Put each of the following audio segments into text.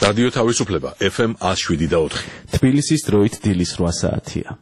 რადიო თავისუფლება FM 107.4. თბილისის დროით დილის 8 საათია.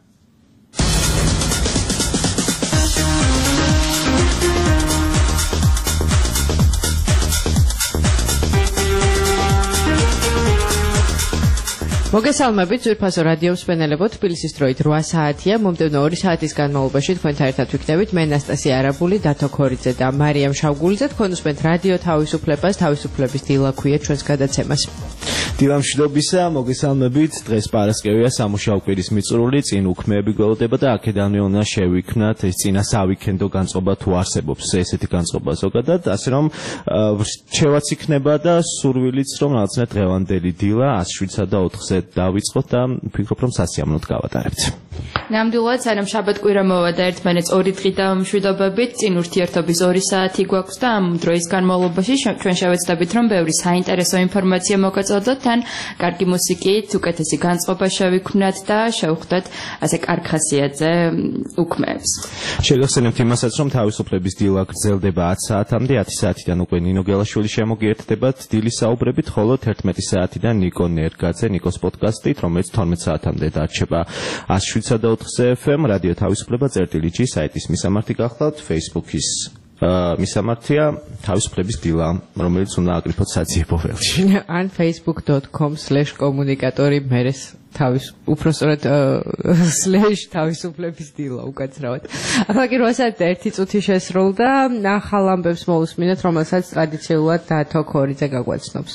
მოგესალმებით ძვირფასო რადიო მსმენელებო, თბილისის დროით 8 საათია. მომდევნო 2 საათის განმავლობაში თქვენთან ერთად ვიქნებით მე ნასტასია არაბული, დათო ქორიძე და მარიამ შავგულიძე. თქვენ უსმენთ რადიო თავისუფლებას, თავისუფლების დილა ქვია ჩვენს გადაცემას. დილა მშვიდობისა, მოგესალმებით. დღეს პარასკევია, სამუშაო კვირის მიწურული, წინ უქმეები გველოდება და აქედანვე უნდა შევიქნათ ეს წინა სავიქენდო განწყობა თუ არსებობს ესეთი განწყობა ზოგადად, ასე რომ რჩევაც იქნება და სურვილიც რომ რაღაცნაირად დღევანდელი დილა 107-სა და 4-ზე დავიწყოთ და ვფიქრობ რომ სასიამოვნოდ გავატარებთ. ნამდვილად, სანამ შაბათ-კვირა მოვა და ერთმანეთს 2 დღით დავამშვიდობებით, წინ ურთიერთობის 2 საათი გვაქვს და ამ დროის განმავლობაში ჩვენ შევეცდებით რომ ბევრი საინტერესო ინფორმაცია მოგაწოდოთ, თან კარგი მუსიკით, უკეთესი განწყობა შევიქმნათ და შევხვდეთ ასე კარგ ხასიათზე უქმეებს. შეგახსენებთ იმასაც, რომ თავისუფლების დილა გრძელდება 10 საათამდე, 10 საათიდან უკვე ნინო გელაშვილი შემოგიერთდებათ დილის საუბრებით, ხოლო 11 საათიდან ნიკო ნერგაძე, ნიკოს პოდკასტით, რომელიც 12 საათამდე დარჩება 107-სა და 4-ზე FM, რადიო თავისუფლება წერტილი.g საიტის მისამართი გახლავთ, Facebook-ის მისამართია თავისუფლების დილა, რომელიც უნდა აკრიფოთ საძიებო ველში. ან facebook.com/კომუნიკატორი მერეს უпроსტად /თავისუფლების დილა უკაცრავად. ახლა კი 8:01 შესრულდა, ახალ ამბებს მოусმინეთ, რომელსაც ტრადიციულად დათო ქორიძე გაგვაცნობს.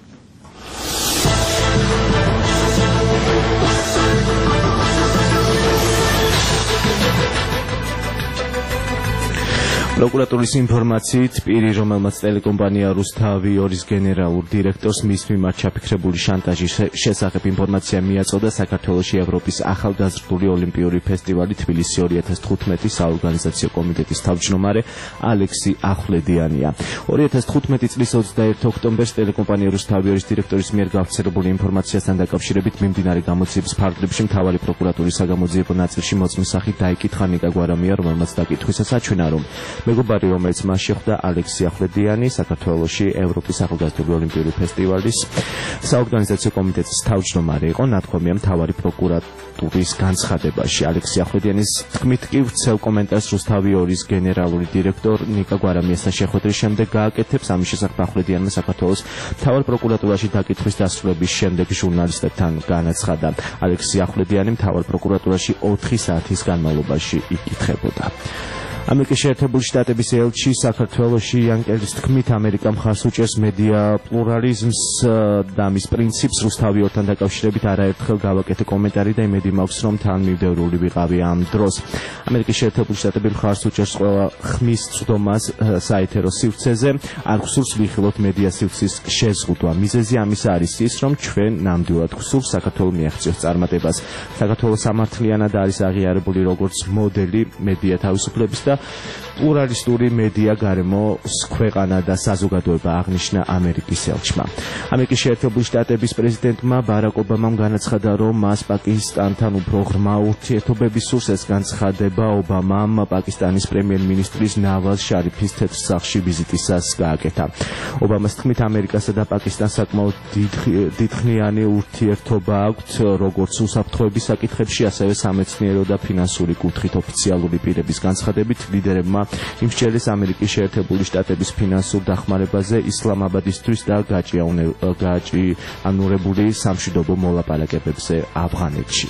პროკურატურის ინფორმაციით, პირი, რომელმაც ტელეკომპანია რუსთავი-2-ის გენერალურ დირექტორს მის მიმართ ჩაფიქრებული შანტაჟის შესახებ ინფორმაცია მიაწოდა საქართველოში ევროპის ახალგაზრდული ოლიმპიური ფესტივალი თბილისი 2015 საორგანიზაციო კომიტეტის თავმჯდომარე ალექსი ახვლედიანია. 2015 წლის 21 ოქტომბერს ტელეკომპანია რუსთავი-2-ის დირექტორის მიერ გავრცელებული ინფორმაციასთან დაკავშირებით მიმდინარე გამოძიების ფარგლებში მთავარი პროკურატურის საგამოძიებო ნაწილში მოწმის სახით დაიკითხა ნიკა გვარამია, რომელმაც დაკითხვისას აჩვენა, რომ მეგობარი, რომელიც მას შეხვდა ალექსი ახვლედიანი, საქართველოში ევროპის ახალგაზრდული ოლიმპიური ფესტივალის საორგანიზაციო კომიტეტის თავმჯდომარე იყო, ნათქვამია მთავარი პროკურატურის განცხადებაში. ალექსი ახვლედიანის თქმით კი ვრცელ კომენტარს რუსთავი-2-ის გენერალური დირექტორ ნიკა გვარამიასთან შეხვედრის შემდეგ გააკეთებს. ამის შესახებ ახვლედიანმა საქართველოს მთავარ პროკურატურაში დაკითხვის დასრულების შემდეგ ჟურნალისტებთან განაცხადა. ალექსი ახვლედიანი მთავარ პროკურატურაში 4 საათის განმავლობაში იკითხებოდა. ამერიკის შეერთებული შტატების ელჩი საქართველოში იანკელის თქმით, ამერიკა მხარს უჭერს მედია პლურალიზმს და მის პრინციპს. რუსთავი-2-თან დაკავშირებით არაერთხელ გავაკეთე კომენტარი და იმედი მაქვს, რომ თან მივდევრული ვიყავი ამ დროს. ამერიკის შეერთებული შტატები მხარს უჭერს ყველა ხმის წვდომას საეთერო სივრცეზე. არ გვსურს ვიხილოთ მედია სივრცის შეზღუდვა. მიზეზი ამის არის ის, რომ ჩვენ ნამდვილად გვსურს საქართველოს მიაღწიოს წარმატებას. საქართველოს სამართლიანად არის აღიარებული როგორც მოდელი მედია თავისუფლების და პლურალისტური მედია გარემოს ქვეყანა და საზოგადოება, აღნიშნა ამერიკის ელჩმა. ამერიკის შეერთებული შტატების პრეზიდენტმა ბარაკ ობამამ განაცხადა, რომ მას პაკისტანთან უფრო ღრმა ურთიერთობები სურს. ეს განცხადება ობამამ პაკისტანის პრემიერ-მინისტრის ნავაზ შარიფის თეთრ სახლში ვიზიტისას გააკეთა. ობამას თქმით, ამერიკასა და პაკისტანს საკმაოდ დიდხნიანი ურთიერთობა აქვთ, როგორც უსაფრთხოების საკითხებში, ასევე სამეცნიერო და ფინანსური კუთხით. ოფიციალური პირების განცხადებით, ლიდერებმა იმსჯელეს ამერიკის შეერთებული შტატების ფინანსურ დახმარებაზე ისლამაბადისთვის და გაჭიანურებული სამშვიდობო მოლაპარაკებებზე ავღანეთში.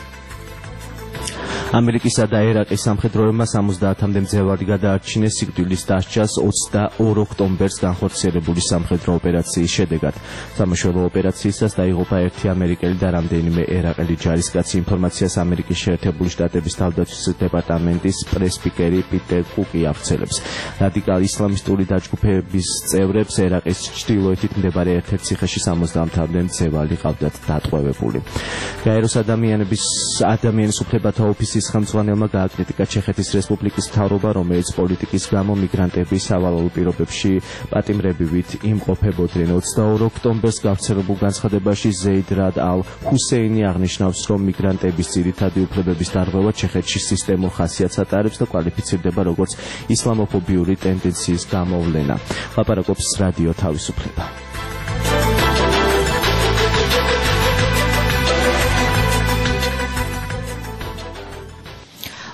ამერიკისა და ერაყის სამხედროებმა 70-მდე მძევარი გადაარჩინეს სიკვდილის დასჯას 22 ოქტომბერს განხორციელებული სამხედრო ოპერაციის შედეგად. სამაშველო ოპერაციისას დაიღუპა 1 ამერიკელი და რამდენიმე ერაყელი ჯარისკაცი. ინფორმაციას ამერიკის შეერთებული შტატების თავდაცვის დეპარტამენტის პრესპიკერი პიტერ კუკი ავრცელებს. რადიკალი ისლამისტური დაჯგუფების წევრებს ერაყის ჩრდილოეთით მდებარე ერთ-ერთ ციხეში 70-მდე მძევალი ყავდათ დატყვევებული. გაეროს ადამიანის უფლებათა ოფისის ხელმძღვანელმა გააკრიტიკა ჩეხეთის რესპუბლიკის მთავრობა, რომელიც პოლიტიკის გამო მიგრანტების სავალალო პირობებში პატიმრებივით იმყოფებოდნენ. 22 ოქტომბერს გავრცელებულ განცხადებაში ზეიდ რად ალ ჰუსეინი აღნიშნავს, რომ მიგრანტების ძირითადი უფლებების დარღვევა ჩეხეთში სისტემურ ხასიათს ატარებს და კვალიფიცირდება როგორც ისლამოფობიური ტენდენციის გამოვლენა. ლაპარაკობს რადიო თავისუფლება.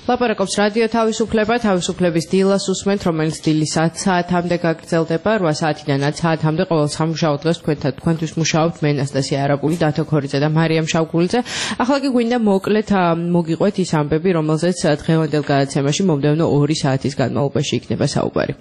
ლაპარაკობს რადიო თავისუფლება, თავისუფლების დილას უსმენთ, რომელიც დილის 10 საათამდე გაგრძელდება, 8 საათიდან 10 საათამდე ყოველ სამუშაო დღეს თქვენთვის მუშაობთ მე ნასტასია არაბული, დათო ქორიძე და მარიამ შავგულიძე. ახლა კი გვინდა მოკლედ მოგიყვეთ ის ამბები, რომელზეც დღევანდელ გადაცემაში მომდევნო 2 საათის განმავლობაში იქნება საუბარი.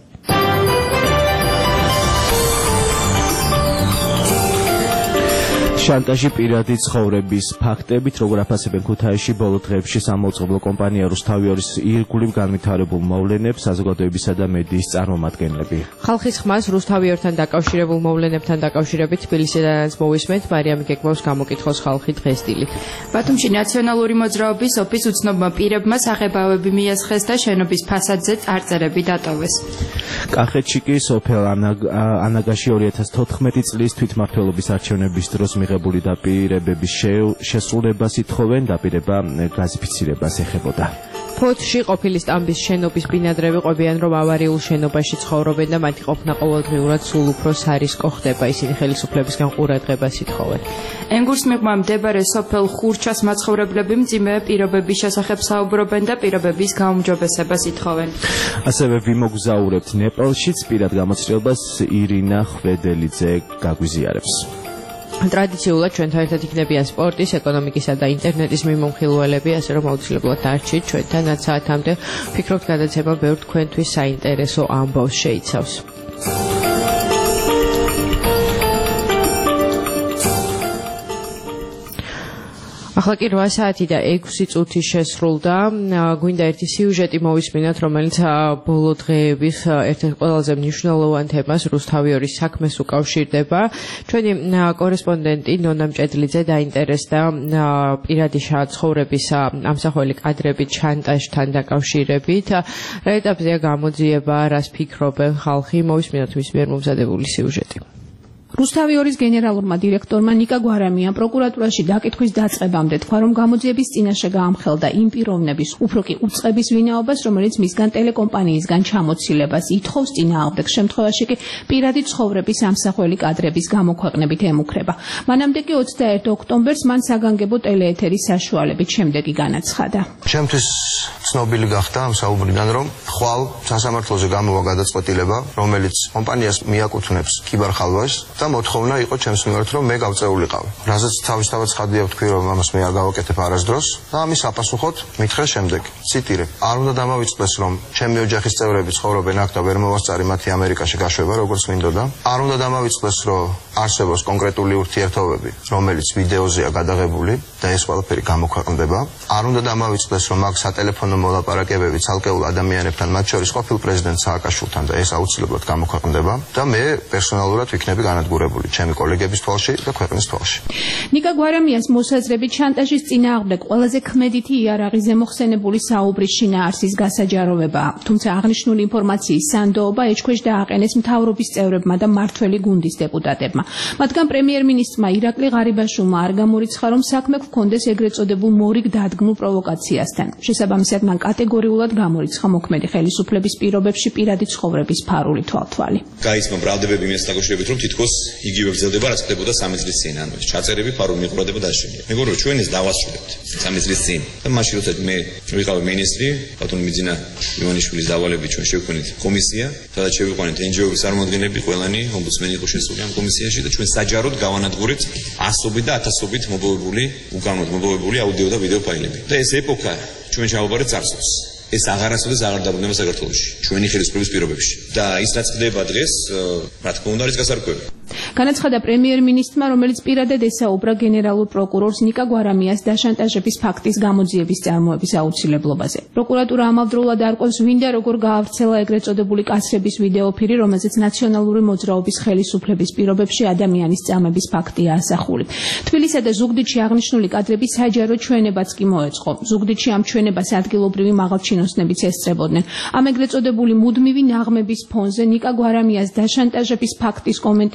შანტაჟი პირადი ცხოვრების ფაქტებით, როგორ აფასებენ ქუთაისში ბოლო დღეებში სამაუწყებლო კომპანია რუსთავიორის ირგვლივ განვითარებულ მოვლენებს საზოგადოებისა და მედიის წარმომადგენლები. ხალხის ხმას რუსთავიორთან დაკავშირებულ მოვლენებთან დაკავშირებით თბილისიდანაც მოვისმენთ მარიამ გეგმავს გამოკითხოს ხალხი დღესდილი. ბათუმში ნაციონალური მოძრაობის ოფის უცნობმა პირებმა საღებავები მიასხეს და შენობის ფასადზე წარწერები დატოვეს. კახეთში კი სოფელ ანაგაში 2014 წლის თვითმმართველობის არჩევნების დროს მიღებული დაპირებების შესრულებას ითხოვენ, დაპირება გაზიფიცირებას ეხებოდა. ფოთში ყოფილი სტამბის შენობის ბინადრები ყვებიან, რომ ავარიულ შენობაში ცხოვრობენ და მათი ყოფნა ყოველდღიურად სულ უფრო სარისკო ხდება. ისინი ხელისუფლებისგან ყურადღებას ითხოვენ. ენგურს მიღმა მდებარე სოფელ ხურჩას მაცხოვრებლები მძიმე პირობების შესახებ საუბრობენ და პირობების გაუმჯობესებას ითხოვენ. ასევე ვიმოგზაურებთ ნეპალშიც, პირად გამოცდილებას ირინა ხვედელიძე გაგვიზიარებს. ტრადიციულად ჩვენთან ერთად იქნებიან სპორტის, ეკონომიკისა და ინტერნეტის მიმოხილველები, ასე რომ აუცილებლად დარჩით ჩვენთან 10 საათამდე. ვფიქრობთ, გადაცემა ბევრ თქვენთვის საინტერესო ამბავს შეიცავს. ახლა კი 8 საათი და 6 წუთი შესრულდა. გვინდა ერთი სიუჟეტი მოვისმინოთ, რომელიც ბოლო დღეების ერთ-ერთ ყველაზე მნიშვნელოვან თემას რუსთავიორის საქმეს უკავშირდება. ჩვენი კორესპონდენტი ნონა მჭედლიძე დაინტერესდა პირადი ცხოვრების ამსახველი კადრებით შანტაჟთან დაკავშირებით. რა ეტაპზეა გამოძიება, რას ფიქრობენ ხალხი, მოვისმინოთ მის მიერ მომზადებული სიუჟეტი. რუსთავიორის გენერალურმა დირექტორმა ნიკა გვარამიამ პროკურატურაში დაკითხვის დაწყებამდე თქვა, რომ გამოძიების წინაშე გაამხელდა იმ პიროვნების, უფრო კი უწყების ვინაობას, რომელიც მისგან ტელეკომპანიისგან ჩამოცილებას ითხოვს, წინააღმდეგ შემთხვევაში კი პირადი ცხოვრების ამსახველი კადრების გამოქვეყნებით ემუქრება. მანამდე კი 21 ოქტომბერს მან საგანგებო ტელეეთერის საშუალებით შემდეგი განაცხადა. ჩემთვის ცნობილი გახდა ამ საუბრიდან, რომ ხვალ სასამართლოზე გამოვა გადაწყვეტილება, რომელიც კომპანიას მიაკუთვნებს კიბერხალვას და მოთხოვნა იყო ჩემს მიმართ, რომ მე გავწეულიყავ. რაზეც თავისთავად ცხადია ვთქვი, რომ ამას მე არ გავაკეთებ არასდროს და ამის საპასუხოდ მითხრეს შემდეგ. ციტირე: არ უნდა დამავიწყდეს, რომ ჩემი ოჯახის წევრები ცხოვრობენ აქ და ვერ მოვასწარი მათი ამერიკაში გაშვება, როგორც მინდოდა. არ უნდა დამავიწყდეს, რომ არსებობს კონკრეტული ურთიერთობები, რომელიც ვიდეოზეა გადაღებული და ეს ყველაფერი გამოქვეყნდება. არ უნდა დამავიწყდეს, რომ აქ სატელეფონო მოლაპარაკებები ცალკეულ ადამიანებთან, მათ შორის ყოფილ პრეზიდენტ სააკაშვილთან და ეს აუცილებლად გამოქვეყნდება და მე პერსონალურად ვიქნები განადგურებული ჩემი კოლეგების თვალში და ქვეყნის თვალში. ნიკა გვარამიას მოსაზრებით შანტაჟის წინააღმდეგ ყველაზე ქმედითი იარაღიზე მოხსენებული საუბრის შინაარსის გასაჯაროვებაა. თუმცა აღნიშნული ინფორმაციის სანდოობა ეჭქვეშ დააყენეს მთავრობის წევრებმა და მმართველი გუნდის დეპუტატებმა. მათგან პრემიერ-მინისტრმა ირაკლი ღარიბაშვილმა არ გამორიცხა, რომ საქმე გქონდეს ეგრეთ წოდებულ მორიგ დადგმულ პროვოკაციასთან. შესაბამისად, მან კატეგორიულად გამორიცხა მოქმედი ხელისუფლების პირობებში პირადი ცხოვრების ფარული თვალთვალი. გაიცნო ბრალდებები იმას დაკავშირებით, რომ თითქოს იგივე გრძელდება, რაც ხდებოდა 3 წლის წინ, ანუ ჩაწერები ფარული მიყურება დაშვება. მეგონა რომ ჩვენ ეს დავასრულებთ 3 წლის წინ და მაშინ როდესაც მე ვიყავი მინისტრი, ბატონ მიძინა ივანიშვილის დავალებით ჩვენ შევქმნით კომისია, სადაც შევიყვანეთ NGO-ების წარმომადგენლები, ყველანი ომბუდსმენი იყო შესული ამ კომისიაში და ჩვენ საჯაროდ გავანადგურეთ ასობით და ათასობით მოპოვებული, უგანოდ მოპოვებული აუდიო და ვიდეო ფაილები. და ეს ეპოქა ჩვენ ჩავაბარეთ წარსულს. ეს აღარასოდეს აღარ დაბრუნდება საქართველოში, ჩვენი ხელისუფლების პირობებში. და ის რაც ხდება დღეს, რა თქმა უნდა, არის გასარკვევი. განაცხადა პრემიერ-მინისტრმა, რომელიც პირადად ესაუბრა გენერალურ პროკურორს ნიკა გვარამიას დაშანტაჟების ფაქტის გამოძიების წარმოების აუცილებლობაზე. პროკურატურა ამავდროულად არკვევს, ვინ და როგორ გაავრცელა ეგრეთ წოდებული კაცრების ვიდეოფირი, რომელზეც ნაციონალური მოძრაობის ხელისუფლების პირობებში ადამიანის წამების ფაქტია ასახული. თბილისსა და ზუგდიდში აღნიშნული კადრები საჯარო ჩვენებაც კი მოეწყო. ზუგდიდში ამ ჩვენებას ადგილობრივი მაღალჩინოსნებიც ესწრებოდნენ. ამ ეგრეთ წოდებული მუდმივი ნაღმების ფონზე ნიკა გვარამიას დაშანტაჟების ფაქტის კომენტირებისას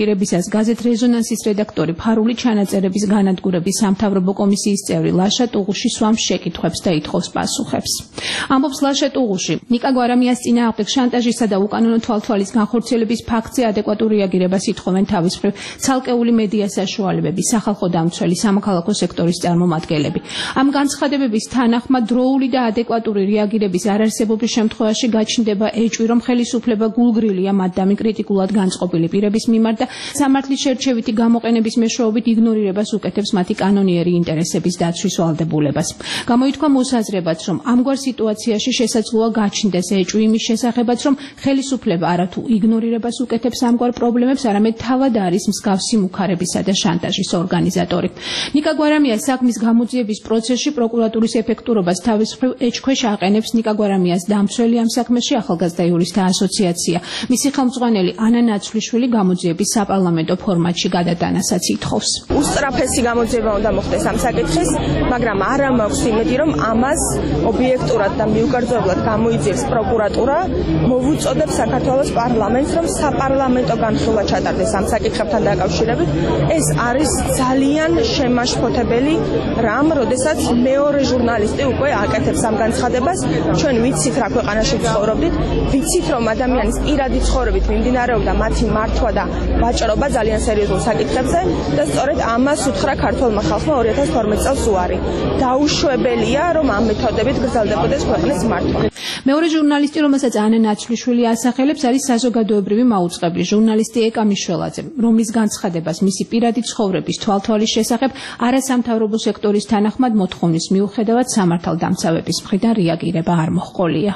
განცხადებას გაზეთ რეზონანსის რედაქტორი ფარული ჩანაწერების განადგურების სამთავრობო კომისიის წევრი ლაშა ტუღუში სვამს შეკითხვებს და ითხოვს პასუხებს. ამბობს ლაშა ტუღუში, ნიკა გვარამიას წინააღმდეგ შანტაჟისა და უკანონო თვალთვალის განხორციელების ფაქტზე ადეკვატურ რეაგირებას ითხოვენ თავის მხრივ ცალკეული მედია საშუალებები, სახალხო დამცველი, სამოქალაქო სექტორის წარმომადგენლები. ამ განცხადებების თანახმად დროული და ადეკვატური რეაგირების არარსებობის შემთხვევაში გაჩნდება ეჭვი, რომ ხელისუფლება გულგრილია მათდამი კრიტიკულად განწყობილი პირების მიმართ და სამართლის შერჩევითი გამოყენების მეშვეობით იგნორირებას უკეთებს მათი კანონიერი ინტერესების დაცვის ვალდებულებას. გამოითქვა მოსაზრებაც, რომ ამგვარ სიტუაციაში შესაძლოა გაჩნდეს ეჭვი იმის შესახებაც, რომ ხელისუფლება არათუ იგნორირებას უკეთებს ამგვარ პრობლემებს, არამედ თავად არის მსგავსი მუქარებისა და შანტაჟის ორგანიზატორი. ნიკა გვარამიას საქმის გამოძიების პროცესში პროკურატურის ეფექტურობას თავის მხრივ ეჭქვეშ აყენებს ნიკა გვარამიას დამცველი ამ საქმეში ახალგაზრდა იურისტთა ასოციაცია. მისი ხელმძღვანელი ანა ნაცვლიშვილი გამოძიების საპარლამენტო ფორმატში გადატანასაც ითხოვს. უსწრაფესი გამოძიება უნდა მოხდეს ამ საკითხის, მაგრამ არა მაქვს იმედი, რომ ამას ობიექტურად და მიუკერძოებლად გამოიძიებს პროკურატურა, მოვუწოდებს საქართველოს პარლამენტს, რომ საპარლამენტო განხილვა ჩატარდეს ამ საკითხებთან დაკავშირებით. ეს არის ძალიან შემაშფოთებელი რამ, როდესაც მეორე ჟურნალისტი უკვე აკეთებს ამ განცხადებას. ჩვენ ვიცით რა ქვეყანაში ცხოვრობდით, ვიცით რომ ადამიანის პირადი ცხოვრებით მიმდინარეობდა მათი მართვა და ვაჭრობა ძალიან სერიოზულ საკითხებზე და სწორედ ამას უთხრა ქართველმა ხალხმა 2012 წელს უარი. დაუშვებელია რომ ამ მეთოდებით გრძელდებოდეს ქვეყნის მართვა. მეორე ჟურნალისტი, რომელსაც ანა ნაცვლიშვილი ასახელებს, არის საზოგადოებრივი მაუწყებლის ჟურნალისტი ეკა მიშველაძე, რომლის განცხადებას მისი პირადი ცხოვრების თვალთვალის შესახებ არასამთავრობო სექტორის თანახმად მოთხოვნის მიუხედავად სამართალდამცავების მხრიდან რეაგირება არ მოჰყოლია.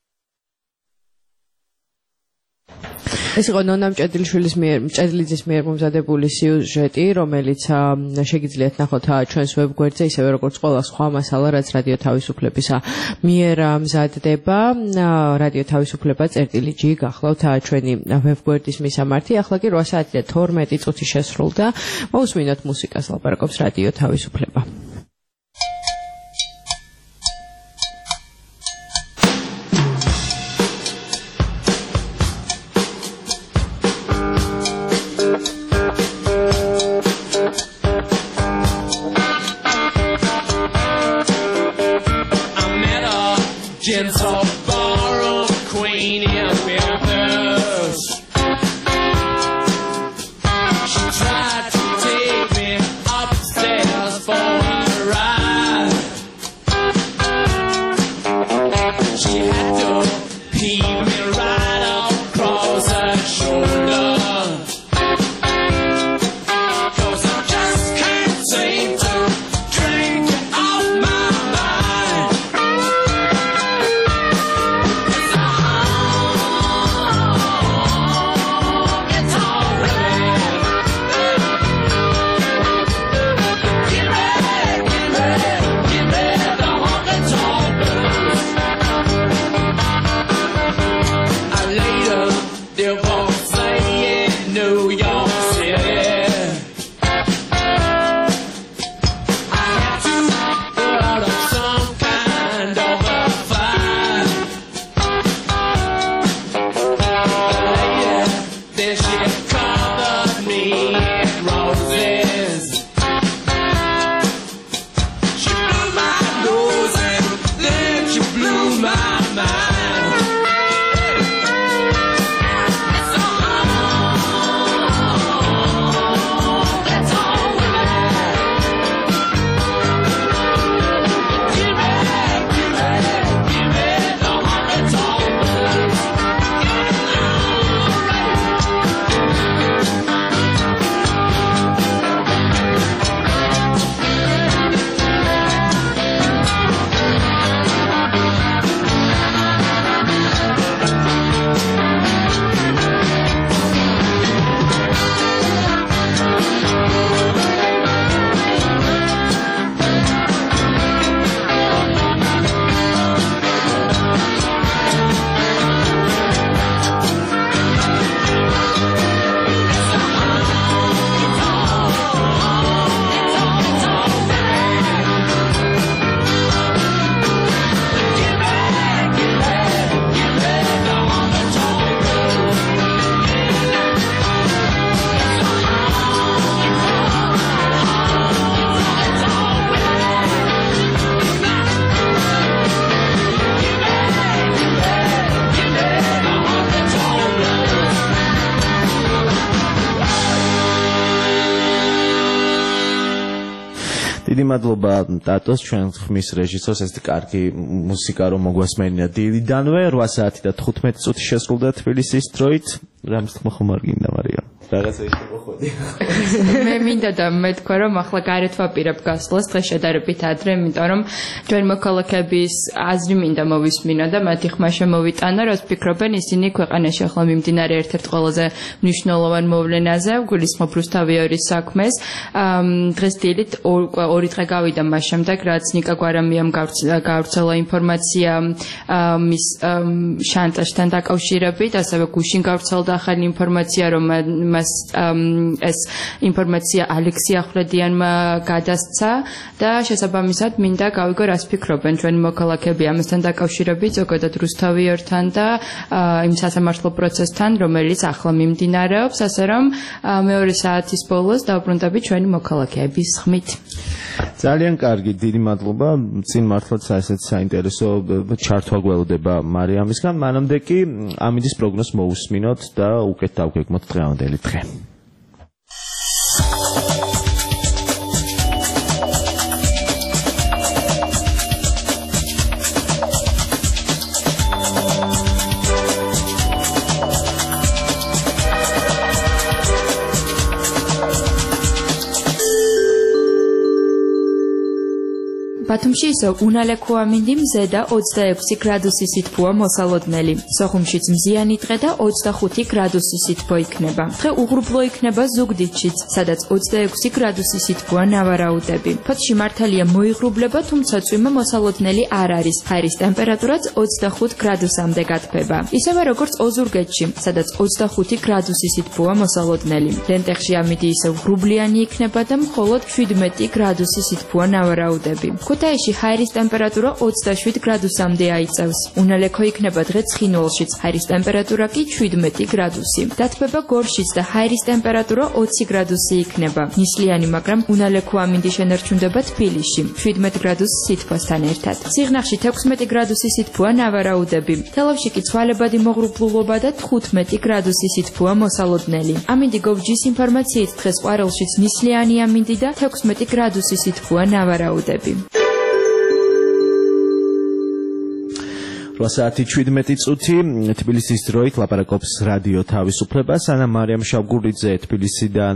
ეს იყო ნონა მჭედლიძის მიერ მომზადებული სიუჟეტი, რომელიც შეგიძლიათ ნახოთ ჩვენს ვებგვერდზე, ისევე როგორც ყველა სხვა მასალა, რაც რადიო თავისუფლების მიერ მზადდება. რადიო თავისუფლება წერტილი G გახლავთ ჩვენი ვებგვერდის მისამართი. ახლა კი 8 საათი და 12 წუთი შესრულდა. მოусმინოთ მუსიკას, ლაპარაკობს რადიო თავისუფლება. Gentle borrowed queen in Memphis. She tried to take me upstairs for a ride. She had to heave me right across her shoulder. 'Cause I just can't seem to drink it off my mind. დიდი მადლობა ტატოს, ჩვენ ხმის რეჟისორს, ეს კარგი მუსიკა რომ მოგვასმენია დილიდანვე 8 საათი და 15 წუთი შესრულდა თბილისის დროით. რამის თქმა ხომ არ გინდა მარიამ? რაღაცა ის მოხდი. მე მინდა და მე თქვა რომ ახლა გარეთ ვაპირებ გასვლას დღეს შედარებით ადრე, იმიტომ რომ ჩვენ მოქალაქეების აზრი მინდა მოვისმინო და მათი ხმა შემოვიტანა, რას ფიქრობენ ისინი ქვეყანაში ახლა მიმდინარე ერთ-ერთ ყველაზე მნიშვნელოვან მოვლენაზე, გულისხმობ რუსთავიორის საქმეს. დღეს დილით ორი დღე გავიდა მას შემდეგ, რაც ნიკა გვარამიამ გავრცელა ინფორმაცია მის შანტაჟთან დაკავშირებით, ასევე გუშინ გავრცელდა ახალი ინფორმაცია, რომ მას ეს ინფორმაცია ალექსი ახვლედიანმა გადასცა და შესაბამისად მინდა გავიგო რას ფიქრობენ ჩვენი მოქალაქეები ამასთან დაკავშირებით, ზოგადად რუსთავიორთან და იმ სასამართლო პროცესთან, რომელიც ახლა მიმდინარეობს, ასე რომ მეორე საათის ბოლოს დავბრუნდები ჩვენი მოქალაქეების ხმით. ძალიან კარგი, დიდი მადლობა. წინ მართლაც ასეთ საინტერესო ჩართვა გველოდება მარიამისგან. მანამდე კი ამინდის პროგნოზს მოусმინოთ და უკეთ დავგეგმოთ დღევანდელი დღე. ბათუმში უნალექო ამინდი მზე და 26 გრადუსი სითბოა მოსალოდნელი. სოხუმშიც მზიანი დღე და 25 გრადუსი სითბო იქნება. დღე უღრუბლო იქნება ზუგდიდშიც, სადაც 26 გრადუსი სითბოა ნავარაუდები. ფოთში მართალია მოიღრუბლება, თუმცა წვიმა მოსალოდნელი არ არის. ჰაერის ტემპერატურაც 25 გრადუსამდე გათბება. ისევე როგორც ოზურგეთში, სადაც 25 გრადუსი სითბოა მოსალოდნელი. ლენტეხში ამინდი ისევ ღრუბლიანი იქნება და მხოლოდ 17 გრადუსი სითბოა ნავარაუდები. ქუთაისში ჰაერის ტემპერატურა 27 გრადუსამდე აიწევს. უნალექო იქნება დღე ცხინვალშიც, ჰაერის ტემპერატურა კი 17 გრადუსი. დათბება გორშიც და ჰაერის ტემპერატურა 20 გრადუსი იქნება. ნისლიანი, მაგრამ უნალექო ამინდი შენარჩუნდება თბილისში, 17 გრადუსი სითბოსთან ერთად. სიღნაღში 16 გრადუსი სითბოა ნავარაუდები. თელავში კი ცვალებადი მოღრუბლულობა და 15 გრადუსი სითბოა მოსალოდნელი. ამინდი გოვჯის ინფორმაციით დღეს ყვარელშიც ნისლიანი ამინდი და 16 გრადუსი სითბოა ნავარაუდები. 8 საათი 17 წუთი თბილისის დროით ლაპარაკობს რადიო თავისუფლება. სანამ მარიამ შავგურიძე თბილისიდან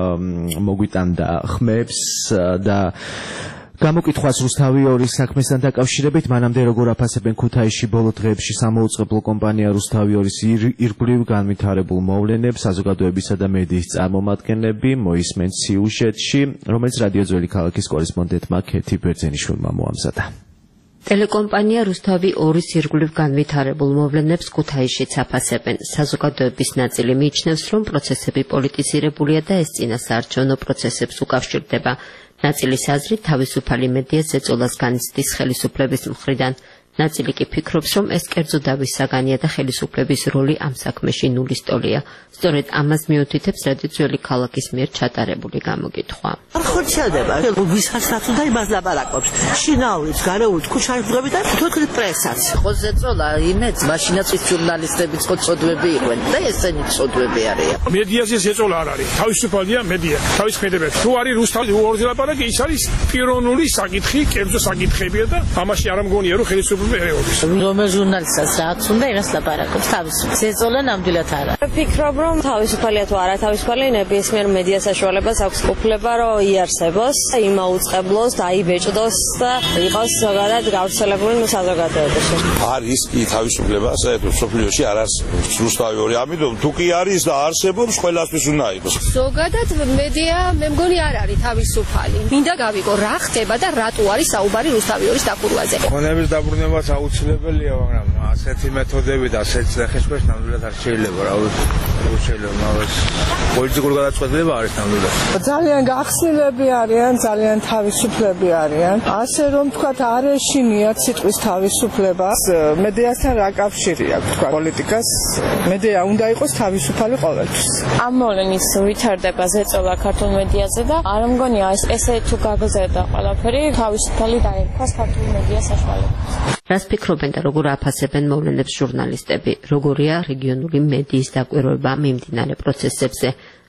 მოგვიტანდა ხმებს და გამოკითხვას რუსთავიორის საქმესთან დაკავშირებით, მანამდე როგორ აფასებენ ქუთაისში ბოლო დღეებში სამოუწყებლო კომპანია რუსთავიორის ირგვლივ განვითარებულ მოვლენებს, საზოგადოებისა და მედიის წარმომადგენლები მოისმენ სიუჟეტში, რომელიც რადიო ძველი ქალაქის კორესპონდენტმა ქეთი ბერძენიშვილმა მოამზადა. ტელეკომპანია რუსთავი 2-ის ირგვლივ განვითარებულ მოვლენებს ქუთაისშიც აფასებენ. საზოგადოების ნაწილი მიიჩნევს, რომ პროცესები პოლიტიზირებულია და ეს წინასაარჩევნო პროცესებს უკავშირდება. ნაწილის აზრით, თავისუფალი მედია ზეწოლას განიცდის ხელისუფლების მხრიდან. ნაწილი კი ფიქრობს, რომ ეს კერძო დავის საგანია და ხელისუფლების როლი ამ საქმეში ნულის ტოლია. სწორედ ამას მიუთითებს რადიო ძველი ქალაქის მიერ ჩატარებული გამოკითხვა. არ ხორციელდება, ვისაც რაც უნდა იმას ლაპარაკობს. შინაურიც, გარეულიც, ქუჩაებღები და თვითონ პრესაც. ხო ზეწოლა, იმეც, მაშინაც ის ჟურნალისტებიც ხო წოდვები იყვნენ და ესენი წოდვები არიან. მედიაზე ზეწოლა არ არის. თავისუფალია მედია, თავის ქმედებებს. თუ არის რუსთავი უორზე ლაპარაკი, ის არის პიროვნული საკითხი, კერძო საკითხებია და ამაში არ მგონია რომ ხელისუფლება რომელ ჟურნალისტსაც რაც უნდა იმას ლაპარაკობს თავისუფლად. ზეწოლა ნამდვილად არა. ვფიქრობ, რომ თავისუფალია თუ არა თავისუფალი, ნებისმიერ მედია საშუალებას აქვს უფლება, რომ იარსებოს, იმაუწყებლოს, დაიბეჭდოს და იყოს ზოგადად გავრცელებული საზოგადოებაში. არის კი თავისუფლება, საერთოდ სოფლიოში არ არსებობს რუსთავი. ამიტომ თუ კი არის და არსებობს, ყველასთვის უნდა იყოს. ზოგადად მედია მე მგონი არ არის თავისუფალი. მინდა გავიგო რა ხდება და რატო არის საუბარი რუსთავიორის დახურვაზე. ქონების დაბრუნებაც აუცილებელია, მაგრამ ასეთი მეთოდები და ასეთი სახეშქვეშ ნამდვილად არ შეიძლება, რა შეიძლება, მაგრამ პოლიტიკური გადაწყვეტილება არის ნამდვილად. ძალიან გახსნილები არიან, ძალიან თავისუფლები არიან. ასე რომ თქვა არ ეშინიათ სიტყვის თავისუფლებას, მედიასთან რა კავშირი აქვს თქვა პოლიტიკას? მედია უნდა იყოს თავისუფალი ყოველთვის. ამ მოვლენის ვითარდება ზეწოლა ქართულ მედიაზე და არ მგონია ესე თუ გაგზავნა ყველაფერი თავისუფალი დაერქვას ქართულ მედიას საშუალებას. რას ფიქრობენ და როგორ აფასებენ მოვლენებს ჟურნალისტები? როგორია რეგიონული მედიის დაკვირვება მიმდინარე პროცესებზე?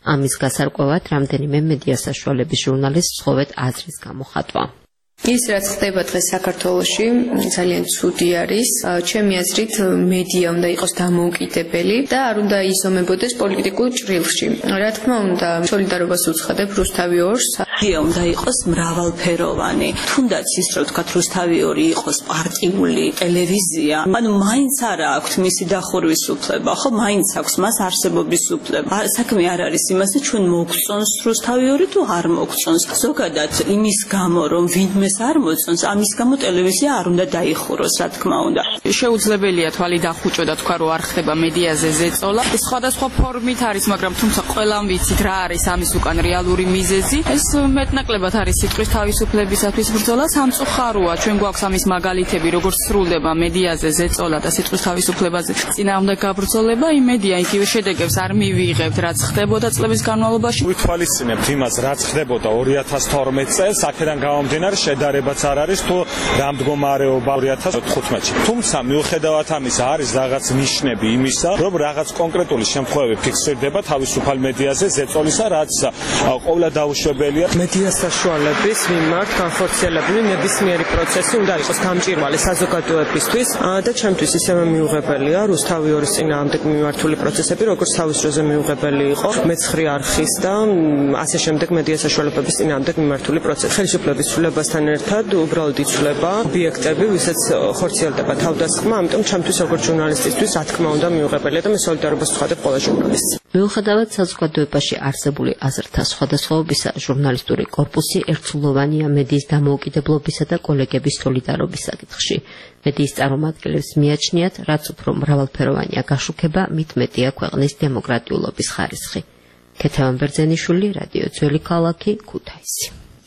ამის გასარკვევად რამდენიმე მედია საშუალების ჟურნალისტს სთხოვეთ აზრის გამოხატვა. ის რაც ხდება დღეს საქართველოში ძალიან ცუდი არის. ჩემი აზრით მედია უნდა იყოს დამოუკიდებელი და არ უნდა იზომებოდეს პოლიტიკურ ჭრილში. რა თქმა უნდა, სოლიდარობას უცხადებ რუსთავი ორს. მედია უნდა იყოს მრავალფეროვანი. თუნდაც ის რომ თქვა რუსთავი ორი იყოს პარტიული ტელევიზია, ანუ მაინც არ აქვს მისი დახურვის უფლება, ხო, მაინც აქვს მას არსებობის უფლება. საქმე არ არის იმაზე, ჩვენ მოგწონს რუსთავი ორი თუ არ მოგწონს. ზოგადად იმის გამო რომ ვინმე არ მოწონს, ამის გამო ტელევიზია არ უნდა დაიხუროს, რა თქმა უნდა. შეუძლებელია თვალი დახუჭო და თქვა რომ არ ხდება მედიაზე ზეწოლა. ეს სხვადასხვა ფორმით არის, მაგრამ თუმცა ყველამ ვიცით რა არის ამის უკან რეალური მიზეზი. ეს მეტნაკლებად არის სიტყვის თავისუფლებისათვის ბრძოლა, სამწუხაროა. ჩვენ გვაქვს ამის მაგალითები, როგორც სრულდება მედიაზე ზეწოლა და სიტყვის თავისუფლებაზე წინააღმდეგ გაბრძოლება. იმ მედია იგივე შედეგებს არ მივიღებთ, რაც ხდებოდა წლების განმავლობაში. ვითვალისწინებთ იმას, რაც ხდებოდა 2012 წელს, აქედან გამომდინარე შედარებაც არ არის თუ რამდგომარეობა 2015-ში. თუმცა მიუხედავად ამისა არის რაღაც ნიშნები იმისა, რომ რაღაც კონკრეტული შემთხვევები ფიქსირდება თავისუფალ მედიაზე ზეწოლისა, რაც ყოვლა დაუშვებელია. მედია საშუალების მიმართ განხორციელებული ნებისმიერი პროცესი უნდა იყოს გამჭირვალე საზოგადოებისთვის და ჩემთვის ისევე მიუღებელია რუსთავი ორის წინააღმდეგ მიმართული პროცესები, როგორც თავის დროზე მიუღებელი იყო მეცხრე არხის და ასე შემდეგ მედია საშუალებების წინააღმდეგ მიმართული პროცესი. ხელისუფლების ცვლილებასთან ერთად უბრალოდ იცვლება ობიექტები, ვისაც ხორციელდება თავდასხმა, ამიტომ ჩემთვის როგორც ჟურნალისტისთვის რა თქმა უნდა მიუღებელია და მე სოლიდარობას ვხდებ ყველა ჟურნალისტს. მიუხედავად საზოგადოებაში არსებული აზრთა სხვადასხვაობისა, ჟურნალისტური კორპუსი ერთსულოვანია მედიის დამოუკიდებლობისა და კოლეგების სოლიდარობის საკითხში. მედიის წარმომადგენლებს მიაჩნიათ, რაც უფრო მრავალფეროვანია გაშუქება, მით მეტია ქვეყნის დემოკრატიულობის ხარისხი. ქეთევან ბერძენიშვილი, რადიო ძველი ქალაქი, ქუთაისი.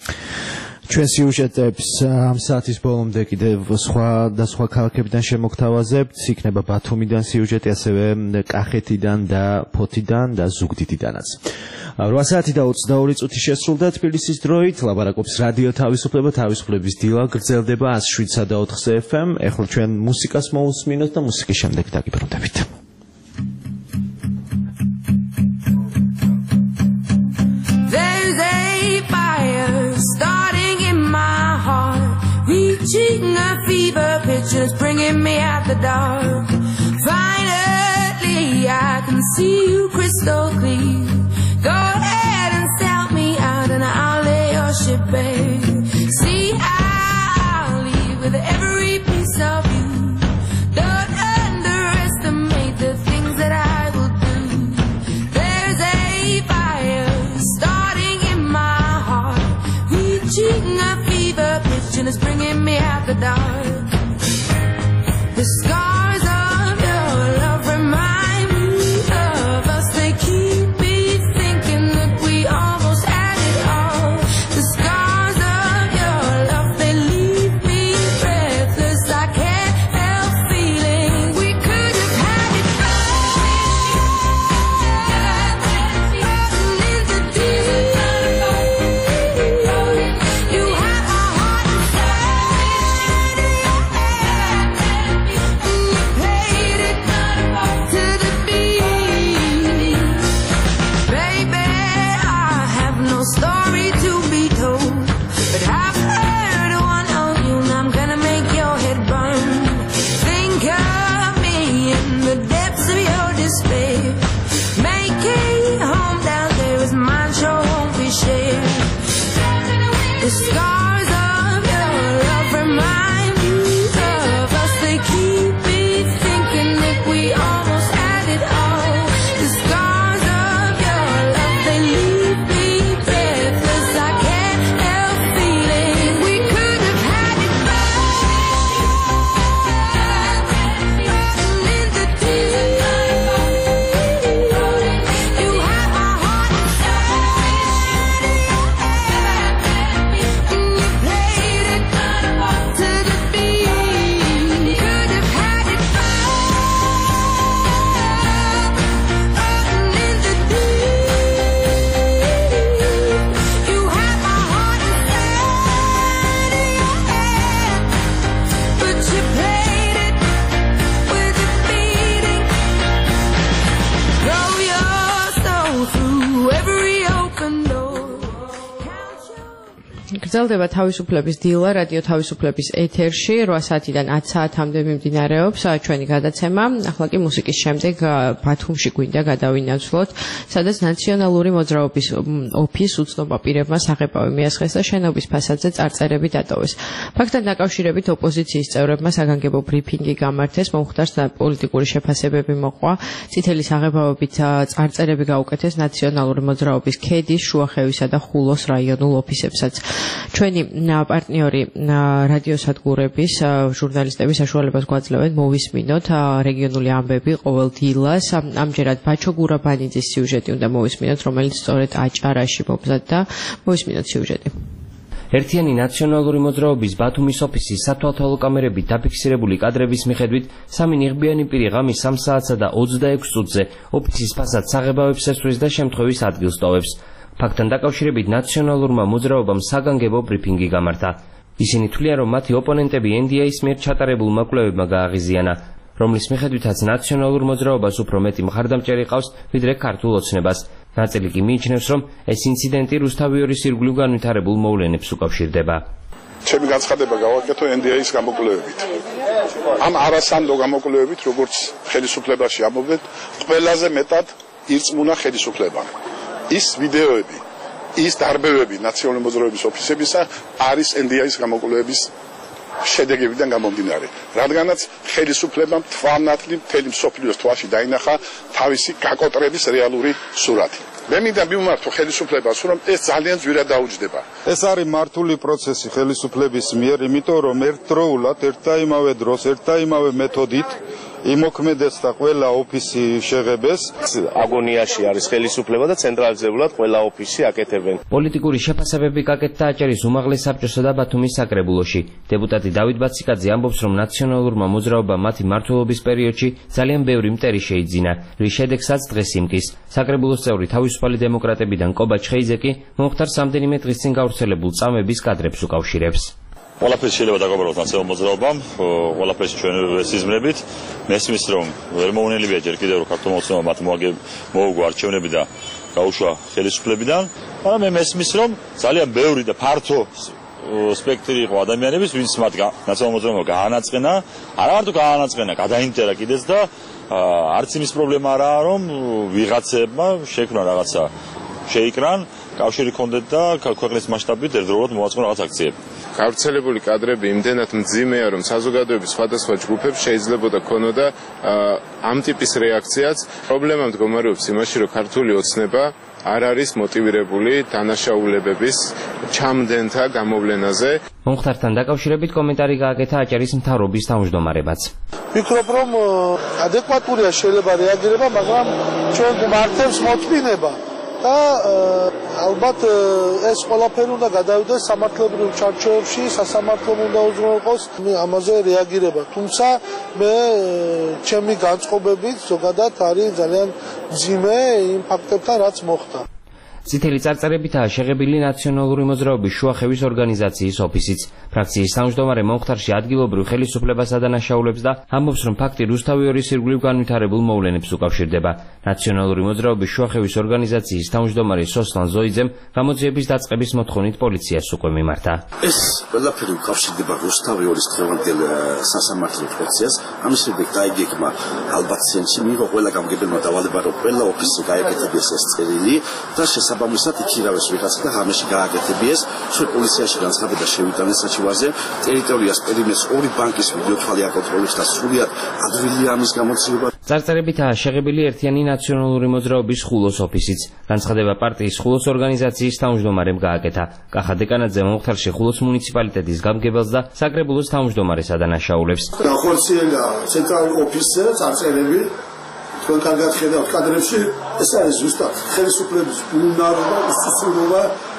ჩვენ სიუჟეტებს ამ საათის ბოლომდე კიდევ სხვა ქალაქებიდან შემოგთავაზებთ. იქნება ბათუმიდან სიუჟეტი, ასევე კახეთიდან და ფოთიდან და ზუგდიდიდანაც. 8 საათი და 22 წუთი შესრულდა თბილისის დროით. ლაპარაკობს რადიო თავისუფლება, თავისუფლების დილა გრძელდება 107 და 4 FM. ეხლა ჩვენ მუსიკას მოусმინოთ და მუსიკის შემდეგ დაგიბრუნდებით. Reaching a fever pitch and it's bringing me out the dark. Finally, I can see you crystal clear. Go ahead and sell me out and I'll lay your ship bare. See, I'll leave with every piece of you. Don't underestimate the things that I will do. There's a fire starting in my heart, reaching a fever pitch and it's bringing me out the dark. The scars of your love remind me of us. They keep me thinking that we almost had it all. The scars of your love, they leave me breathless. I can't help feeling we could have had it floating in the deep. You have my heart inside. გრძელდება თავისუფლების დილა რადიო თავისუფლების ეთერში 8 საათიდან 10 საათამდე მიმდინარეობს ჩვენი გადაცემა. ახლა კი მუსიკის შემდეგ ბათუმში გვინდა გადავინაცვლოთ, სადაც ნაციონალური მოძრაობის ოფის უცნობმა პირებმა საღებავი მიასხეს და შენობის ფასადზე წარწერები დატოვეს. ფაქტთან დაკავშირებით ოპოზიციის წევრებმა საგანგებო ბრიფინგი გამართეს, მომხდარს და პოლიტიკური შეფასებები მოყვა. წითელი საღებავებით წარწერები გაუკეთეს ნაციონალური მოძრაობის ქედის, შუახევისა და ხულოს რაიონულ ოფისებსაც. ჩვენი პარტნიორი რადიოსადგურების ჟურნალისტების საშუალებას გვაძლევენ მოვისმინოთ რეგიონული ამბები ყოველ დილას. ამჯერად ბაჩო გურაბანიძის სიუჟეტი უნდა მოვისმინოთ, რომელიც სწორედ აჭარაში მომზადდა. მოვისმინოთ სიუჟეტი. ერთიანი ნაციონალური მოძრაობის ბათუმის ოფისის სათვალთვალო კამერებით დაფიქსირებული კადრების მიხედვით სამი ნიღბიანი პირი ღამის 3 საათსა და 26 წუთზე ოფისის ფასადს საღებავებს ესვრის და შემთხვევის ადგილს ტოვებს. ფაქტთან დაკავშირებით ნაციონალურმა მოძრაობამ საგანგებო ბრიფინგი გამართა. ისინი თვლიან, რომ მათი ოპონენტები NDA-ის მიერ ჩატარებულმა კვლევებმა გააღიზიანა, რომლის მიხედვითაც ნაციონალურ მოძრაობას უფრო მეტი მხარდამჭერი ყავს, ვიდრე ქართულ ოცნებას. ნაწილი კი მიიჩნევს, რომ ეს ინციდენტი რუსთავიორის ირგვლივ განვითარებულ მოვლენებს უკავშირდება. ჩემი განცხადება გავაკეთო NDA-ის გამოკვლევებით. ამ არასანდო გამოკვლევებით, როგორც ხელისუფლებაში ამობდეთ, ყველაზე მეტად ირწმუნა ხელისუფლებამ. ის ვიდეოები, ის დარბევები ნაციონალური მოძრაობის ოფისებისა არის NDA-ის გამოკვლევების შედეგებიდან გამომდინარე, რადგანაც ხელისუფლებამ თვალნათლი მთელი მსოფლიოს თვალში დაინახა თავისი გაკოტრების რეალური სურათი. მე მინდა მივმართო ხელისუფლებას, რომ ეს ძალიან ძვირად დაუჯდება. ეს არის მართული პროცესი ხელისუფლების მიერ, იმიტომ რომ ერთდროულად, ერთ და იმავე დროს, ერთ და იმავე მეთოდით იმოქმედეს და ყველა ოფისი შეღებეს. აგონიაში არის ხელისუფლება და ცენტრალიზებულად ყველა ოფისი აკეთებენ. პოლიტიკური შეფასებები გაკეთდა აჭარის უმაღლეს საბჭოსა და ბათუმის საკრებულოში. დეპუტატი დავით ბაციკაძე ამბობს, რომ ნაციონალურმა მოძრაობამ მათი მმართველობის პერიოდში ძალიან ბევრი მტერი შეიძინა, რის შედეგსაც დღეს იმკის. საკრებულოს წევრი თავისუფალი დემოკრატებიდან კობა ჩხეიძე კი მომხდარს რამდენიმე დღის წინ გავრცელებულ წამების კადრებს უკავშირებს. ყველაფერს შეიძლება დაგაბაროთ ნაციონალურ მოძრაობამ, ყველაფერს ჩვენ სიზმრებით. მესმის, რომ ვერ მოუნელია ჯერ კიდევ რომ ქართულ მოძრაობამ მათ მოუგო არჩევნები და გაუშვა ხელისუფლებიდან, მაგრამ მე მესმის, რომ ძალიან ბევრი და ფართო სპექტრი იყო ადამიანების, ვინც მათ ნაციონალურ მოძრაობამ გაანაწყენა, არა მარტო გაანაწყენა, გადაინტერა კიდეც და არც იმის პრობლემა არაა, რომ ვიღაცებმა შექმნა რაღაცა შეიკრან, კავშირი ჰქონდეთ და ქვეყნის მასშტაბით ერთდროულად მოაწყო რაღაც აქციები. გავრცელებული კადრები იმდენად მძიმეა, რომ საზოგადოების სხვადასხვა ჯგუფებს შეიძლებოდა ქონოდა ამ ტიპის რეაქციაც. პრობლემა მდგომარეობს იმაში, რომ ქართული ოცნება არ არის მოტივირებული დანაშაულებების ჩამდენთა გამოვლენაზე. მომხდართან დაკავშირებით კომენტარი გააკეთა აჭარის მთავრობის თავმჯდომარებაც. ვფიქრობ, რომ ადეკვატურია შეიძლება რეაგირება, მაგრამ ჩვენ მართებს მოთმინება. და ალბათ ეს ყველაფერი უნდა გადავიდეს სამართლებრივ ჩარჩოებში, სასამართლომ უნდა უზრუნველყოს ამაზე რეაგირება. თუმცა მე ჩემი განწყობებით ზოგადად არის ძალიან მძიმე იმ ფაქტებთან, რაც მოხდა. წითელი წარწერებითაა შეღებილი ნაციონალური მოძრაობის შუახევის ორგანიზაციის ოფისიც. ფრაქციის თავმჯდომარე მომხდარში ადგილობრივ ხელისუფლებას ადანაშაულებს და ამბობს, რომ ფაქტი რუსთავიორის ირგვლივ განვითარებულ მოვლენებს უკავშირდება. ნაციონალური მოძრაობის შუახევის ორგანიზაციის თავმჯდომარე სოსლან ზოიძემ გამოძიების დაწყების მოთხოვნით პოლიციას უკვე მიმართა. ეს ყველაფერი უკავშირდება რუსთავიორის დღევანდელ სასამართლო პროცესს. ამის შემდეგ დაიგეგმა ალბათ სენსი მიიღო ყველა გამგებელმა დავალება, რომ ყველა ოფისზე გაეკეთებიეს ეს წერილი და საბამისად იქირავეს ვიღაცა და ღამეში გააკეთებიეს. ჩვენ პოლიციაში განცხადება შევიტანეს საჩივარზე. ტერიტორიას პერიმეტრს 2 ბანკის ვიდეოთვალი აკონტროლებს და სრულიად ადვილია ამის გამოცდილება. წარწერებითაა შეღებილი ერთიანი ნაციონალური მოძრაობის ხულოს ოფისიც. განცხადება პარტიის ხულოს ორგანიზაციის თავმჯდომარემ გააკეთა. კახა დეკანაძე მომხდარში ხულოს მუნიციპალიტეტის გამგებელს და საკრებულოს თავმჯდომარეს ადანაშაულებს. განხორციელა ცენტრალურ ოფისზე წარწერები თქვენ კარგად ხედავთ კადრებში, ეს არის ზუსტად ხელისუფლების უნარობა, უსუსრულობა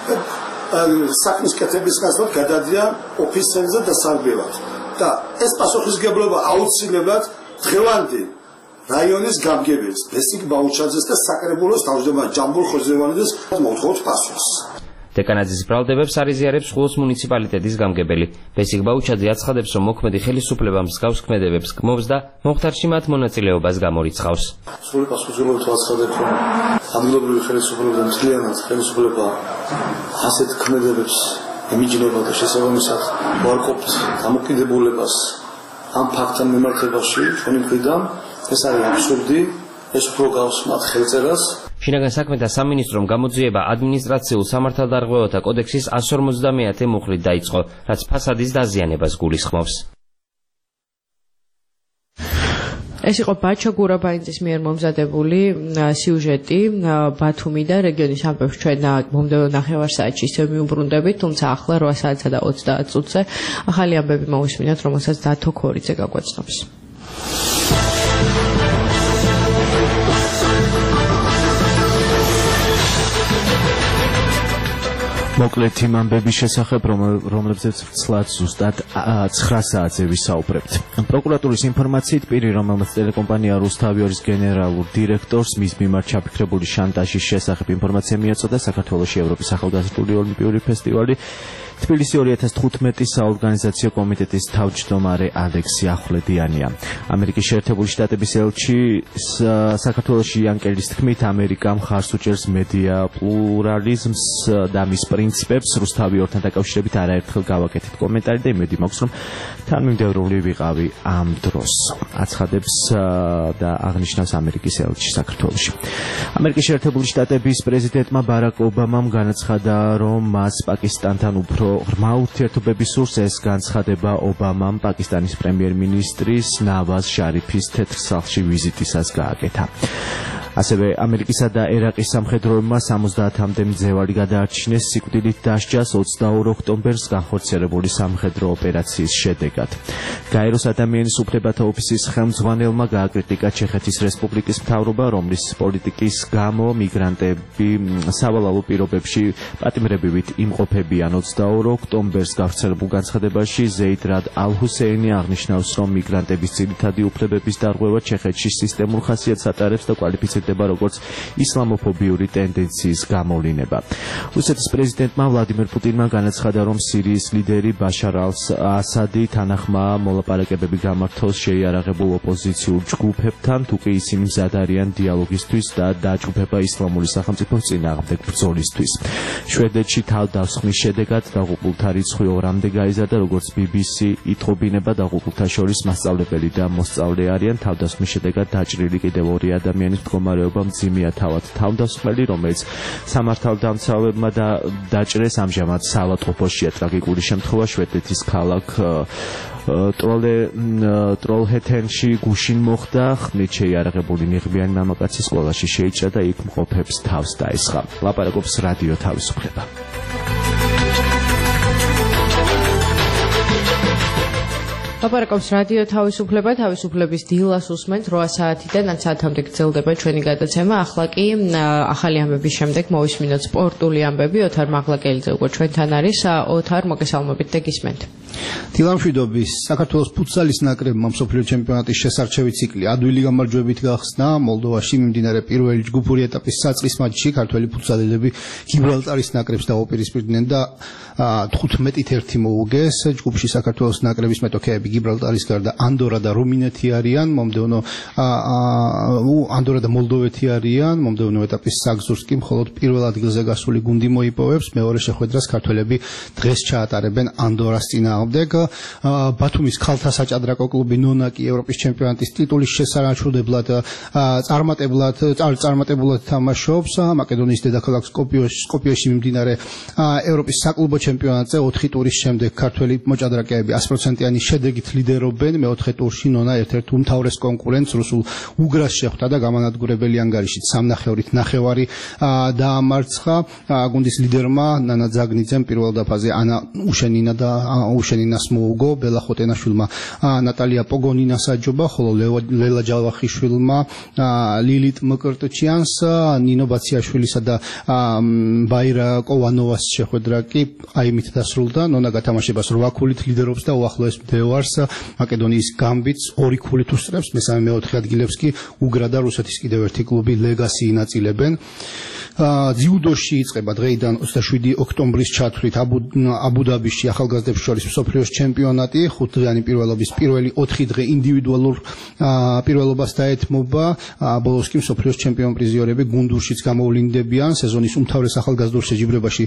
საქმის კეთების გასვლად გადადიან ოფისებზე დასარბევად. და ეს პასუხისგებლობა აუცილებლად დღევანდელ რაიონის გამგებელს, ბესიკ ბაუჩაძეს და საკრებულოს თავმჯდომარე ჯამბულ ხოზევანიძეს მოვთხოვთ პასუხს. დეკანაძის ბრალდებებს არიზიარებს ხულოს მუნიციპალიტეტის გამგებელი. ბესიკ ბაუჩაძე აცხადებს, რომ მოქმედი ხელისუფლება მსგავს ქმედებებს გმობს და მომხდარში მათ მონაწილეობას გამორიცხავს. სრული პასუხისმგებლობით აცხადებ, რომ ადგილობრივი ხელისუფლება მთლიანად ხელისუფლება ასეთ ქმედებებს იმიჯნება და შესაბამისად ვარყოფთ დამოკიდებულებას ამ ფაქტთან მიმართებაში ჩვენი მხრიდან. ეს არის აბსურდი, ეს უფრო გავსმათ ხელწერას. შინაგან საქმეთა სამინისტრომ გამოძიება ადმინისტრაციულ სამართალდარღვევათა კოდექსის 150 მუხლით დაიწყო, რაც ფასადის დაზიანებას გულისხმობს. ეს იყო ბაჩო გურაბაინძის მიერ მომზადებული სიუჟეტი ბათუმიდან რეგიონის ამბებს ჩვენ მომდევნო ნახევარსაათში ისევ მიუბრუნდებით, თუმცა ახლა 8 საათსა და 30 წუთზე ახალი ამბები მოვისმინოთ, რომელსაც დათო ქორიძე გაგვაცნობს. მოკლედ იმ ამბების შესახებ, რომლებზეც ცლად ზუსტად 9 საათზე ვისაუბრებთ. პროკურატურის ინფორმაციით, პირი, რომელმაც ტელეკომპანია რუსთავიორის გენერალურ დირექტორს მის მიმართ ჩაფიქრებული შანტაჟის შესახებ ინფორმაცია მიაწოდა, საქართველოში ევროპის ახალგაზრდული ოლიმპიური ფესტივალი თბილისი 2015 საორგანიზაციო კომიტეტის თავმჯდომარე ალექსი ახვლედიანია. ამერიკის შეერთებული შტატების ელჩი საქართველოში იანკელის თქმით, ამერიკა მხარს უჭერს მედია პლურალიზმს და მის პრინციპებს. რუსთავიორთან დაკავშირებით არაერთხელ გავაკეთეთ კომენტარი და იმედი მაქვს, რომ თანმიმდევრული ვიყავი ამ დროს. აცხადებს და აღნიშნავს ამერიკის ელჩი საქართველოში. ამერიკის შეერთებული შტატების პრეზიდენტმა ბარაკ ობამამ განაცხადა, რომ მას პაკისტანთან უფრო ღრმა ურთიერთობები სურს. ეს განცხადება ობამამ პაკისტანის პრემიერ-მინისტრის ნავაზ შარიფის თეთრ სახლში ვიზიტისას გააკეთა. ასევე ამერიკისა და ერაყის სამხედროებმა 70-მდე მძევალი გადაარჩინეს სიკვდილით დასჯას 22 ოქტომბერს განხორციელებული სამხედრო ოპერაციის შედეგად. გაეროს ადამიანის უფლებათა ოფისის ხელმძღვანელმა გააკრიტიკა ჩეხეთის რესპუბლიკის მთავრობა, რომლის პოლიტიკის გამო მიგრანტები სავალალო პირობებში პატიმრებივით იმყოფებიან. 22 ოქტომბერს გავრცელებულ განცხადებაში ზეიდ რად ალ-ჰუსეინი აღნიშნავს, რომ მიგრანტების ძირითადი უფლებების დარღვევა ჩეხეთში სისტემურ ხასიათს ატარებს და კვალიფიცირდება როგორც ისლამოფობიური ტენდენციის გამოვლინება. რუსეთის პრეზიდენტმა ვლადიმერ პუტინმა განაცხადა, რომ სირიის ლიდერი ბაშარ ალ-ასადი თანახმა მოლაპარაკებები გამართოს შეიარაღებულ ოპოზიციურ ჯგუფებთან, თუკი ისინი მზად არიან დიალოგისთვის და დაჯგუფება ისლამური სახელმწიფოს წინააღმდეგ ბრძოლისთვის. შვედეთში თავდასხმის შედეგად დაღუპულთა რიცხვი 2-მდე გაიზარდა, როგორც BBC ითხოვინება, დაღუპულთა შორის მასწავლებელი და მოსწავლე არიან. თავდასხმის შედეგად დაჭრილი კიდევ 2 ადამიანის მდგომარეობა მძიმეა, თავად თავდასხმელი, რომელიც სამართალდამცავებმა დაჭრეს. ამჟამად საავადმყოფოშია. ტრაგიკული შემთხვევა შვედეთის ქალაქ ტროლჰეტენში გუშინ მოხდა. ხმლით შეიარაღებული ნიღბიანი მამაკაცი სკოლაში შეიჭრა და იქ მყოფებს თავს დაესხა. ლაპარაკობს რადიო თავისუფლება. ლაპარაკობს რადიო თავისუფლება, თავისუფლების დილას უსმენთ 8 საათიდან 10 საათამდე გრძელდება ჩვენი გადაცემა. ახლა კი ახალი ამბების შემდეგ მოვისმინოთ სპორტული ამბები. ოთარ მაღლაკელიძე უკვე ჩვენთან არის. ოთარ, მოგესალმებით და გისმენთ. დილამშვიდობის. საქართველოს ფუტსალის ნაკრებმა მსოფლიო ჩემპიონატის შესარჩევი ციკლი ადვილი გამარჯვებით გახსნა. მოლდოვაში მიმდინარე პირველი ჯგუფური ეტაპის საწყის მატჩში ქართველი ფუტსალელები გიბრალტარის ნაკრებს დაუპირისპირდნენ და 15-1 მოუგეს. ჯგუფში საქართველოს ნაკრების მეტოქეები გიბრალტარის გარდა ანდორა და რუმინეთი არიან. ანდორა და მოლდოვეთი არიან. მომდევნო ეტაპის საგზურს კი მხოლოდ პირველ ადგილზე გასული გუნდი მოიპოვებს. მეორე შეხვედრას ქართველები დღეს ჩაატარებენ ანდორას წინააღმდეგ. ბათუმის ქალთა საჭადრაკო კლუბი ნონაკი ევროპის ჩემპიონატის ტიტულის შესანარჩუნებლად წარმატებულად თამაშობს. მაკედონიის დედაქალაქ სკოპიეში მიმდინარე ევროპის საკლუბო ჩემპიონატზე 4 ტურის შემდეგ ქართველი მოჭადრაკეები 100%-იანი შედეგით ლიდერობენ. მეოთხე ტურში ნონა ერთ-ერთ უმთავრეს კონკურენტს რუსულ უგრას შეხვდა და გამანადგურებელი ანგარიშით 3-ნახევრით ნახევარი დაამარცხა. გუნდის ლიდერმა ნანა ძაგნიძემ პირველ დაფაზე ანა უშენინას მოუგო, ბელა ხოტენაშვილმა ნატალია პოგონინას აჯობა, ხოლო ლელა ჯავახიშვილმა ლილიტ მკრტჩიანს, ნინო ბაციაშვილისა და ბაირა კოვანოვას შეხვედრა კი აიმით დასრულდა. ნონა გათამაშებას 8 ქულით ლიდერობს და უახლოეს მდევარს მაკედონიის გამბიც 2 ქულით უსწრებს. მესამე მეოთხე ადგილებს კი უგრა და რუსეთის კიდევ ერთი კლუბი ლეგასი ინაწილებენ. ძიუდოში იწყება დღეიდან 27 ოქტომბრის ჩათვლით აბუ-დაბიში ახალგაზრდებს შორის მსოფლიოს ჩემპიონატი 5 დღიანი პირველობის პირველი 4 დღე ინდივიდუალურ პირველობას დაეთმობა. ბოლოს კი მსოფლიოს ჩემპიონ პრიზიორები გუნდურშიც გამოვლინდებიან. სეზონის უმთავრეს ახალგაზრდულ შეჯიბრებაში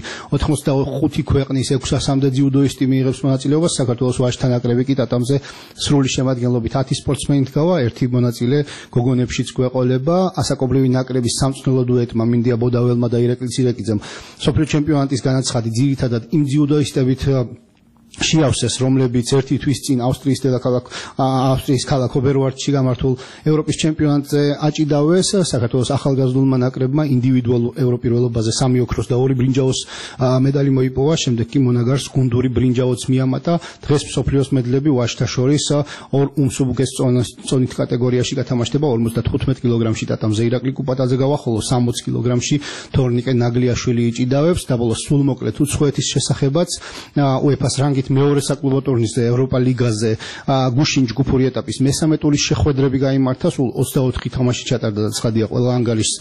85 ქვეყნის 600-მდე ძიუდოისტი მიიღებს მონაწილეობას. საქართველოს ვაჟთა ნაკრები კი ტატამზე სრული შემადგენლობით 10 სპორტსმენით გავა, ერთი მონაწილე გოგონებშიც გვეყოლება. ასაკობრივი ნაკრების სამწვრთნელო დუეტმა მინდია ბოდაველმა და ირაკლი ცირეკიძემ მსოფლიო ჩემპიონატის განაცხადი ძირითადად იმ ძიუდოისტებით შეავსეს, რომლებიც ერთი თვის წინ ავსტრიის ქალაქ ობერვარტში გამართულ ევროპის ჩემპიონატზე აჭიდავეს. საქართველოს ახალგაზრდულმა ნაკრებმა ინდივიდუალურ ევროპირველობაზე 3 ოქროს და 2 ბრინჯაოს მედალი მოიპოვა. შემდეგ კი მონაგარს გუნდური ბრინჯაოც მიამატა. დღეს მსოფლიოს მედლები ვაჟთა შორის 2 უმსუბუქეს წონით კატეგორიაში გათამაშდება. 55 კილოგრამში ტატამზე ირაკლი კუპატაძე გავა, ხოლო 60 კილოგრამში თორნიკე ნაგლიაშვილი იჭიდავებს. და ბოლოს სულმოკლედ უცხოეთის შესახებაც UEFA-ს რანგით მეორე საკლუბო ტურნირზე ევროპა ლიგაზე გუშინ ჯგუფური ეტაპის მესამე ტურის შეხვედრები გაიმართა. სულ 24 თამაში ჩატარდა და ცხადია ყველა ანგარიშს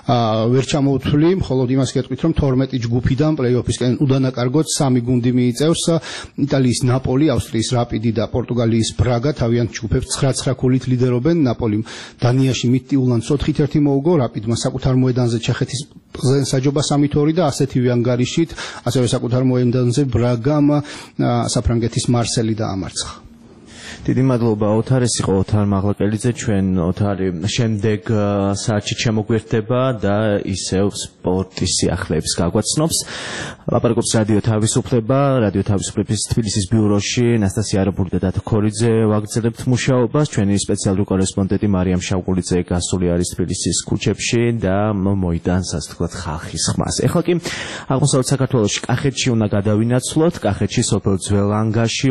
ვერ ჩამოუთვლი. მხოლოდ იმას გეტყვით, რომ 12 ჯგუფიდან პლეი-ოფისკენ უდანაკარგოდ 3 გუნდი მიიწევს. იტალიის ნაპოლი, ავსტრიის რაპიდი და პორტუგალიის ბრაგა თავიანთ ჯგუფებს 9-9 ქულით ლიდერობენ. ნაპოლიმ დანიაში მიტიულანს 4-1 მოუგო, რაპიდმა საკუთარ მოედანზე ჩეხეთის საჯობა 3-2 და ასეთივე ანგარიშით, ასევე საკუთარ მოედანზე ბრაგამ საფრანგეთის მარსელი დაამარცხა. დიდი მადლობა ოთარ, ეს იყო ოთარ მაღლაკელიძე. ჩვენ ოთარი შემდეგ საათში შემოგვერდება და ისევ სპორტის სიახლეებს გაგვაცნობს. ლაპარაკობს რადიო თავისუფლება, რადიო თავისუფლების თბილისის ბიუროში ნასტასია არაბული და დათო ქორიძე ვაგრძელებთ მუშაობას. ჩვენი სპეციალური კორესპონდენტი მარიამ შავგულიძე გასული არის თბილისის ქუჩებში და მოიტანს ასე თქვათ ხალხის ხმას. ეხლა კი აღმოსავლეთ საქართველოში კახეთში უნდა გადავინაცვლოთ. კახეთში სოფელ ძველანგაში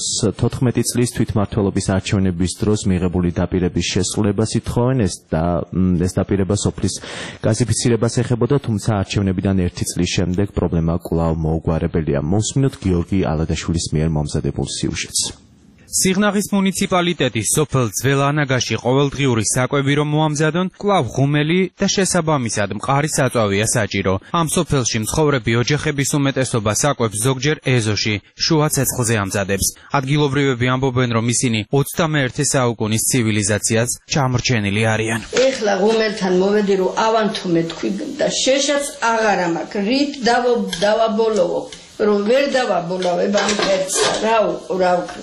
2014 წლის თვითმმართველობის არჩევნების დროს მიღებული დაპირების შესრულებას ითხოვენ. ეს დაპირება სოფლის გაზიფიცირებას ეხებოდა, თუმცა არჩევნებიდან 1 წლის შემდეგ პრობლემა კვლავ მოუგვარებელია. მოსმინოთ გიორგი ალადაშვილის მიერ მომზადებულ სიუჟეტს. სიღნაღის მუნიციპალიტეტის სოფელ ძველანაგაში ყოველდღიური საკვები რომ მოამზადონ, კვლავ ღუმელი და შესაბამისად მყარი საწვავია საჭირო. ამ სოფელში მცხოვრები ოჯახების უმეტესობა საკვებს ზოგჯერ ეზოში, შუა ცეცხლზე ამზადებს. ადგილობრივები ამბობენ, რომ ისინი 21 საუკუნის ცივილიზაციას ჩამორჩენილი არიან. ეხლა ღუმელთან მოვედი, რომ ავანთუმე თქვი და შეშაც აღარა მაქვს, რით დავაბოლოვო. რომ ვერ დავაბოლავებ ამ ერთსა, რა ვქნა.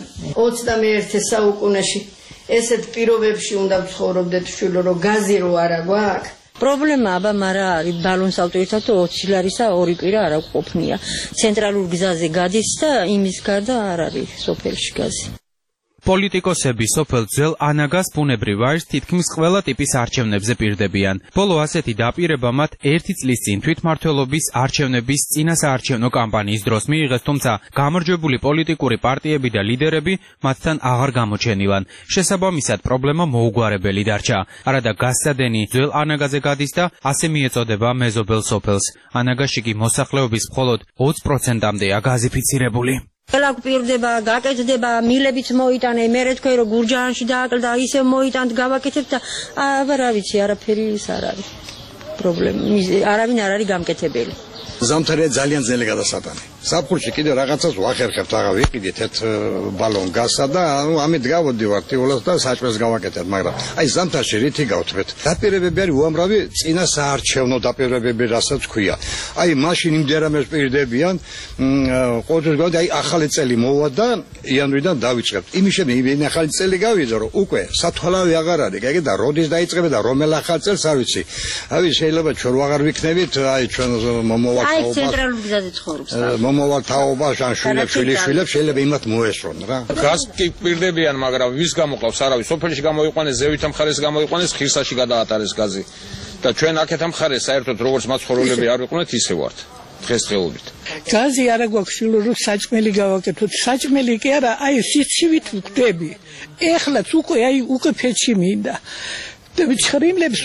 21 საუკუნეში ესეთ პირობებში უნდა ვცხოვრობდეთ შვილო, რომ გაზი რო არა გვაქვს. პრობლემა აბა მარა არის ბალონს ავტოირთად 20 ლარისა 2 კვირა არა ყოფნია. ცენტრალურ გზაზე გადის და იმის გარდა არ არის სოფელში გაზი. პოლიტიკოსები სოფელ ძველ ანაგას ბუნებრივ არის თითქმის ყველა ტიპის არჩევნებზე პირდებიან. ბოლო ასეთი დაპირება მათ 1 წლის წინ თვითმმართველობის არჩევნების წინასაარჩევნო კამპანიის დროს მიიღეს, თუმცა გამარჯვებული პოლიტიკური პარტიები და ლიდერები მათთან აღარ გამოჩენილან. შესაბამისად პრობლემა მოუგვარებელი დარჩა. არადა გასცადენი ძველ ანაგაზე გადის და ასე მიეწოდება მეზობელ სოფელს. ანაგაში კი მოსახლეობის მხოლოდ 20%-მდეა გაზიფიცირებული. ყველა გვპირდება, გაკეთდება, მილებიც მოიტანე, მე თქვენ რომ გურჯაანში დააკლდა, ისე მოიტანთ, გავაკეთებ და აბა რა ვიცი, არაფერი ის არ არის. პრობლემა, არავინ არ არის გამკეთებელი. ზამთარია ძალიან ძნელი გადასატანი. საფხურში კიდე რაღაცას ვახერხებთ, რაღა ვიყიდით ერთ ბალონ გასსა და ანუ ამით გავოდივართ იოლას და საჭმელს გავაკეთებთ, მაგრამ აი ზამთარში რითი გავთვეთ? დაპირებები არის უამრავი წინა საარჩევნო დაპირებები, რასაც ქვია. აი მაშინ იმდერამეს პირდებიან, ყოველთვის გავდი, აი ახალი წელი მოვა და იანვრიდან დავიწყებთ. იმის შემდეგ იმ ახალი წელი გავიდა, რომ უკვე სათვალავი აღარ არის, კაი და როდის დაიწყება და რომელ ახალ წელს არ ვიცი. აი შეიძლება ჩვენ აღარ ვიქნებით, აი ჩვენ მომავალ აი ცენტრალურ გზაზე ცხოვრობს. მომავალ თაობას ან შვილებს შეიძლება იმათ მოესწრონ რა. გას კი პირდებიან, მაგრამ ვის გამოყავს არავის. სოფელში გამოიყვანეს, ზევით მხარეს გამოიყვანეს, ხირსაში გადაატარეს გაზი. და ჩვენ აქეთ მხარეს საერთოდ როგორც მაცხოვრებლები არ ვიყვანეთ, ისე ვართ. დღესდღეობით. გაზი არა გვაქვს შვილო, რომ საჭმელი გავაკეთოთ. საჭმელი კი არა, აი სიცივით ვკვდები. ეხლაც უკვე ფეჩი მინდა. და ხრიმლებს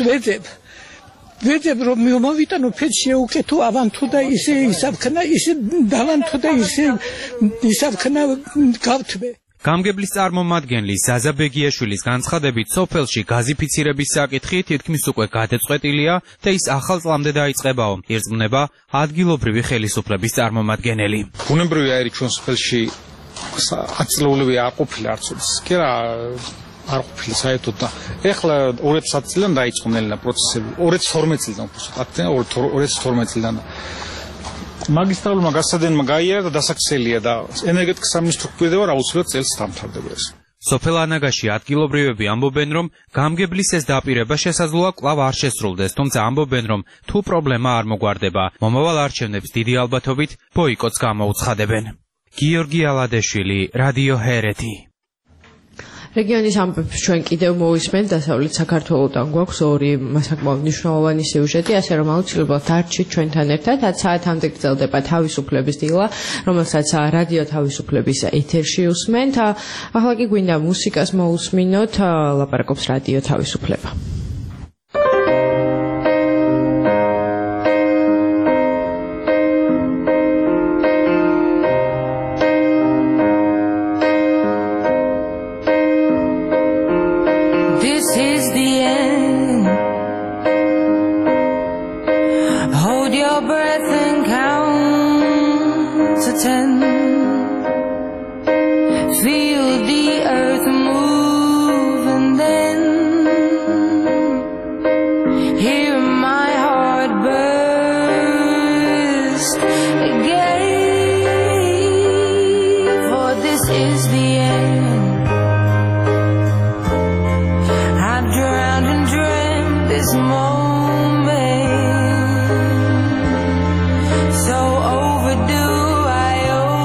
ვეძებ რომ მომავიტანო ფეჩი უკეთო ავანთო და ისე ისაბქნა ისე დავანთო და ისე ისაბქნა გავთვე. გამგებლის წარმომადგენლის ზაზა ბეგიაშვილის განცხადებით, სოფელში გაზიფიცირების საკითხი თითქმის უკვე გადაწყვეტილია და ის ახალ წლამდე დაიწყებაო. ირწმუნება ადგილობრივი ხელისუფლების წარმომადგენელი. ბუნებრივია არის ჩვენ სოფელში აწლეული არ ყოფილა არც კი რა არ ყოფილა საერთოდ და ეხლა 2010 წლიდან დაიწყო ნელა პროცესები 2012 წლიდან ვთქვათ 2012 წლიდან მაგისტრალურმა გასადენმა გაიარა და დასაქსელია და ენერგეტიკის სამინისტრო გვერდება აუცილებლად წელს დამთავრდება ეს სოფელ ანაგაში ადგილობრივები ამბობენ, რომ გამგებლის ეს დაპირება შესაძლოა კვლავ არ შესრულდეს, თუმცა ამბობენ, რომ თუ პრობლემა არ მოგვარდება, მომავალ არჩევნებს დიდი ალბათობით ბოიკოტს გამოუცხადებენ. გიორგი ალადეშვილი, რადიო ჰერეთი. რეგიონის ამბებს ჩვენ კიდევ მოვისმენთ დასავლეთ საქართველოსთან გვაქვს ორი საკმაოდ მნიშვნელოვანი სიუჟეტი, ასე რომ აუცილებლად დარჩით ჩვენთან ერთად 10 საათამდე გრძელდება თავისუფლების დილა, რომელსაც რადიო თავისუფლების ეთერში უსმენთ. ახლა კი გვინდა მუსიკას მოусმინოთ, ლაპარაკობს რადიო თავისუფლება. So overdue, I owe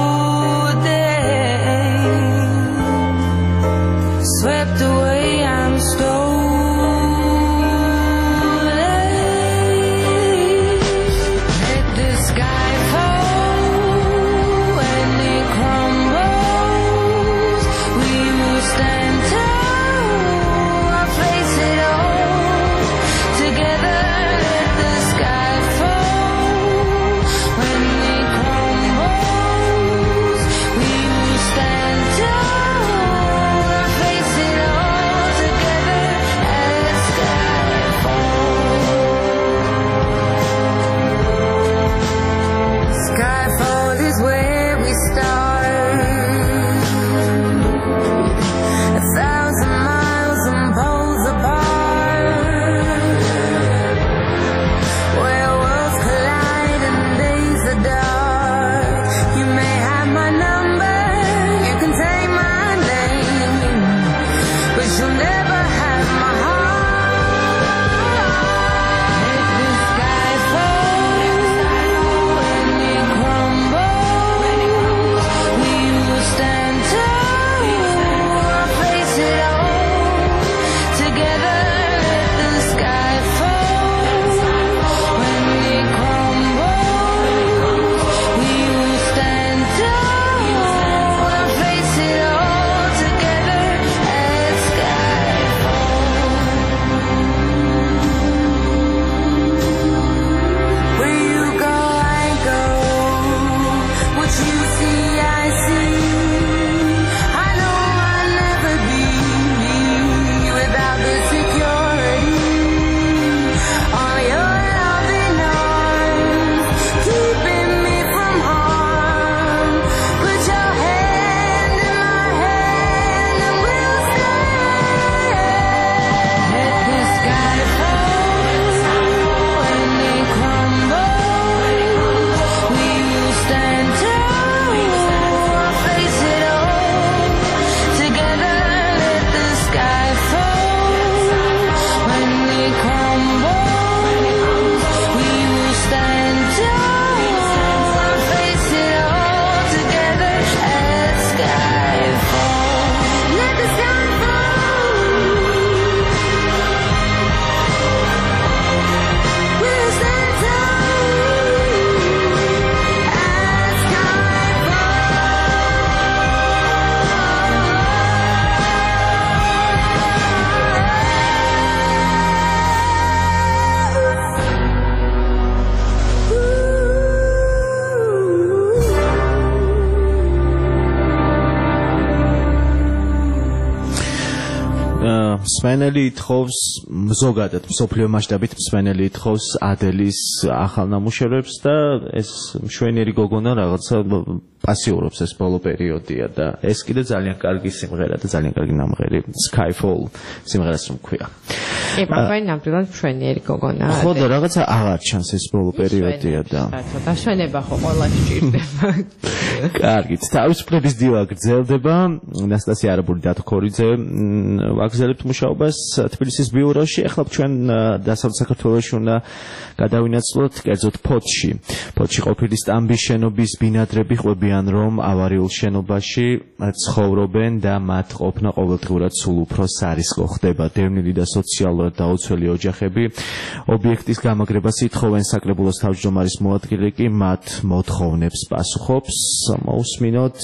მსმენელი ითხოვს ზოგადად მსოფლიო მასშტაბით მსმენელი ითხოვს ადელის ახალ ნამუშევრებს და ეს მშვენიერი გოგონა რაღაცა პასიურობს ეს ბოლო პერიოდია და ეს კიდე ძალიან კარგი სიმღერა და ძალიან კარგი ნამღერი Skyfall სიმღერას რომ ქვია. კი, მაგრამ ნამდვილად მშვენიერი გოგონა. ხო და რაღაცა აღარ ჩანს ეს ბოლო პერიოდია და დაშვენება ხო ყველა სჭირდება. კარგით, თავისუფლების დილა გრძელდება. ნასტასია არაბული დათქორიძე ვაგზალებთ მუშაობას თბილისის ბიუროში. ახლა ჩვენ დასავლეთ საქართველოში უნდა გადავინაცვლოთ კერძოდ ფოთში. ფოთში ყოფილი სტამბის შენობის ბინადრები ყვებიან, რომ ავარიულ შენობაში ცხოვრობენ და მათ ყოფნა ყოველდღურად სულ უფრო სარისკო ხდება. დევნილი და სოციალურად დაუცველი ოჯახები ობიექტის გამაგრებას ითხოვენ, საკრებულოს თავმჯდომარის მოადგილე კი მათ მოთხოვნებს პასუხობს. მოусმინოთ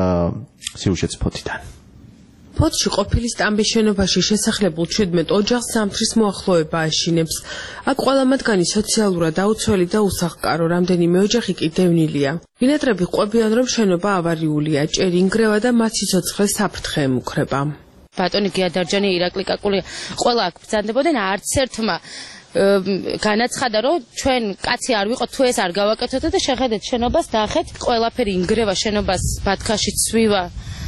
სიუჟეტს ფოთიდან. ფოთში ყოფილი სტამბის შენობაში შესახლებულ 17 ოჯახს ზამთრის მოახლოება აშინებს. აქ ყველა მათგანი სოციალურად დაუცველი და უსახლკარო, რამდენიმე ოჯახი კი დევნილია. ბინადრები ყვებიან, რომ შენობა ავარიულია, ჭერი ინგრევა და მათ სიცოცხლე საფრთხე ემუქრება. ბატონი გიადარჯანი, ირაკლი კაკული ყველა აქ ბრძანდებოდნენ, არც ერთმა განაცხადა, რომ ჩვენ კაცი არ ვიყოთ, თუ ეს არ გავაკეთოთ და შეხედეთ შენობას, დაახეთ, ყველაფერი ინგრევა, შენობას ბათქაში ცვივა.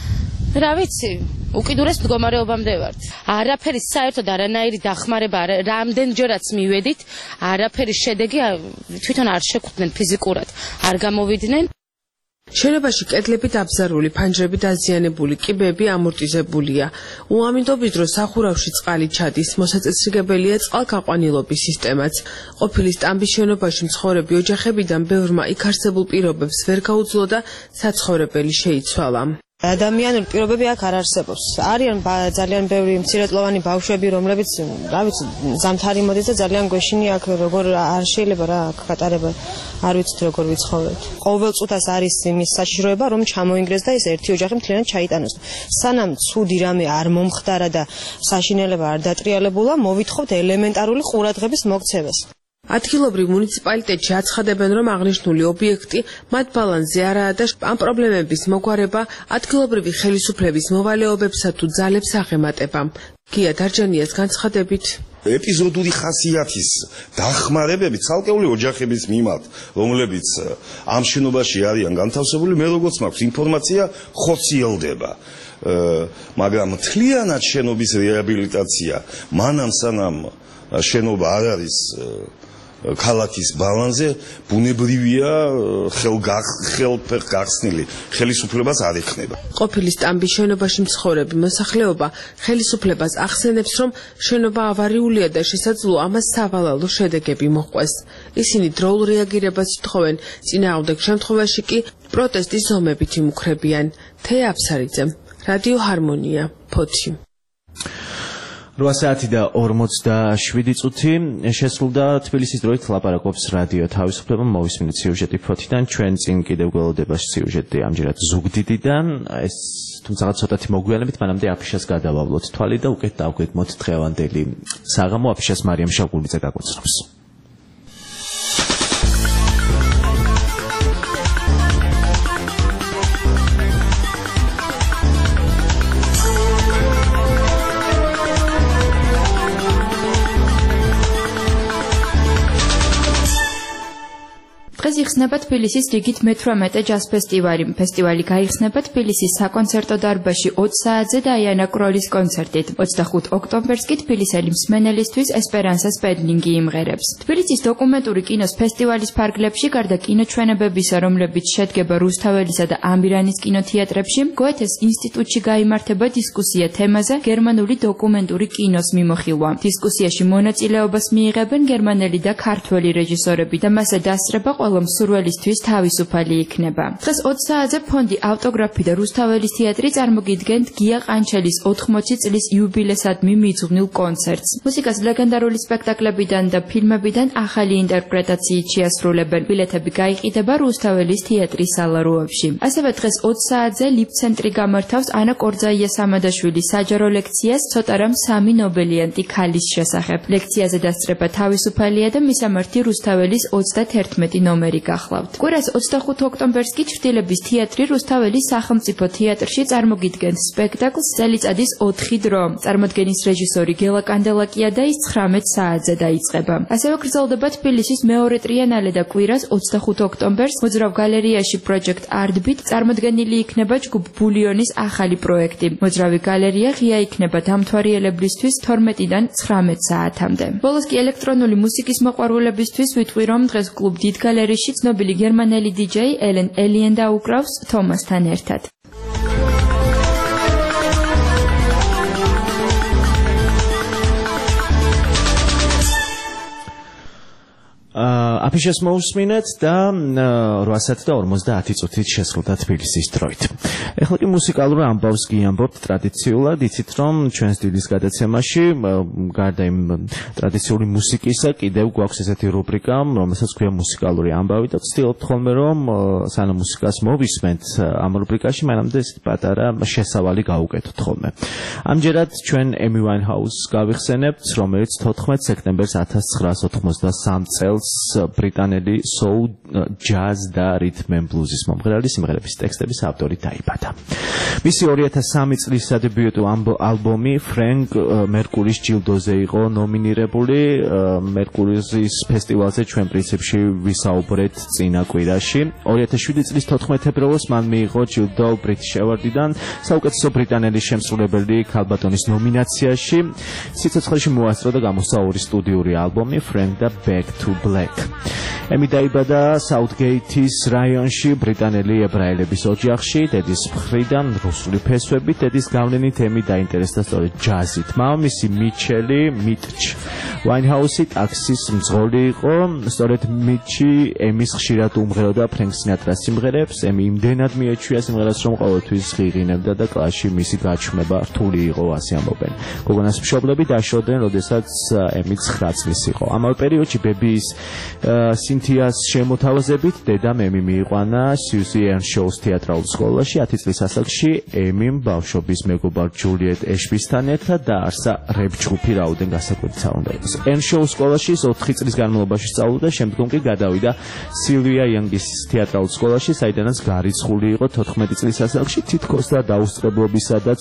რა ვიცი, უკიდურეს მდგომარეობამდე ვართ. არაფერი საერთოდ არანაირი დახმარება, რამდენჯერაც მივედით, არაფერი შედეგი თვითონ არ შეგვხვდნენ ფიზიკურად, არ გამოვიდნენ. შენობაში კედლები დაბზარული, ფანჯრები დაზიანებული, კიბეები ამორტიზებულია. უამინდობის დროს სახურავში წყალი ჩადის, მოსაწესრიგებელია წყალგაყვანილობის სისტემაც. ყოფილი სტამბის შენობაში მცხოვრები ოჯახებიდან ბევრმა იქ არსებულ პირობებს ვერ გაუძლო და საცხოვრებელი შეიცვალა. ადამიანური პირობები აქ არ არსებობს. არიან ძალიან ბევრი მცირეწლოვანი ბავშვები, რომლებიც, რა ვიცი, ზამთარი მოდის და ძალიან გვეშინია აქ როგორ არ შეიძლება რა აქ გატარება, არ ვიცით როგორ ვიცხოვრებთ. ყოველ წუთას არის იმის საშიშროება, რომ ჩამოინგრეს და ეს ერთი ოჯახი მთლიანად ჩაიტანოს. სანამ ცუდი რამე არ მომხდარა და საშინელება არ დატრიალებულა, მოვითხოვთ ელემენტარული ყურადღების მოქცევას. ადგილობრივ მუნიციპალიტეტში აცხადებენ, რომ აღნიშნული ობიექტი მათ ბალანსზე არაა და ამ პრობლემების მოგვარება ადგილობრივი ხელისუფლების მოვალეობებსა თუ ძალებს აღემატება. გია დარჯანიას განცხადებით, ეპიზოდური ხასიათის დახმარებები ცალკეული ოჯახების მიმართ, რომლებიც ამ შენობაში არიან განთავსებული, მე როგორც მაქვს ინფორმაცია, ხორციელდება. მაგრამ მთლიანად შენობის რეაბილიტაცია მანამ სანამ შენობა არ არის ქალაქის ბალანსზე, ბუნებრივია ხელფეხგახსნილი ხელისუფლებას არ ექნება. ყოფილი სტამბის შენობაში მცხოვრები მოსახლეობა ხელისუფლებას ახსენებს, რომ შენობა ავარიულია და შესაძლოა ამას სავალალო შედეგები მოჰყვეს. ისინი დროულ რეაგირებას ითხოვენ, წინააღმდეგ შემთხვევაში კი პროტესტის ზომებით იმუქრებიან. თეა აფსარიძე, რადიო ჰარმონია, ფოთი. 8 საათი და 47 წუთი შესრულდა თბილისის დროით ლაპარაკობს რადიო თავისუფლება. მოვისმინეთ სიუჟეტი ფოთიდან. ჩვენ წინ კიდევ გველოდება სიუჟეტი ამჯერად ზუგდიდიდან. ეს თუმცა ცოტათი მოგვიანებით, მანამდე აფიშას გადავავლოთ თვალი და უკეთ დავგვეგმოთ დღევანდელი საღამო. აფიშას მარიამ შავგულიძე გაგვეცნობს. დღეს იხსნება თბილისის რიგით მე-18 ჯაზ ფესტივალი. ფესტივალი გაიხსნება თბილისის საკონცერტო დარბაზში 20 საათზე და აიანა კროლის კონცერტით. 25 ოქტომბერს კი თბილისელი მსმენელისთვის ესპერანსა სპენდინგი იმღერებს. თბილისის დოკუმენტური კინოს ფესტივალის ფარგლებში გარდა კინოჩვენებებისა, რომლებიც შედგება რუსთაველისა და ამირანის კინოთეატრებში, გოეთეს ინსტიტუტში გაიმართება დისკუსია თემაზე გერმანული დოკუმენტური კინოს მიმოხილვა. დისკუსიაში მონაწილეობას მიიღებენ გერმანელი და ქართველი რეჟისორები და მასზე დასწრება ყველა მსურველისთვის თავისუფალი იქნება. დღეს 20 საათზე ფონდი ავტოგრაფი და რუსთაველის თეატრი წარმოგიდგენთ გია ყანჩელის 80 წლის იუბილესადმი მიძღვნილ კონცერტს. მუსიკას ლეგენდარული სპექტაკლებიდან და ფილმებიდან ახალი ინტერპრეტაციით შეასრულებენ. ბილეთები გაიყიდება რუსთაველის თეატრის სალაროებში. ასევე დღეს 20 საათზე ლიფცენტრი გამართავს ანა კორძაიას სამადაშვილის საჯარო ლექციას ცოტარამ 3 ნობელიანტი ქალის შესახებ. ლექციაზე დასწრება თავისუფალია და მისამართი რუსთაველის 31 ნომერი ყველაფერი გახლავთ. კვირას 25 ოქტომბერს კი ჩრდილების თეატრი რუსთაველის სახელმწიფო თეატრში წარმოგიდგენს სპექტაკლს წელიწადის 4 დრო. წარმოდგენის რეჟისორი გელა კანდელაკია და ის 19 საათზე დაიწყება. ასევე გრძელდება თბილისის მეორე ტრიენალე და კვირას 25 ოქტომბერს მოძრავ გალერეაში Project Artbeat წარმოდგენილი იქნება ჯგუფ ბულიონის ახალი პროექტი. მოძრავი გალერეა ღია იქნება დამთვალიერებლისთვის 12-დან 19 საათამდე. ბოლოს კი ელექტრონული მუსიკის მოყვარულებისთვის ვიტყვი, რომ დღეს კლუბ დიდ გალერეაში ცნობილი გერმანელი DJ ელენ ელიან დაუკრავს თომასთან ერთად. აფიშას მოусმინეთ და 8:50 წუთით შესრულდა თბილისის დროით. ეხლა კი მუსიკალური ამბავს გიამბობთ ტრადიციულად, იცით რომ ჩვენს დილის გადაცემაში გარდა იმ ტრადიციული მუსიკისა კიდევ გვაქვს ესეთი რუბრიკა, რომელსაც ქვია მუსიკალური ამბავი და ვცდილობთ ხოლმე რომ სანამ მუსიკას მოვისმენთ ამ რუბრიკაში, მანამდე ესეთი პატარა შესავალი გავუკეთოთ ხოლმე. ამჯერად ჩვენ Amy Winehouse გავიხსენებთ, რომელიც 14 სექტემბერს 1993 წელს ბრიტანელი soul, jazz და rhythm and blues-ის მომღერალი სიმღერების ტექსტების ავტორი დაიბადა. მისი 2003 წლის სადებიუტო ალბომი Frank Mercury-ის ჯილდოზე იყო ნომინირებული. Mercury-ის ფესტივალზე ჩვენ პრინციპში ვისაუბრეთ წინა კვირაში. 2007 წლის 14 თებერვალს მან მიიღო ჯილდო British Award-დან საუკეთესო ბრიტანელი შემსრულებელი ქალბატონის ნომინაციაში. სიცოცხლეში მოასწრო და გამოსცა ორი სტუდიური ალბომი Frank და Back to Black. ემი დაიბადა საუთგეითის რაიონში ბრიტანელი ებრაელების ოჯახში. დედის მხრიდან რუსული ფესვებით, დედის გავლენით ემი დაინტერესდა სწორედ ჯაზით. მამამისი მიჩელი მიტჩ Winehouse-ი ტაქსის მძღოლი იყო. სწორედ მიჩი ემის ხშირად უმღეროდა ფრენკ სინატრას სიმღერებს. ემი იმდენად მიეჩვია სიმღერას, რომ ყოველთვის ღიღინებდა და კლასში მისი გაჩვენება რთული იყო, ასე ამბობენ. გოგონას მშობლები დაშორდნენ, როდესაც ემი 9 წლის იყო. ამავე პერიოდში ბებიის სინთიას შემოთავაზებით დედამ ემი მიიყვანა Suzy Earnshaw-ს თეატრალურ სკოლაში. 10 წლის ასაკში ემიმ ბავშვობის მეგობარ ჯულიეტ ეშბისთან ერთად დაარსა რეპ ჯგუფი რაუდენ გასაკვირიც არ უნდა იყოს. Earnshaw სკოლაში 4 წლის განმავლობაში სწავლობდა, შემდგომ კი გადავიდა Sylvia Young-ის თეატრალურ სკოლაში, საიდანაც გარიცხული იყო 14 წლის ასაკში თითქოს და დაუსწრებლობისა და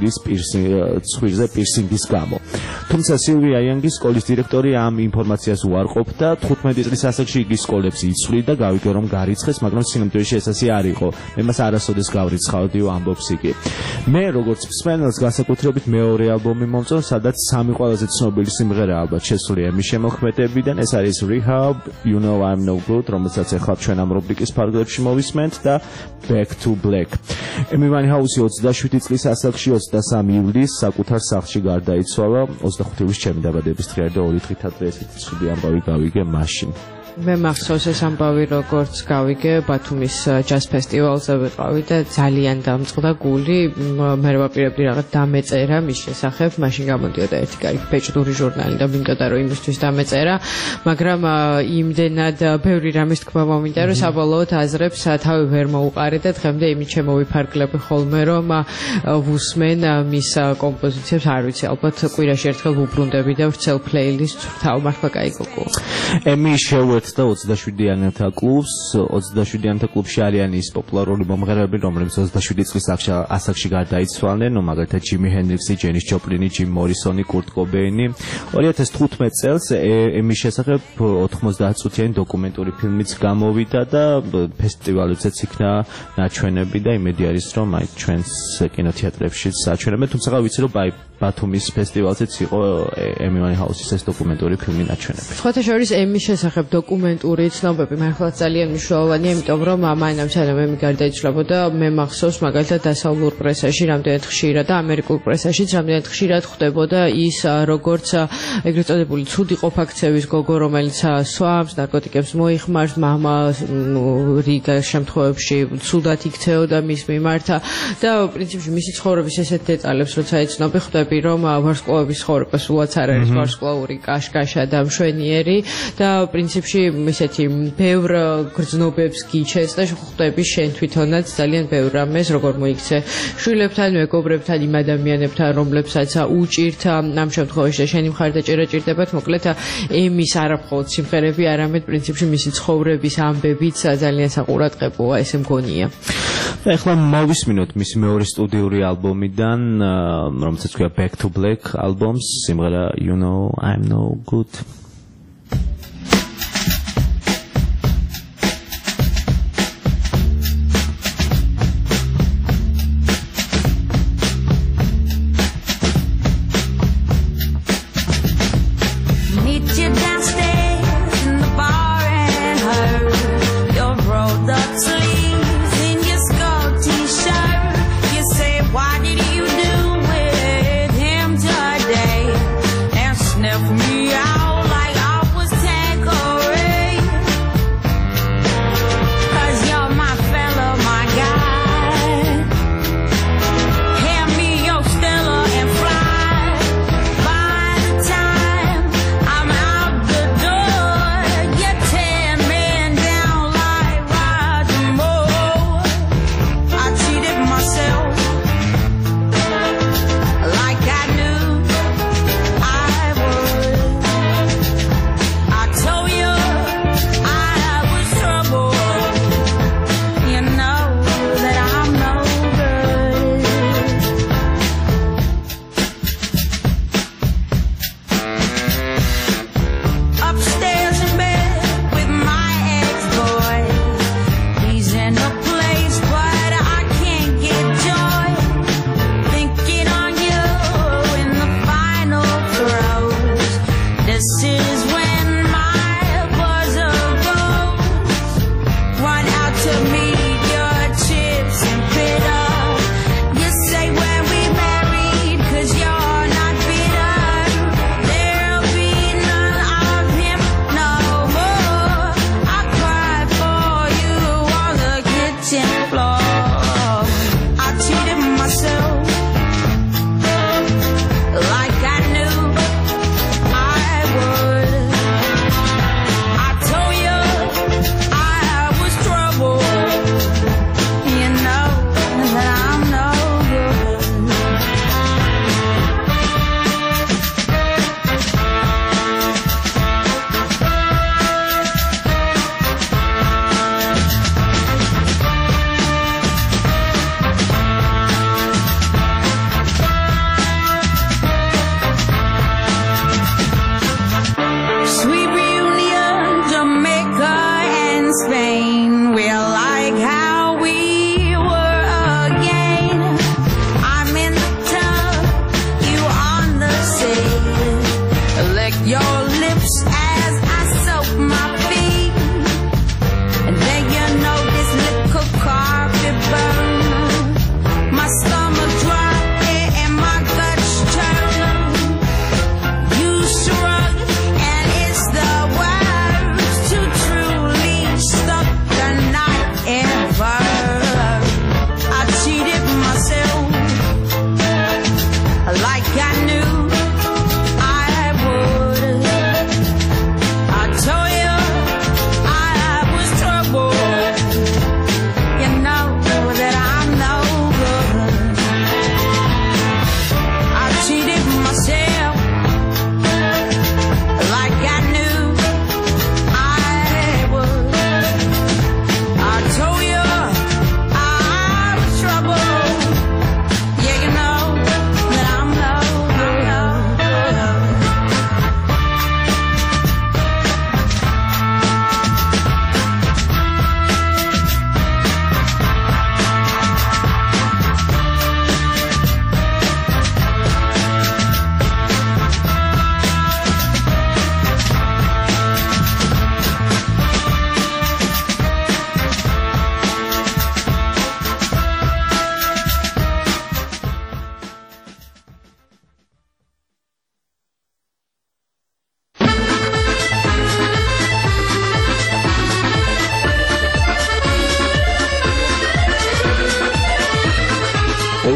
ცხვირზე პირსინგის გამო. თუმცა Sylvia Young-ის სკოლის დირექტორი ამ ინფორმაციას უარყოფდა. 15 წლის ასაკში იგი სკოლებს იცვლიდა, გავიგე რომ გარიცხეს, მაგრამ სინამდვილეში ეს ასე არ იყო. მე მას არასოდეს გავრიცხავდიო, ამბობს იგი. მე როგორც მსმენელს განსაკუთრებით მეორე ალბომი მომწონს, სადაც სამი ყველაზე ცნობილი სიმღერა ალბათ შესულია ემის შემოქმედებიდან. ეს არის Rehab, You Know I'm No Good, რომელსაც ახლა ჩვენ ამ რუბრიკის ფარგლებში მოვისმენთ და Back to Black. Amy Winehouse 27 წლის ასაკში 23 ივლისს საკუთარ სახლში გარდაიცვალა. 25 ივლისს ჩემი დაბადების დღეა და 2 დღით ადრე ესეთი ცუდი ამბავი გავიგე მაშინ. მე მახსოვს ეს ამბავი, როგორც გავიგე ბათუმის ჯაზ ფესტივალზე ვიყავი და ძალიან დამწყდა გული. მე ვაპირებდი რაღაც დამეწერა მის შესახებ, მაშინ გამოდიოდა ერთი კარგი ბეჭდური ჟურნალი და მინდოდა რომ იმისთვის დამეწერა, მაგრამ იმდენად ბევრი რამის თქმა მომინდა, რომ საბოლოოდ აზრებს თავი ვერ მოუყარე და დღემდე იმით შემოვიფარგლები ხოლმე, რომ ვუსმენ მის კომპოზიციებს, არ ვიცი, ალბათ კვირაში ერთხელ ვუბრუნდები და ვრცელ პლეილისტს ვრთავ, მართლა კაი გოგოა. ემი შეუერთდა 27-იანთა კლუბს. 27-იანთა კლუბში არიან ის პოპულარული მომღერლები, რომლებიც 27 წლის ასაკში გარდაიცვალნენ, მაგალითად ჯიმი ჰენდრიქსი, ჯენის ჯოპლინი, ჯიმ მორისონი, კურტ კობეინი. 2015 წელს ემის შესახებ 90 წუთიანი დოკუმენტური ფილმიც გამოვიდა და ფესტივალებზეც იქნა ნაჩვენები და იმედი არის, რომ აი ჩვენს კინოთეატრებშიც აჩვენებენ, თუმცა ვიცი რომ ბათუმის ფესტივალზეც იყო Amy Winehouse-ის ეს დოკუმენტური ფილმი ნაჩვენები. სხვათა შორის ემის შესახებ დოკუმენტური ცნობები მართლაც ძალიან მნიშვნელოვანია, იმიტომ რომ ამანამ სანამ ემი გარდაიცვალებოდა, მე მახსოვს მაგალითად დასავლურ პრესაში რამდენად ხშირად და ამერიკულ პრესაშიც რამდენად ხშირად ხვდებოდა ის, როგორც ეგრეთ წოდებული ცუდი ყოფაქცევის გოგო, რომელიც სვამს, ნარკოტიკებს მოიხმარს, მამა რიგა შემთხვევებში ცუდად იქცეოდა მის მიმართ და პრინციპში მისი ცხოვრების ესეთ დეტალებს როცა ეცნობი, ხვდები ვიტყოდები, რომ ვარსკვლავების ცხოვრება სულაც არ არის ვარსკვლავური კაშკაშა და მშვენიერი და პრინციპში ისეთი ბევრ გრძნობებს გიჩეს და ხვდები შენ თვითონაც ძალიან ბევრ რამეს როგორ მოიქცე შვილებთან, მეგობრებთან, იმ ადამიანებთან, რომლებსაც უჭირთ ამ შემთხვევაში და შენი მხარდაჭერა ჭირდებათ, მოკლედ ემის არამხოლოდ სიმღერები, არამედ პრინციპში მისი ცხოვრების ამბებიც ძალიან საყურადღებოა, ესე მგონია. ეხლა მოვისმინოთ მის მეორე სტუდიური ალბომიდან, რომელსაც ქვია Back to Black albums, სიმღერა You Know I'm No Good. Like I knew I would.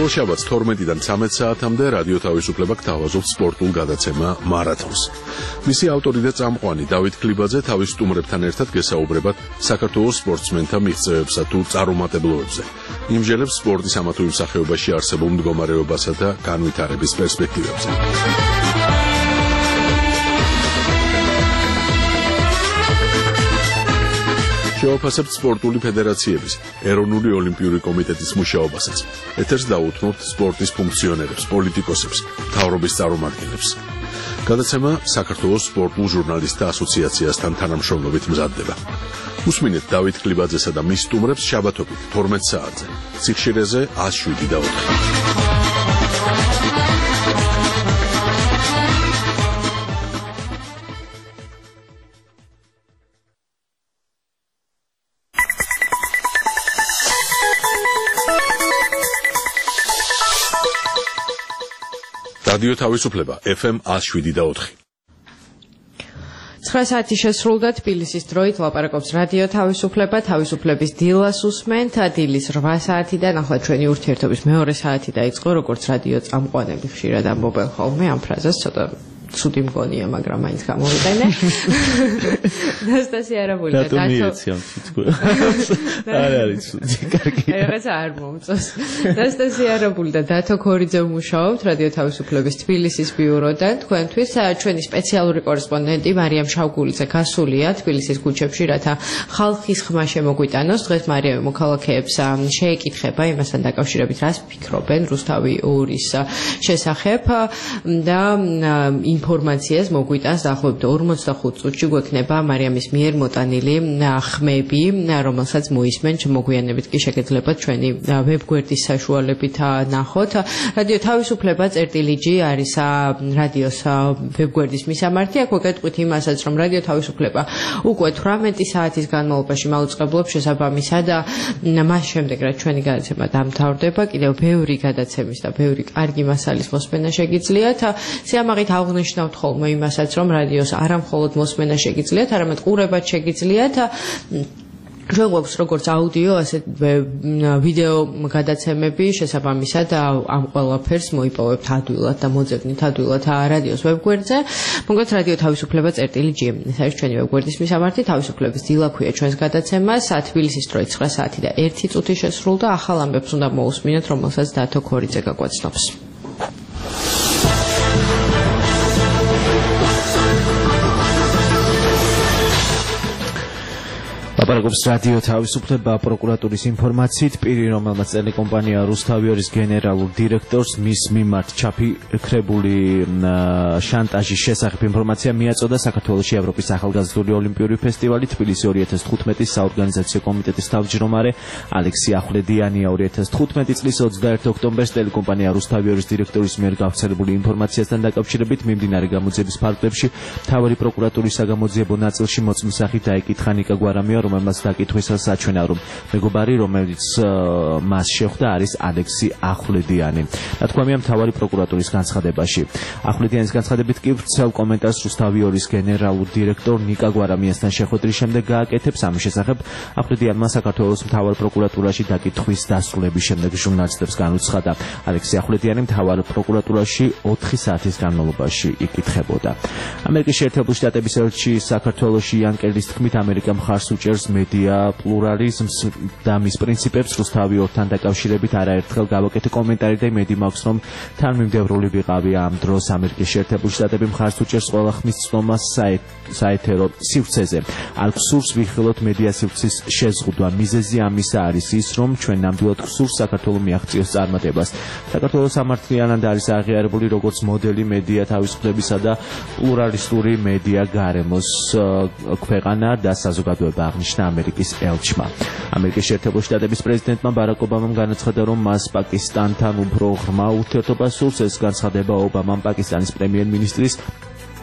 ყოველშაბათს 12-დან 13 საათამდე რადიო თავისუფლება გთავაზობს სპორტულ გადაცემა მარათონს. მისი ავტორი და წამყვანი დავით ქლიბაძე თავის სტუმრებთან ერთად გესაუბრებათ საქართველოს სპორტსმენთა მიღწევებსა თუ წარუმატებლობებზე. იმჟელებს სპორტის ამა თუ იმ სახეობაში არსებულ მდგომარეობასა და განვითარების პერსპექტივებზე. შევაფასებთ სპორტული ფედერაციების, ეროვნული ოლიმპიური კომიტეტის მუშაობასაც. ეთერს დაუთმობთ სპორტის ფუნქციონერებს, პოლიტიკოსებს, მთავრობის წარმომადგენლებს. გადაცემა საქართველოს სპორტულ ჟურნალისტთა ასოციაციასთან თანამშრომლობით მზადდება. უსმინეთ დავით ქლიბაძესა და მის სტუმრებს შაბათობით 12 საათზე. ციხშირეზე 107.4. რადიო თავისუფლება FM 107.4. 9 საათი შესრულდა თბილისის დროით ლაპარაკობს რადიო თავისუფლება, თავისუფლების დილას უსმენთ, დილის 8 საათიდან ახლა ჩვენი ურთიერთობის მეორე საათი დაიწყო, როგორც რადიო წამყვანები ხშირად ამბობენ ხოლმე ამ ფრაზას, ცოტა ცუდი მგონია, მაგრამ მაინც გამოვიყენე. ნასტასია არაბული და დათო მიეცი ამ თითქო. არ არის ცუდი, კარგი. რაღაც არ მომწონს. ნასტასია არაბული და დათო ქორიძე მუშაობთ რადიო თავისუფლების თბილისის ბიუროდან. თქვენთვის ჩვენი სპეციალური კორესპონდენტი მარიამ შავგულიძე გასულია თბილისის ქუჩებში, რათა ხალხის ხმა შემოგვიტანოს. დღეს მარიამი მოქალაქეებს შეეკითხება იმასთან დაკავშირებით, რას ფიქრობენ რუსთავი 2-ის შესახებ და ინფორმაციას მოგვიტანს დაახლოებით 45 წუთში გვექნება მარიამის მიერ მოტანილი ხმები, რომელსაც მოისმენ მოგვიანებით კი შეგეძლებათ ჩვენი ვებგვერდის საშუალებით ნახოთ. რადიო თავისუფლება წერტილი G არის რადიოს ვებგვერდის მისამართი. აქ ვეკეთყვით იმასაც, რომ რადიო თავისუფლება უკვე 18 საათის განმავლობაში მაუწყებლობს შესაბამისად და მას შემდეგ რაც ჩვენი გადაცემა დამთავრდება, კიდევ ბევრი გადაცემის და ბევრი კარგი მასალის მოსმენა შეგიძლიათ. სიამაყით აღნიშნავთ ხოლმე იმასაც, რომ რადიოს არა მხოლოდ მოსმენა შეგიძლიათ, არამედ ყურებაც შეგიძლიათ. ჩვენ გვაქვს როგორც აუდიო, ასე ვიდეო გადაცემები, შესაბამისად ამ ყველაფერს მოიპოვებთ ადვილად და მოძებნით ადვილად რადიოს ვებგვერდზე. მოგეთ რადიო თავისუფლება წერტილი G. ეს არის ჩვენი ვებგვერდის მისამართი, თავისუფლების დილა ქვია ჩვენს გადაცემას. თბილისის დროით 9 საათი და 1 წუთი შესრულდა. ახალ ამბებს უნდა მოусმინოთ, რომელსაც დათო ქორიძე გაგვაცნობს. ლაპარაკობს რადიო თავისუფლება პროკურატურის ინფორმაციით პირი, რომელმაც ტელეკომპანია რუსთავი 2-ის გენერალურ დირექტორს მის მიმართ ჩაფიქრებული შანტაჟის შესახებ ინფორმაცია მიაწოდა საქართველოში ევროპის ახალგაზრდული ოლიმპიური ფესტივალი თბილისი 2015-ის საორგანიზაციო კომიტეტის თავმჯდომარე ალექსი ახვლედიანია 2015 წლის 21 ოქტომბერს ტელეკომპანია რუსთავი 2-ის დირექტორის მიერ გავრცელებული ინფორმაციასთან დაკავშირებით მიმდინარე გამოძიების ფაქტებში მთავარი პროკურატურის საგამოძიებო ნაწილში მოწმის სახით დაეკითხა ნიკა გვარამია, რომელმაც დაკითხვისას აჩვენა, რომ მეგობარი, რომელიც მას შეხვდა, არის ალექსი ახვლედიანი. ნათქვამია მთავარი პროკურატურის განცხადებაში. ახვლედიანის განცხადებით კი ვრცელ კომენტარს რუსთავი 2-ის გენერალურ დირექტორ ნიკა გვარამიასთან შეხვედრის შემდეგ გააკეთებს. ამის შესახებ ახვლედიანმა საქართველოს მთავარ პროკურატურაში დაკითხვის დასრულების შემდეგ ჟურნალისტებს განუცხადა. ალექსი ახვლედიანი მთავარ პროკურატურაში 4 საათის განმავლობაში იკითხებოდა. ამერიკის შეერთებული შტატების ელჩი საქართველოში იან კელის თქმით, ამერიკა მხარს უჭერს მედია პლურალიზმს და მის პრინციპებს. რუსთავი 2-თან დაკავშირებით არაერთხელ გავაკეთე კომენტარი და იმედი მაქვს, რომ თანმიმდევრული ვიყავი ამ დროს. ამერიკის შეერთებული შტატები მხარს უჭერს ყველა ხმის ცნობას საეთერო სივრცეზე. არ გსურს ვიხილოთ მედია სივრცის შეზღუდვა. მიზეზი ამისა არის ის, რომ ჩვენ ნამდვილად გსურს საქართველოს მიაღწიოს წარმატებას. საქართველოს სამართლიანად არის აღიარებული როგორც მოდელი მედია თავისუფლებისა და პლურალისტური მედია გარემოს ქვეყანა და საზოგადოება, აღნიშნა ამერიკის ელჩმა. ამერიკის შეერთებული შტატების პრეზიდენტმა ბარაკ ობამამ განაცხადა, რომ მას პაკისტანთან უფრო ღრმა ურთიერთობა სურს. ეს განცხადება ობამამ პაკისტანის პრემიერ-მინისტრის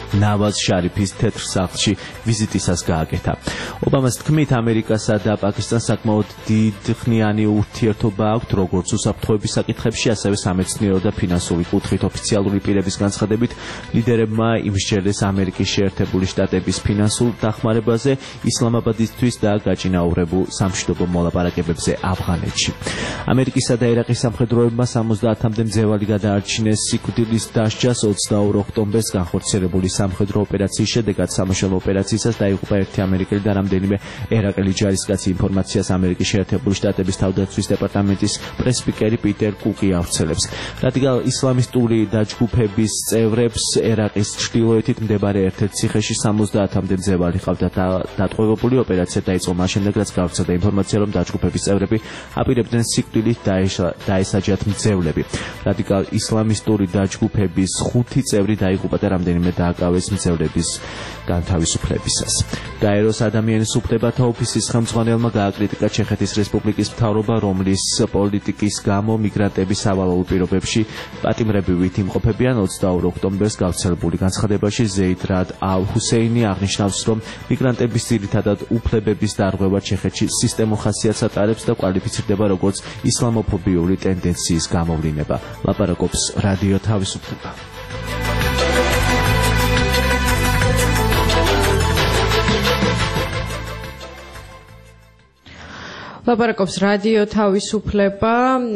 ნავაზ შარიფის თეთრ სახლში ვიზიტისას გააკეთა. ობამას თქმით, ამერიკასა და პაკისტანს საკმაოდ დიდხნიანი ურთიერთობა აქვთ, როგორც უსაფრთხოების საკითხებში, ასევე სამეცნიერო და ფინანსური კუთხით. ოფიციალური პირების განცხადებით, ლიდერებმა იმსჯელეს ამერიკის შეერთებული შტატების ფინანსურ დახმარებაზე ისლამაბადისთვის და გაჭინაურებულ სამშვიდობო მოლაპარაკებებზე ავღანეთში. ამერიკისა და ერაყის სამხედროებმა 70-მდე მძევალი გადაარჩინეს სიკვდილის დასჯას 22 ოქტომბერს განხორციელებული სამხედრო ოპერაციის შედეგად. სამაშველო ოპერაციისას დაიღუპა ერთი ამერიკელი და რამდენიმე ერაყელი ჯარისკაცი. ინფორმაციას ამერიკის შეერთებული შტატების თავდაცვის დეპარტამენტის პრესპიკერი პიტერ კუკი ავრცელებს. რადიკალ ისლამისტური დაჯგუფების წევრებს ერაყის ჩრდილოეთით მდებარე ერთ-ერთ ციხეში 70-მდე მძევალი ჰყავდათ დატყვევებული. ოპერაცია დაიწყო მას შემდეგ, რაც გავრცელდა ინფორმაცია, რომ დაჯგუფების წევრები აპირებდნენ სიკვდილით დაესაჯათ მძევლები. რადიკალ ისლამისტური დაჯგუფების 5 წევრი დაიღუპა და რამდენიმე დააკავეს მძევლების განთავისუფლებისას. გაეროს ადამიანის უფლებათა ოფისის ხელმძღვანელმა გააკრიტიკა ჩეხეთის რესპუბლიკის მთავრობა, რომლის პოლიტიკის გამო მიგრანტების სავალალო პირობებში პატიმრებივით იმყოფებიან. 22 ოქტომბერს გავრცელებული განცხადებაში ზეიდ რად ალ-ჰუსეინი აღნიშნავს, რომ მიგრანტების ძირითადად უფლებების დარღვევა ჩეხეთში სისტემურ ხასიათს ატარებს და კვალიფიცირდება როგორც ისლამოფობიური ტენდენციის გამოვლინება. ლაპარაკობს რადიო თავისუფლება. ლაპარაკობს რადიო თავისუფლება.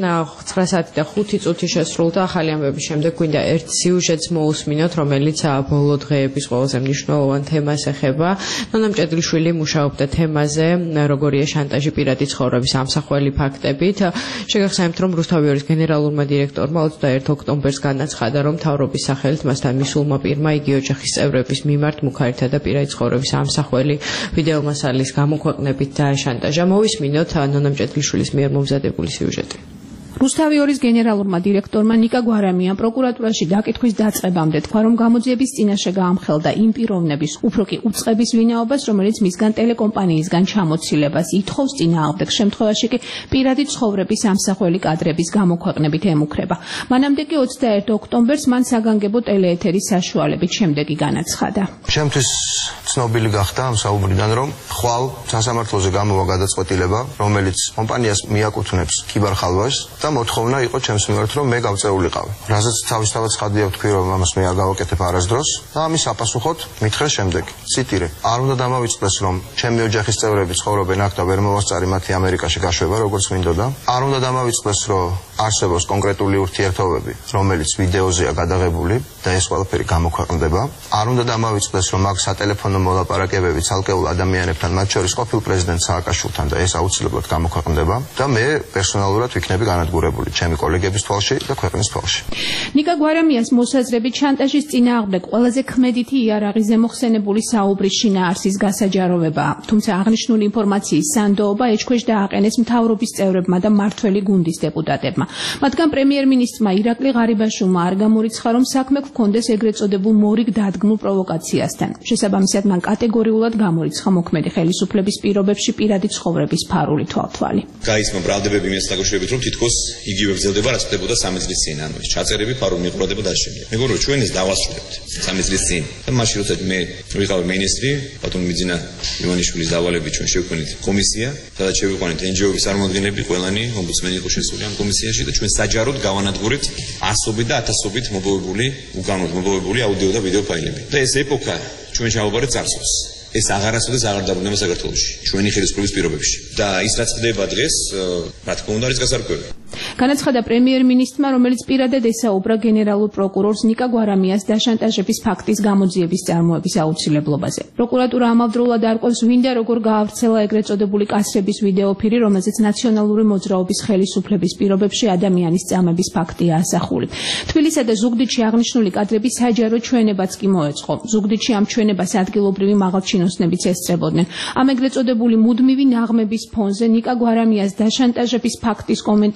9 საათი და 5 წუთი შესრულდა. ახალი ამბების შემდეგ გვინდა ერთ სიუჟეტს მოусმინოთ, რომელიც ბოლო დღეების ყველაზე მნიშვნელოვან თემას ეხება. ნონა მჭედლიშვილი მუშაობდა თემაზე, როგორია შანტაჟი პირადი ცხოვრების ამსახველი ფაქტებით. შეგახსენებთ, რომ რუსთავიორის გენერალურმა დირექტორმა 21 ოქტომბერს განაცხადა, რომ მთავრობის სახელით მასთან მისულმა პირმა იგი ოჯახის წევრების მიმართ მუქარითა და პირადი ცხოვრების ამსახველი ვიდეომასალის გამოქვეყნებით დააშანტაჟა. მოვისმინოთ ნონა მჭედლიშვილის მიერ მომზადებული სიუჟეტი. რუსთავიორის გენერალურმა დირექტორმა ნიკა გვარამიამ პროკურატურაში დაკითხვის დაწყებამდე თქვა, რომ გამოძიების წინაშე გაამხელდა იმ პიროვნების, უფრო კი უწყების ვინაობას, რომელიც მისგან ტელეკომპანიისგან ჩამოცილებას ითხოვს, წინააღმდეგ შემთხვევაში კი პირადი ცხოვრების ამსახველი კადრების გამოქვეყნებით ემუქრება. მანამდე კი 21 ოქტომბერს მან საგანგებო ტელეეთერის საშუალებით შემდეგი განაცხადა. ჩემთვის ცნობილი გახდა ამ საუბრიდან, რომ ხვალ სასამართლოზე გამოვა გადაწყვეტილება, რომელიც კომპანიას მიაკუთვნებს კიბერხალვას და მოთხოვნა იყო ჩემს მიმართ, რომ მე გავწეულიყავი. რაზეც თავისთავად ცხადია ვთქვი, რომ ამას მე არ გავაკეთებ არასდროს და ამის საპასუხოდ მითხრეს შემდეგ. ციტირე: არ უნდა დამავიწყდეს, რომ ჩემი ოჯახის წევრები ცხოვრობენ აქ და ვერ მოვასწარი მათი ამერიკაში გაშვება, როგორც მინდოდა. არ უნდა დამავიწყდეს, რომ არსებობს კონკრეტული ურთიერთობები, რომელიც ვიდეოზეა გადაღებული და ეს ყველაფერი გამოქვეყნდება. არ უნდა დამავიწყდეს, რომ აქ სატელეფონო მოლაპარაკებები ცალკეულ ადამიანებთან, მათ შორის ყოფილ პრეზიდენტ სააკაშვილთან და ეს აუცილებლად გამოქვეყნდება და მე პერსონალურად ვიქნები განადგურებული ჩემი კოლეგების თვალში და ქვეყნის თვალში. ნიკა გვარამიას მოსაზრებით შანტაჟის წინააღმდეგ ყველაზე ქმედითი იარაღიზე მოხსენებული საუბრის შინაარსის გასაჯაროვებაა. თუმცა აღნიშნული ინფორმაციის სანდოობა ეჭქვეშ დააყენეს მთავრობის წევრებმა და მმართველი გუნდის დეპუტატებმა. მათგან პრემიერ-მინისტრმა ირაკლი ღარიბაშვილმა არ გამორიცხა, რომ საქმე გქონდეს ეგრეთ წოდებულ მორიგ დადგმულ პროვოკაციასთან. შესაბამისად, მან კატეგორიულად გამორიცხა მოქმედი ხელისუფლების პირობებში პირადი ცხოვრების ფარული თვალთვალი. გაისმა ბრალდებები იმას დაკავშირებით, რომ თითქოს იგივე გრძელდება, რაც ხდებოდა 3 წლის წინ, ანუ ეს ჩაწერები, ფარული მიყურება და შემდეგ. მეგობრებო, რომ ჩვენ ეს დავასრულებთ 3 წლის წინ. და მაშინ როცა მე ვიყავი მინისტრი, ბატონ მიძინა ივანიშვილის დავალებით ჩვენ შევქმნით კომისია, სადაც შევიყვანეთ NGO-ების წარმომადგენლები, ყველანი, ომბუდსმენი იყო შესული ამ კომისიაში და ჩვენ საჯაროდ გავანადგურეთ ასობით და ათასობით უგანოდ მოპოვებული აუდიო და ვიდეო ფაილები. და ეს ეპოქა ჩვენ ჩავაბარეთ წარსულს. ეს აღარასოდეს აღარ დაბრუნდება საქართველოში, ჩვენი ხელისუფლების პირობებში. და ის რაც ხდება დღეს, რა თქმა უნდა, არის გასარკვევი. განაცხადა პრემიერ-მინისტრმა, რომელიც პირადად ესაუბრა გენერალურ პროკურორს ნიკა გვარამიას დაშანტაჟების ფაქტის გამოძიების წარმოების აუცილებლობაზე. პროკურატურა ამავდროულად არკვევს, ვინ და როგორ გაავრცელა ეგრეთ წოდებული კასრების ვიდეოფირი, რომელზეც ნაციონალური მოძრაობის ხელისუფლების პირობებში ადამიანის წამების ფაქტია ასახული. თბილისსა და ზუგდიდში აღნიშნული კადრები საჯარო ჩვენებაც კი მოეწყო. ზუგდიდში ამ ჩვენებას ადგილობრივი მაღალჩინოსნებიც ესწრებოდნენ. ამ ეგრეთ წოდებული მუდმივი ნაღმების ფონზე ნიკა გვარამიას დაშანტაჟების ფაქტის კომენტირებისას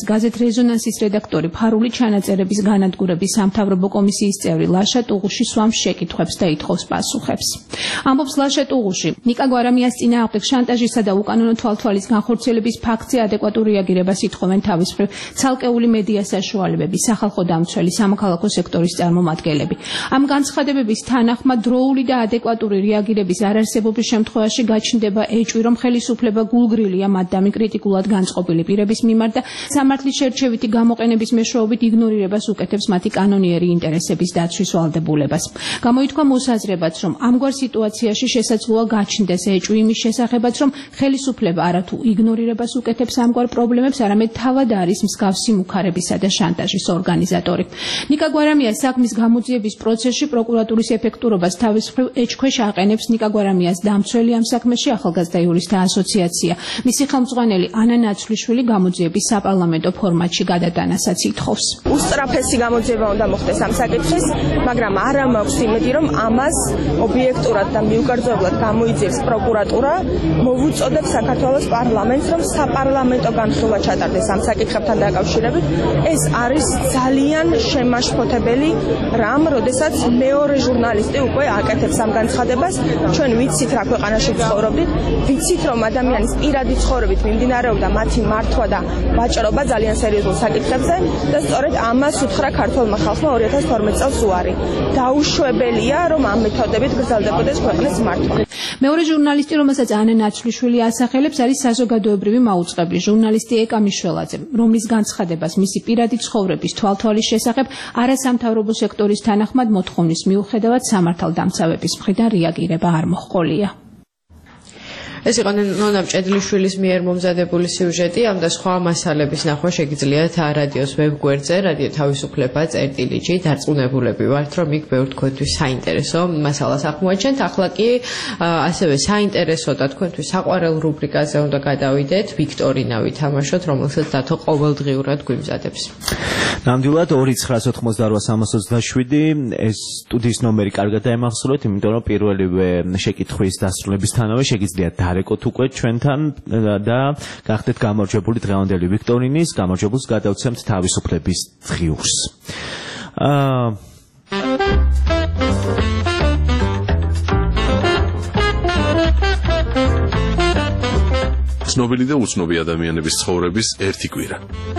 მინისტრობას გაზეთ რეზონანსის რედაქტორი ფარული ჩანაწერების განადგურების სამთავრობო კომისიის წევრი ლაშა ტუღუში სვამს შეკითხვებს და ითხოვს პასუხებს. ამბობს ლაშა ტუღუში, ნიკა გვარამიას წინააღმდეგ შანტაჟისა და უკანონო თვალთვალის განხორციელების ფაქტზე ადეკვატურ რეაგირებას ითხოვენ თავის მხრივ ცალკეული მედია საშუალებები, სახალხო დამცველი, სამოქალაქო სექტორის წარმომადგენლები. ამ განცხადებების თანახმად დროული და ადეკვატური რეაგირების არარსებობის შემთხვევაში გაჩნდება ეჭვი, რომ ხელისუფლება გულგრილია მათდამი კრიტიკულად განწყობილი პირების მიმართ და სამართლის შერჩევითი გამოყენების მეშვეობით იგნორირებას უკეთებს მათი კანონიერი ინტერესების დაცვის ვალდებულებას. გამოითქვა მოსაზრებაც, რომ ამგვარ სიტუაციაში შესაძლოა გაჩნდეს ეჭვი იმის შესახებაც, რომ ხელისუფლება არათუ იგნორირებას უკეთებს ამგვარ პრობლემებს, არამედ თავად არის მსგავსი მუქარებისა და შანტაჟის ორგანიზატორი. ნიკა გვარამიას საქმის გამოძიების პროცესში პროკურატურის ეფექტურობას თავის მხრივ ეჭქვეშ აყენებს ნიკა გვარამიას დამცველი ამ საქმეში ახალგაზრდა იურისტთა ასოციაცია. მისი ხელმძღვანელი ანა ნაცვლიშვილი გამოძიების საპარლამენტო ფორმატში გადატანასაც ითხოვს. უსწრაფესი გამოძიება უნდა მოხდეს ამ საკითხის, მაგრამ არა მაქვს იმედი, რომ ამას ობიექტურად და მიუკერძოებლად გამოიძიებს პროკურატურა, მოვუწოდებს საქართველოს პარლამენტს, რომ საპარლამენტო განხილვა ჩატარდეს ამ საკითხებთან დაკავშირებით. ეს არის ძალიან შემაშფოთებელი რამ, როდესაც მეორე ჟურნალისტი უკვე აკეთებს ამ განცხადებას. ჩვენ ვიცით რა ქვეყანაში ცხოვრობდით, ვიცით რომ ადამიანის პირადი ცხოვრებით მიმდინარეობდა მათი მართვა და ვაჭრობა ძალიან სერიოზულ საკითხებზე და სწორედ ამას უთხრა ქართველმა ხალხმა 2012 წელს უარი. დაუშვებელია რომ ამ მეთოდებით გრძელდებოდეს ქვეყნის მართვა. მეორე ჟურნალისტი, რომელსაც ანა ნაცვლიშვილი ასახელებს, არის საზოგადოებრივი მაუწყებლის ჟურნალისტი ეკა მიშველაძე, რომლის განცხადებას მისი პირადი ცხოვრების თვალთვალის შესახებ არასამთავრობო სექტორის თანახმად მოთხოვნის მიუხედავად სამართალდამცავების მხრიდან რეაგირება არ მოჰყოლია. ეს იყო ნონა მჭედლიშვილის მიერ მომზადებული სიუჟეტი. ამ და სხვა მასალების ნახვა შეგიძლიათ რადიოს ვებგვერდზე, რადიო თავისუფლება წერტილიჯი. დარწმუნებულები ვართ, რომ იქ ბევრ თქვენთვის საინტერესო მასალას აღმოაჩენთ. ახლა კი ასევე საინტერესო და თქვენთვის საყვარელ რუბრიკაზე უნდა გადავიდეთ. ვიქტორინა ვითამაშოთ, რომელსაც დათო ყოველდღიურად გვიმზადებს. ნამდვილად 2988327 ეს სტუდიის ნომერი კარგად დაემახსოვრეთ, იმიტომ რომ პირველივე შეკითხვის დასრულებისთანავე შეგიძლიათ დარეკოთ უკვე ჩვენთან და გახდეთ გამარჯვებული დღევანდელი ვიქტორინის. გამარჯვებულს გადავცემთ თავისუფლების დღიურს. ცნობილი და უცნობი ადამიანების ცხოვრების ერთი კვირა.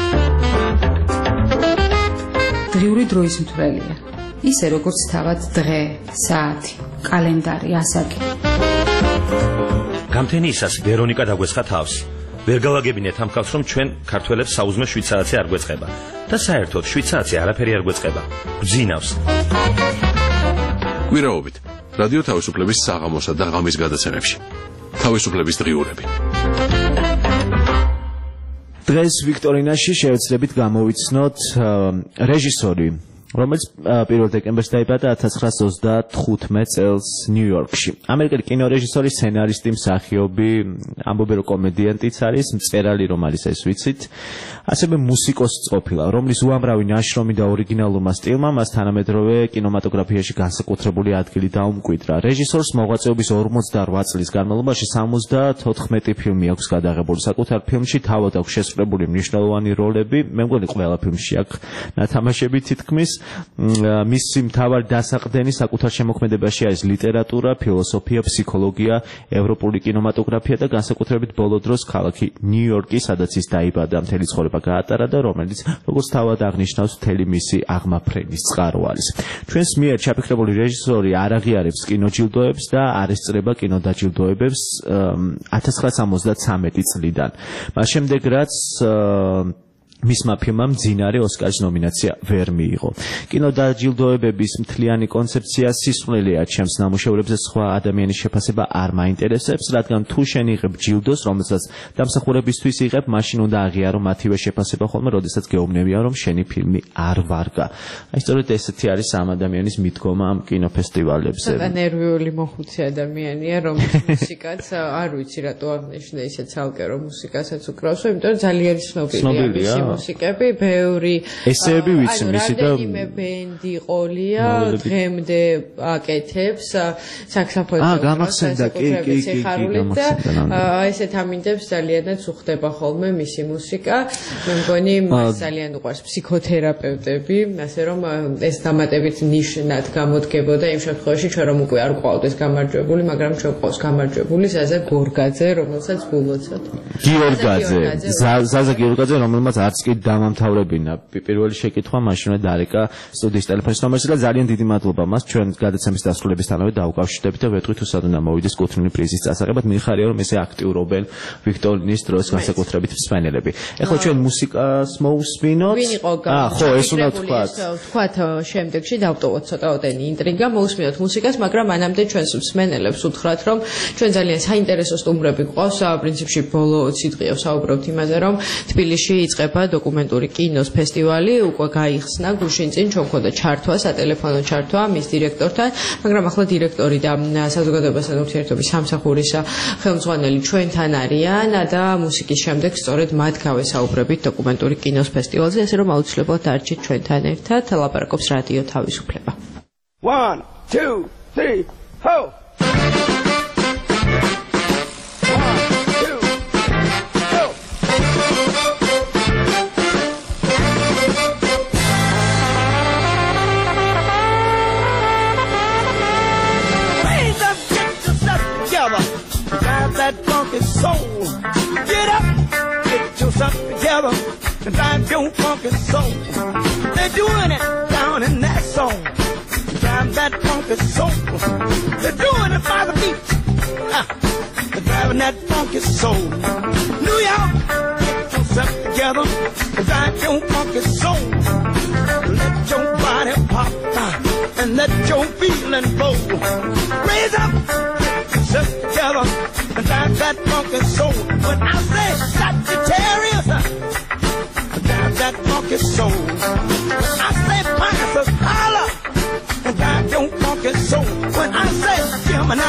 დღიური დროის მთვრელია. ისე როგორც თავად დღე, საათი, კალენდარი, ასაკი. გამთენიისას ვერონიკა დაგვესხა თავს. ვერ გავაგებინეთ ამ ხალხს, რომ ჩვენ ქართველებს საუზმე შვიცარაცი არ გვეწყება და საერთოდ შვიცარაცი არაფერი არ გვეწყება. გძინავს. კვირაობით რადიო თავისუფლების საღამოსა და ღამის გადაცემებში. თავისუფლების დღიურები. დღეს ვიქტორინაში შევეცდებით გამოვიცნოთ რეჟისორი, რომელიც 1 დეკემბერს დაიბადა 1935 წელს ნიუ-იორკში. ამერიკელი კინორეჟისორი, სცენარისტი, მსახიობი, ამბობენ რომ კომედიანტიც არის, მწერალი რომ არის ეს ვიცით. ასევე მუსიკოსიც ყოფილა, რომლის უამრავი ნაშრომი და ორიგინალურმა სტილმა მას თანამედროვე კინემატოგრაფიაში განსაკუთრებული ადგილი დაუმკვიდრა. რეჟისორს მოღვაწეობის 48 წლის განმავლობაში 74 ფილმი აქვს გადაღებული. საკუთარ ფილმში თავად აქვს შესრულებული მნიშვნელოვანი როლები, მე მგონი ყველა ფილმში აქვს ნათამაშები თითქმის. მისი მთავარი დასაყრდენი საკუთარ შემოქმედებაში არის ლიტერატურა, ფილოსოფია, ფსიქოლოგია, ევროპული კინემატოგრაფია და განსაკუთრებით ბოლო დროს ქალაქი ნიუ-იორკი, სადაც ის დაიბადა, მთელი ცხოვრება გაატარა და რომელიც როგორც თავად აღნიშნავს, მთელი მისი აღმაფრენის წყარო არის. ჩვენს მიერ ჩაფიქრებული რეჟისორი არ აღიარებს კინოჯილდოებს და არ ესწრება კინოდაჯილდოებებს 1973 წლიდან. მას შემდეგ რაც მისმა ფილმმა მძინარე ოსკარის ნომინაცია ვერ მიიღო. კინოდაჯილდოებების მთლიანი კონცეფცია სისხლელია ჩემს ნამუშევრებზე სხვა ადამიანის შეფასება არ მაინტერესებს, რადგან თუ შენ იღებ ჯილდოს, რომელსაც დამსახურებისთვის იღებ, მაშინ უნდა აღიარო მათივე შეფასება ხოლმე, როდესაც გეუბნებიან, რომ შენი ფილმი არ ვარგა. აი სწორედ ესეთი არის ამ ადამიანის მიდგომა ამ კინოფესტივალებზე. და ნერვიული მოხუცი ადამიანია, რომელიც მუსიკაც არ ვიცი რატო აღნიშნე ისე ცალკე რომ მუსიკასაც უკრავს, იმიტომ რომ ძალიან ცნობილია. მუსიკები, ბევრი ესეები ვიცი მისი და რამდენიმე ბენდი ყოლია დღემდე აკეთებს საქსოფონს გამახსენდა კი ესეთ ამინდებს ძალიანაც უხდება ხოლმე მისი მუსიკა მე მგონი მას ძალიან უყვარს ფსიქოთერაპევტები ასე რომ ეს დამატებით ნიშნად გამოდგებოდა იმ შემთხვევაში ჩვენ რომ უკვე არ გვყავდეს გამარჯვებული მაგრამ ჩვენ გვყავს გამარჯვებული ზაზა გორგაძე რომელსაც გულოცოთ ზაზა გიორგაძე რომელმაც არც კი დამამთავრებინა პირველი შეკითხვა მაშინვე დარეკა სტუდიის ტელეფონის ნომერზე და ძალიან დიდი მადლობა მას ჩვენ გადაცემის დასრულებისთანავე დაუკავშირდებით და ვეტყვით თუ სად უნდა მოვიდეს კუთვნილი პრიზის წასაღებად მიხარია რომ ესე აქტიურობენ ვიქტორინის დროს განსაკუთრებით მსმენელები ეხლა ჩვენ მუსიკას მოусმინოთ ხო ეს უნდა ვთქვათ შემდეგში დავტოვოთ ცოტაოდენი ინტრიგა მოусმინოთ მუსიკას მაგრამ მანამდე ჩვენს მსმენელებს უთხრათ რომ ჩვენ ძალიან საინტერესო სტუმრები გვყავს პრინციპში ბოლო 20 დღეა საუბრობთ იმაზე რომ თბილისში იწყება დოკუმენტური კინოს ფესტივალი უკვე გაიხსნა გუშინ წინ ჩვენ გვქონდა ჩართვა სატელეფონო ჩართვა მის დირექტორთან მაგრამ ახლა დირექტორი და საზოგადოებასთან ურთიერთობის სამსახურის ხელმძღვანელი ჩვენთან არიან და მუსიკის შემდეგ სწორედ მათ გავესაუბრებით დოკუმენტური კინოს ფესტივალზე ასე რომ აუცილებლად დარჩით ჩვენთან ერთად ლაპარაკობს რადიო თავისუფლება 1 2 3 ho that funky soul. Get up, get yourself together, and drive your funky soul. They're doing it down in that song. Drive that funky soul. They're doing it by the beat. They're driving that funky soul. New York, get yourself together, and drive your funky soul. Let your body pop, and let your feeling flow. Raise up, get yourself together. And drive that funky soul. When I say Sagittarius, drive that funky soul. When I say Pisces, holla, and drive your funky soul. When I say Gemini,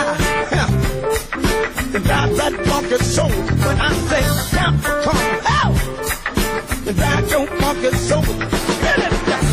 drive that funky soul. When I say Capricorn, drive your funky soul. Get it down.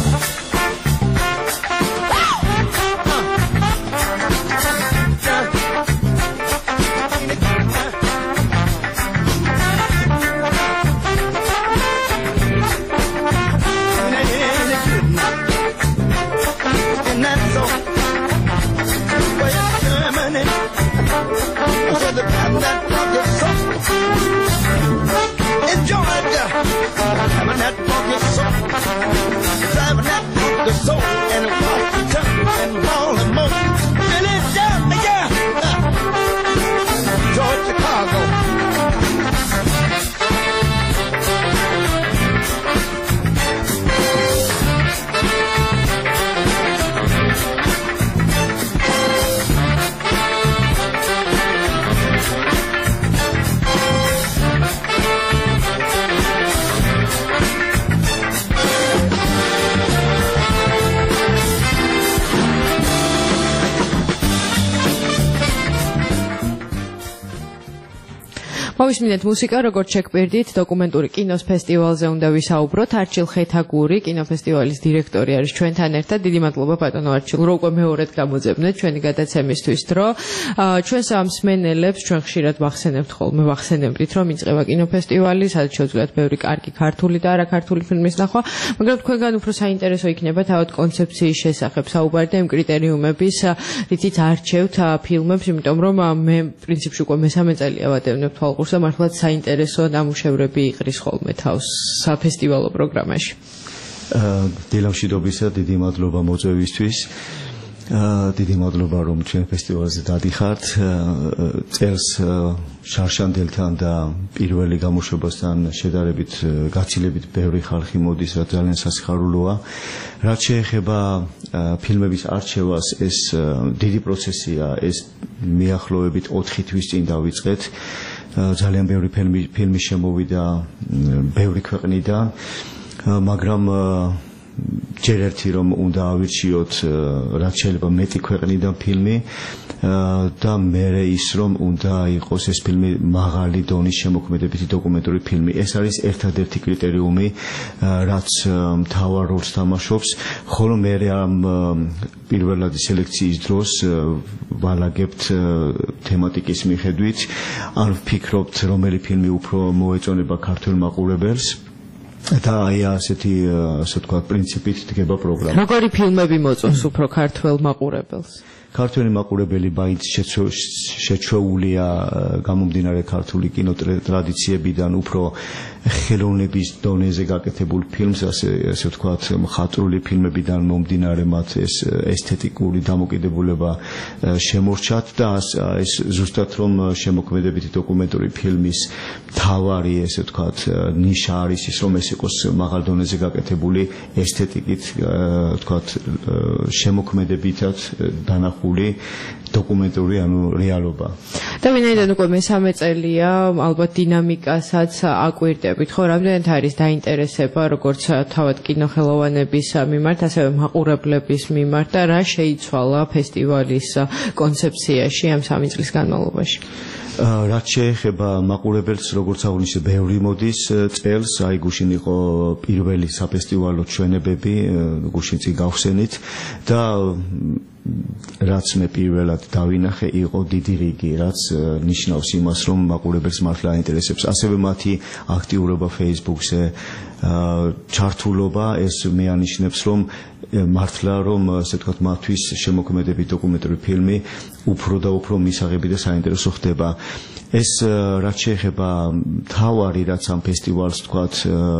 მოვისმინეთ მუსიკა, როგორც შეგპირდით, დოკუმენტური კინოს ფესტივალზე უნდა ვისაუბროთ. არჩილ ხეთაგური, კინოფესტივალის დირექტორი არის ჩვენთან ერთად. დიდი მადლობა ბატონო არჩილ, რომ უკვე მეორედ გამოძებნეთ ჩვენი გადაცემისთვის დრო. ჩვენს მსმენელებს ჩვენ ხშირად ვახსენებთ ხოლმე, ვახსენებდით, რომ იწყება კინოფესტივალი, სადაც შეუძლიათ ბევრი კარგი ქართული და არაქართული ფილმის ნახვა, მაგრამ თქვენგან უფრო საინტერესო იქნება თავად კონცეფციის შესახებ საუბარი და იმ კრიტერიუმების, რითიც არჩევთ ფილმებს, იმიტომ რომ მე პრინციპში უკვე მესამე წელია ვადევნებ თვალყურს და მართლაც საინტერესო ნამუშევრები იყრის ხოლმე თავს საფესტივალო პროგრამაში. დილამშვიდობისა, დიდი მადლობა მოწვევისთვის. დიდი მადლობა რომ ჩვენ ფესტივალზე დადიხართ. წელს შარშანდელთან და პირველი გამოშვებასთან შედარებით გაცილებით ბევრი ხალხი მოდის, რაც ძალიან სასიხარულოა. რაც შეეხება ფილმების არჩევას, ეს დიდი პროცესია, ეს მიახლოებით 4 თვის წინ დავიწყეთ. ძალიან ბევრი ფილმი შემოვიდა ბევრი ქვეყნიდან, მაგრამ ჯერ ერთი რომ უნდა ავირჩიოთ რაც შეიძლება მეტი ქვეყნიდან ფილმი, და მერე ის რომ უნდა იყოს ეს ფილმი მაღალი დონის შემოქმედებითი დოკუმენტური ფილმი. ეს არის ერთადერთი კრიტერიუმი, რაც მთავარ როლს თამაშობს, ხოლო მერე ამ პირველადი სელექციის დროს ვალაგებთ თემატიკის მიხედვით, ან ვფიქრობთ, რომელი ფილმი უფრო მოეწონება ქართველ მაყურებელს. და აი ასეთი ასე ვთქვათ პრინციპით დგება პროგრამა. როგორი ფილმები მოწონს უფრო ქართველ მაყურებელს? ქართველი მაყურებელი მაინც შეჩვეულია გამომდინარე ქართული კინოტრადიციებიდან უფრო ხელოვნების დონეზე გაკეთებულ ფილმს, ასე ვთქვათ, მხატვრული ფილმებიდან მომდინარე მათ ეს ესთეტიკური დამოკიდებულება შემორჩათ და ეს ზუსტად რომ შემოქმედებითი დოკუმენტური ფილმის მთავარი, ესე ვთქვათ, ნიშა არის ის, რომ ეს იყოს მაღალ დონეზე გაკეთებული ესთეტიკით, ვთქვათ, შემოქმედებითად დანახული დოკუმენტური რეალობა. და ვინაიდან უკვე მესამე წელია, ალბათ დინამიკასაც აკვირდებით, ხო, რამდენად არის დაინტერესება როგორც თავად კინოხელოვანების მიმართ, ასევე მაყურებლების მიმართ და რა შეიცვალა ფესტივალის კონცეფციაში ამ 3 წლის განმავლობაში? რაც შეეხება მაყურებელს, როგორც აღნიშნე, ბევრი მოდის წელს, აი გუშინ იყო პირველი საფესტივალო ჩვენებები, გუშინ წინ გავხსენით და რაც მე პირველად დავინახე, იყო დიდი რიგი, რაც ნიშნავს იმას, რომ მაყურებელს მართლა აინტერესებს. ასევე მათი აქტიურობა Facebook-ზე, ჩართულობა, ეს მე ანიშნებს, რომ მართლა რომ ასე ვთქვათ, მათთვის შემოქმედებით დოკუმენტური ფილმი უფრო და უფრო მისაღები და საინტერესო ხდება. ეს რაც შეეხება მთავარი, რაც ამ ფესტივალს ვთქვათ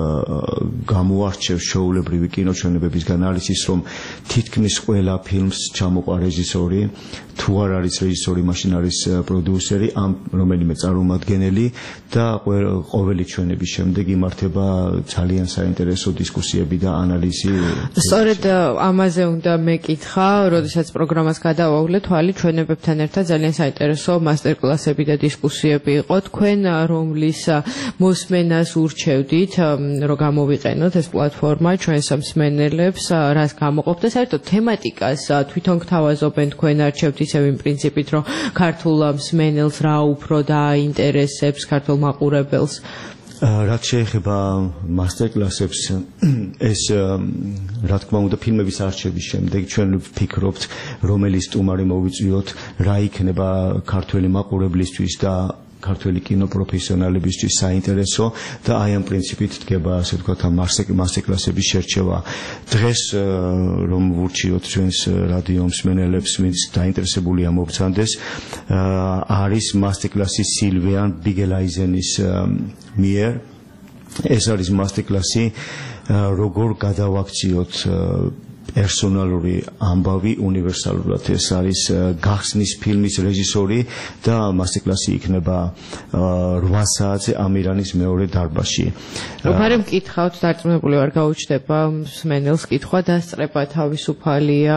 გამოარჩევს ჩვეულებრივი კინოჩვენებებისგან, არის ის, რომ თითქმის ყველა ფილმს ჩამოყვა რეჟისორი, თუ არ არის რეჟისორი, მაშინ არის პროდიუსერი, ამ რომელიმე წარმომადგენელი და ყოველი ჩვენების შემდეგ იმართება ძალიან საინტერესო დისკუსიები და ანალიზი. სწორედ ამაზე უნდა მეკითხა, როდესაც პროგრამას გადავავლე თვალი, ჩვენებებთან ერთად ძალიან საინტერესო მასტერკლასები და დისკუსიები იყო. თქვენ რომლის მოსმენას ურჩევდით, რომ გამოვიყენოთ ეს პლატფორმა ჩვენს მსმენელებს, რას გამოყოფ და საერთოდ თემატიკას თვითონ გთავაზობენ თქვენ არჩევთ ისევ იმ პრინციპით, რომ ქართულ მსმენელს რა უფრო დააინტერესებს, ქართულ მაყურებელს? რაც შეეხება მასტერკლასებს, ეს რა თქმა უნდა ფილმების არჩევის შემდეგ ჩვენ ვფიქრობთ, რომელი სტუმარი მოვიწვიოთ, რა იქნება ქართველი მაყურებლისთვის და ქართველი კინოპროფესიონალებისთვის საინტერესო და აი ამ პრინციპით დგება, ასე ვთქვათ, ამ მასტერკლასების შერჩევა. დღეს რომ ვურჩიოთ ჩვენს რადიო მსმენელებს, ვინც დაინტერესებულია მოგცანდეს, არის მასტერკლასი სილვიან ბიგელაიზენის მიერ. ეს არის მასტერკლასი, როგორ გადავაქციოთ პერსონალური ამბავი უნივერსალურად. ეს არის გახსნის ფილმის რეჟისორი და მასტერკლასი იქნება 8 საათზე ამირანის მეორე დარბაზში. მაგრამ მკითხავთ, დარწმუნებული ვარ გაუჩნდება მსმენელს კითხვა დასწრება თავისუფალია.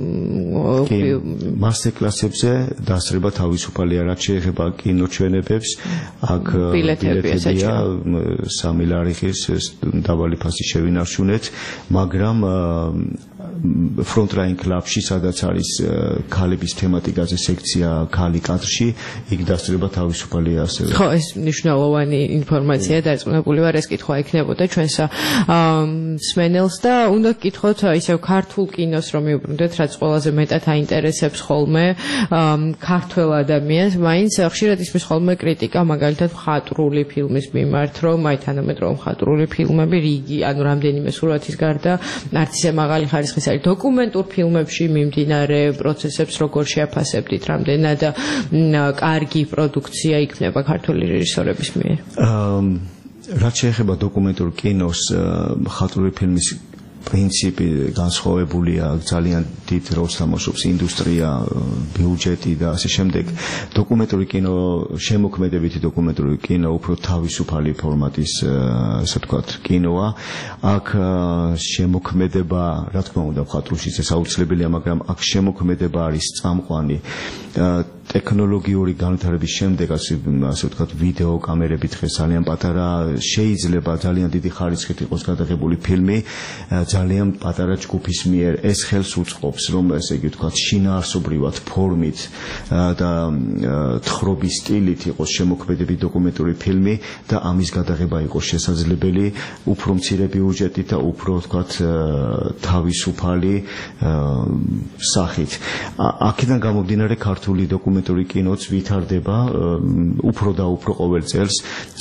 მასტერკლასებზე დასწრება თავისუფალია, რაც შეეხება კინოჩვენებებს, აქ ბილეთებია 3 ლარიხის დაბალი ფასი შევინარჩუნეთ, მაგრამ ფრონტ-რაინ კლუბში, სადაც არის ქალების თემატიკაზე სექცია ქალი კადრში, იქ დასწრება თავისუფალია ასევე. ხო, ეს მნიშვნელოვანი ინფორმაცია, დარწმუნებული ვარ, ეს კითხვა იქნებოდა ჩვენს მსმენელს და უნდა გკითხოთ ისევ ქართულ კინოს რომ მიუბრუნდეთ, რაც ყველაზე მეტად აინტერესებს ხოლმე ქართველ ადამიანს, მაინც ხშირად ისმის ხოლმე კრიტიკა, მაგალითად მხატვრული ფილმის მიმართ, რომ აი თანამედროვე მხატვრული ფილმები რიგი, ანუ რამდენიმე სურათის გარდა არც ისე მაღალი ხარისხის არის დოკუმენტურ ფილმებში მიმდინარე პროცესებს როგორ შეაფასებდით, რამდენად კარგი პროდუქცია იქნება ქართული რეჟისორების მიერ? რაც შეეხება დოკუმენტურ კინოს, მხატვრული ფილმის პრინციპი განსხვავებულია, ძალიან დიდ როლს თამაშობს ინდუსტრია, ბიუჯეტი და ასე შემდეგ. დოკუმენტური კინო, შემოქმედებითი დოკუმენტური კინო უფრო თავისუფალი ფორმატის, ასე ვთქვათ, კინოა. აქ შემოქმედება, რა თქმა უნდა, მხატვრულშიც ეს აუცილებელია, მაგრამ აქ შემოქმედება არის წამყვანი. ტექნოლოგიური განვითარების შემდეგ ასე ვთქვათ ვიდეო კამერები დღეს ძალიან პატარა შეიძლება ძალიან დიდი ხარისხით იყოს გადაღებული ფილმი ძალიან პატარა ჯგუფის მიერ ეს ხელს უწყობს რომ ესე იგი ვთქვათ შინაარსობრივად ფორმით და თხრობის სტილით იყოს შემოქმედები დოკუმენტური ფილმი და ამის გადაღება იყოს შესაძლებელი უფრო მცირე ბიუჯეტით და უფრო ვთქვათ თავისუფალი სახით აქედან გამომდინარე ქართული დოკუმენტური კინოც ვითარდება უფრო და უფრო ყოველ წელს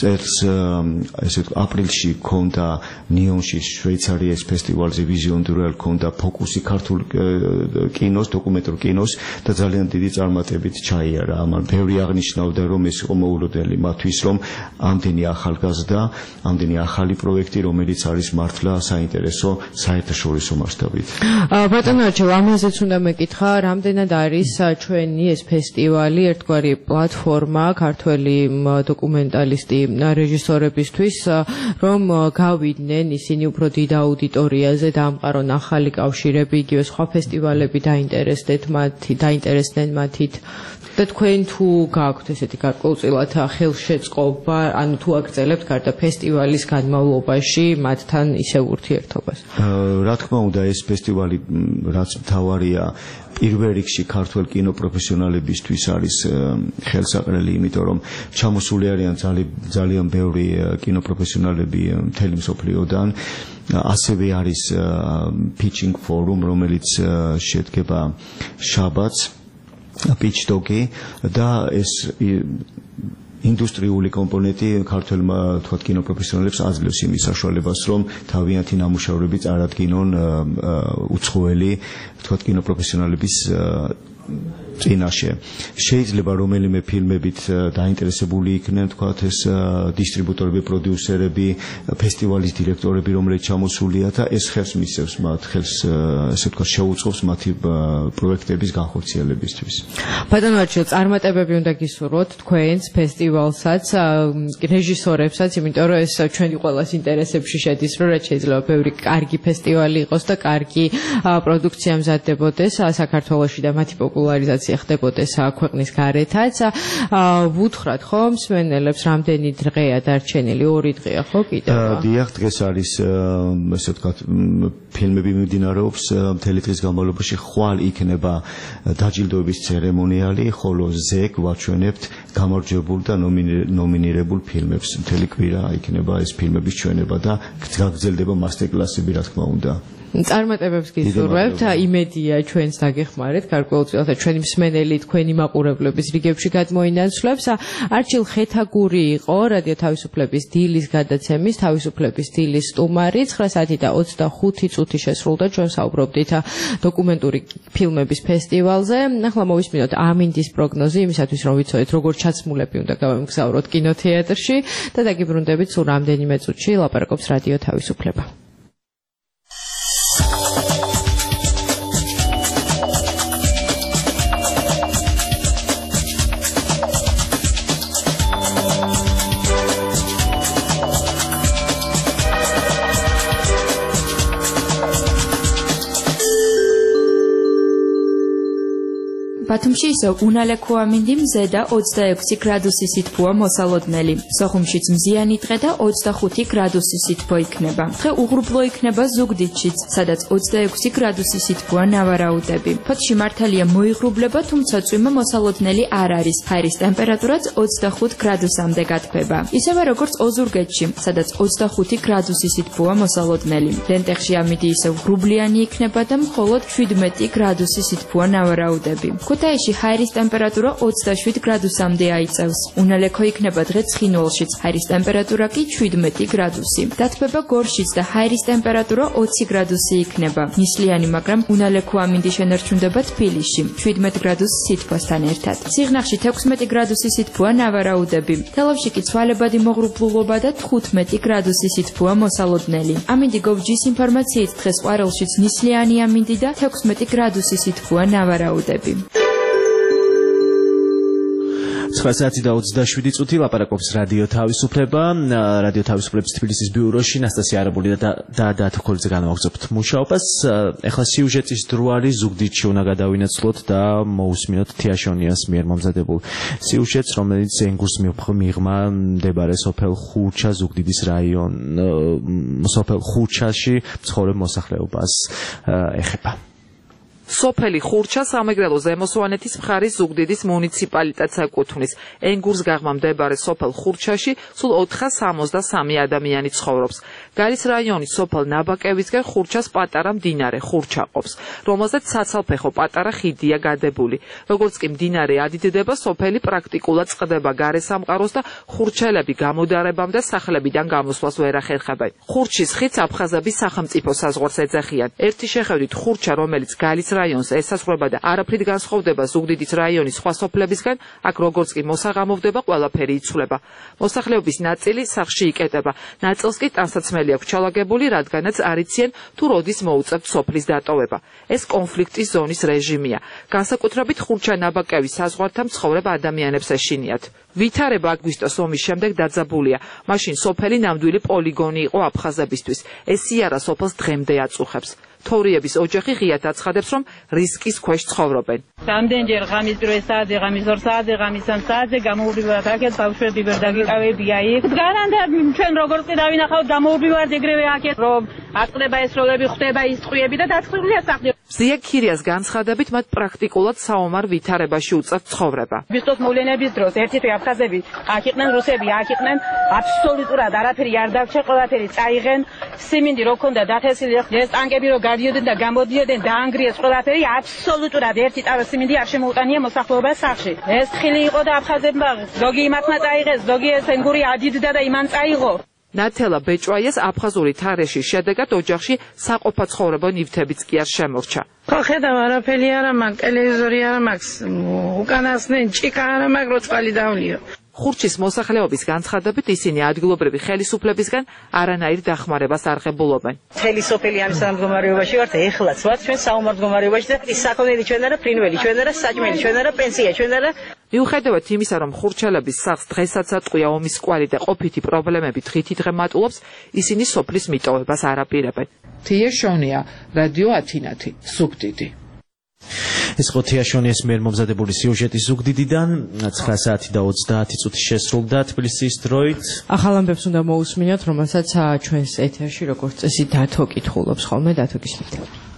ესე აპრილში ქონდა ნიონში შვეიცარიის ფესტივალზე ვიზიონ დურალ ქონდა ფოკუსი ქართულ კინოს დოკუმენტურ კინოს და ძალიან დიდი წარმატებით ჩაიარა ამან ბევრი აღნიშნავდა რომ ეს იყო მოულოდნელი მათთვის რომ ამდენი ახალგაზრდა ამდენი ახალი პროექტი რომელიც არის მართლა საინტერესო საერთაშორისო მასშტაბით ბატონო არჩილ ამაზეც უნდა მეკითხა რამდენად არის ჩვენი ეს ფესტივალი ერთგვარი პლატფორმა ქართველი დოკუმენტალისტი რეჟისორებისთვის რომ გავიდნენ ისინი უფრო დიდ აუდიტორიაზე დაამყარონ ახალი კავშირები იგივე სხვა ფესტივალები დაინტერესდნენ მათით და თქვენ თუ გაქვთ ესეთი გარკვეულწილად ხელშეწყობა ანუ თუ აგრძელებთ გარდა ფესტივალის განმავლობაში მათთან ისევ ურთიერთობას რა თქმა უნდა ეს ფესტივალი რაც მთავარია პირველ რიგში ქართველ კინოპროფესიონალებისთვის არის ხელსაყრელი იმიტომ რომ ჩამოსული არიან ძალიან ბევრი კინოპროფესიონალები მთელი მსოფლიოდან ასევე არის pitching forum რომელიც შედგება შაბათს pitch dog-ი და ეს ინდუსტრიული კომპონენტი ქართველმა თქვათ კინოპროფესიონალებს აძლევს იმის საშუალებას რომ თავიანთი ნამუშევრები წარადგინონ უცხოელი თქვათ კინოპროფესიონალების წინაშე შეიძლება რომელიმე ფილმებით დაინტერესებული იქნენ თქვათ ეს დისტრიბუტორები პროდიუსერები ფესტივალის დირექტორები რომლებიც ჩამოსულია და ეს ხელს მისცემს მათ ხელს ესე ვთქვათ შეუწყობს მათი პროექტების განხორციელებისთვის ბატონო არჩილ წარმატებები უნდა გისურვოთ თქვენს ფესტივალსაც რეჟისორებსაც იმიტომ რომ ეს ჩვენი ყველას ინტერესებში შედის რომ რაც შეიძლება ბევრი კარგი ფესტივალი იყოს და კარგი პროდუქცია მზადდებოდეს საქართველოში და მათი პოპულარიზაცია ხდებოდეს ქვეყნის გარეთაც. ვუთხრათ ხო მსმენელებს რამდენი დღეა დარჩენილი? 2 დღეა ხო კიდევ? დიახ, დღეს არის ესე ვთქვათ ფილმები მიმდინარეობს მთელი დღის განმავლობაში ხვალ იქნება დაჯილდოების ცერემონიალი, ხოლო ზეგ ვაჩვენებთ გამარჯვებულ და ნომინირებულ ფილმებს. მთელი კვირა იქნება ეს ფილმების ჩვენება და გაგრძელდება მასტერკლასები რა თქმა უნდა. წარმატებებს გისურვებთ, იმედია ჩვენს დაგეხმარეთ, გარკვეულწილად ჩვენი მსმენელი თქვენი მაყურებლების რიგებში გადმოინაცვლებს. არჩილ ხეთაგური იყო რადიო თავისუფლების დილის გადაცემის თავისუფლების დილის სტუმარი 9 საათი და 25 წუთი შესრულდა ჩვენ საუბრობდით დოკუმენტური ფილმების ფესტივალზე. ახლა მოვისმინოთ ამინდის პროგნოზი იმისათვის რომ ვიცოდეთ როგორ ჩაცმულები უნდა გავემგზავროთ კინოთეატრში და დაგიბრუნდებით სულ რამდენიმე წუთში ლაპარაკობს რადიო თავისუფლება. ბათუმში ისევ უნალექო ამინდი მზე და 26 გრადუსი სითბოა მოსალოდნელი. სოხუმშიც მზიანი დღე და 25 გრადუსი სითბო იქნება. დღე უღრუბლო იქნება ზუგდიდშიც, სადაც 26 გრადუსი სითბოა ნავარაუდები. ფოთში მართალია მოიღრუბლება, თუმცა წვიმა მოსალოდნელი არ არის. ჰაერის ტემპერატურაც 25 გრადუსამდე გათბება. ისევე როგორც ოზურგეთში, სადაც 25 გრადუსი სითბოა მოსალოდნელი. დენტეხში ამინდი ისევ ღრუბლიანი იქნება და მხოლოდ 17 გრადუსი სითბოა ნავარაუდები. ქუთაისში ჰაერის ტემპერატურა 27 გრადუსამდე აიწევს. უნალექო იქნება დღე ცხინვალშიც, ჰაერის ტემპერატურა კი 17 გრადუსი. დათბება გორშიც და ჰაერის ტემპერატურა 20 გრადუსი იქნება. ნისლიანი, მაგრამ უნალექო ამინდი შენარჩუნდება თბილისში, 17 გრადუს სითბოსთან ერთად. სიღნაღში 16 გრადუსი სითბოა ნავარაუდები. თელავში კი ცვალებადი მოღრუბლულობა და 15 გრადუსი სითბოა მოსალოდნელი. ამინდი გოვჯის ინფორმაციით დღეს ყვარელშიც ნისლიანი ამინდი და 16 გრადუსი სითბოა ნავარაუდები. 9:27 წუთი ლაპარაკობს რადიო თავისუფლება. რადიო თავისუფლების თბილისის ბიუროში ნასტასია არაბული და დათო ქორიძე განვაგრძობთ მუშაობას. ეხლა სიუჟეტის დრო არის, ზუგდიდში უნდა გადავინაცვლოთ და მოусმინოთ თიაშონიას მიერ მომზადებულ სიუჟეტს, რომელიც ენგურს მიღმა მდებარე სოფელ ხურჩა ზუგდიდის რაიონ სოფელ ხურჩაში მცხოვრებ მოსახლეობას ეხება. სოფელი ხურჩა სამეგრელო ზემოსვანეთის მხარის ზუგდიდის მუნიციპალიტეტს ეკუთვნის. ენგურს გაღმა მდებარე სოფელ ხურჩაში სულ 463 ადამიანი ცხოვრობს. გალის რაიონის სოფელ ნაბაკევისკენ ხურჩას პატარა მდინარე ხურჩა ყოფს, რომელზეც საცალფეხო პატარა ხიდია გადებული. როგორც კი მდინარე ადიდდება, სოფელი პრაქტიკულად წყდება გარესამყაროს და ხურჩელები გამოდარებამდე სახლებიდან გამოსვლას ვერ ახერხებენ. ხურჩის ხიდს აფხაზების სახელმწიფო საზღვარს ეძახიან. ერთი შეხედვით ხურჩა, რომელიც გალის რაიონს ესაზღვრება და არაფრით განსხვავდება ზუგდიდის რაიონის სხვა სოფლებისგან, აქ როგორც კი მოსაღამოვდება, ყველაფერი იცვლება. მოსახლეობის ნაწილი სახლში იკეტება, ნაწილს კი ტანსაცმელი აქვს ჩალაგებული, რადგანაც არ იციან თუ როდის მოუწევთ სოფლის დატოვება. ეს კონფლიქტის ზონის რეჟიმია. განსაკუთრებით ხურჩა ნაბაკევის საზღვართან მცხოვრებ ადამიანებს ეშინიათ. ვითარება აგვისტოს ომის შემდეგ დაძაბულია. მაშინ სოფელი ნამდვილი პოლიგონი იყო აფხაზებისთვის. ეს იარა სოფელს დღემდე აწუხებს. თორიების ოჯახი ღიად აცხადებს, რომ რისკის ქვეშ ცხოვრობენ. რამდენჯერ ღამის პირველ საათზე, ღამის 2 საათზე, ღამის 3 საათზე გამოუბრივართ აქეთ, ბავშვები ვერ დაგიკავებია იქ. გარანტად ჩვენ როგორც კი დავინახავთ, გამოუბრივართ ეგრევე აქეთ, რომ აწყდება ეს როლები, ხდება ის წყვილები და დაწყებულია სახლი. ზია ქირიას განცხადებით, მათ პრაქტიკულად საომარ ვითარებაში უწევთ ცხოვრება. ბისტოს მოვლენების დროს ერთი თვე აფხაზები აქ იყვნენ, რუსები აქ იყვნენ, აბსოლუტურად არაფერი არ დარჩა, ყველაფერი წაიღენ. სიმინდი რო ქონდა დათესილი, ეს ტანკები რო გადიოდნენ და გამოდიოდნენ, დაანგრიეს ყველაფერი, აბსოლუტურად ერთი ტარა სიმინდი არ შემოუტანია მოსახლეობას სახლში. ეს ხილი იყო და აფხაზებმა ზოგი იმათმა წაიღეს, ზოგი ეს ენგური ადიდდა და იმან წაიღო. ნათელა ბეჭვაიას აფხაზური თარეშის შედეგად ოჯახში საყოფა ცხოვრება ნივთებიც კი არ შემორჩა. ხო ხედავ, არაფერი არა მაქვს, ტელევიზორი არა მაქვს, უკანასკნელი ჭიქა არა მაქვს, რო წყალი დავლიო. ხურჩის მოსახლეობის განცხადებით, ისინი ადგილობრივი ხელისუფლებისგან არანაირ დახმარებას არ ღებულობენ. მთელი სოფელი ამის მდგომარეობაში ვართ, ეხლაც ვართ ჩვენ საომარ მდგომარეობაში და ის საქონელი ჩვენ არა, ფრინველი ჩვენ არა, საჭმელი ჩვენ არა, პენსია ჩვენ არა. მიუხედავად იმისა, რომ ხურჩელების სახლს დღესაც აწყვია ომის კვალი და ყოფითი პრობლემები დღითი დღე მატულობს, ისინი სოფლის მიტოვებას არ აპირებენ. თიაშონია, რადიო ათინათი, ზუგდიდი. ეს იყო თიაშონიას მიერ მომზადებული სიუჟეტი ზუგდიდიდან. 9:30 შესრულდა თბილისის დროით. ახალ ამბებს უნდა მოусმინოთ, რომელსაც ჩვენს ეთერში როგორც წესი დათო კითხულობს ხოლმე. დათო გისმით.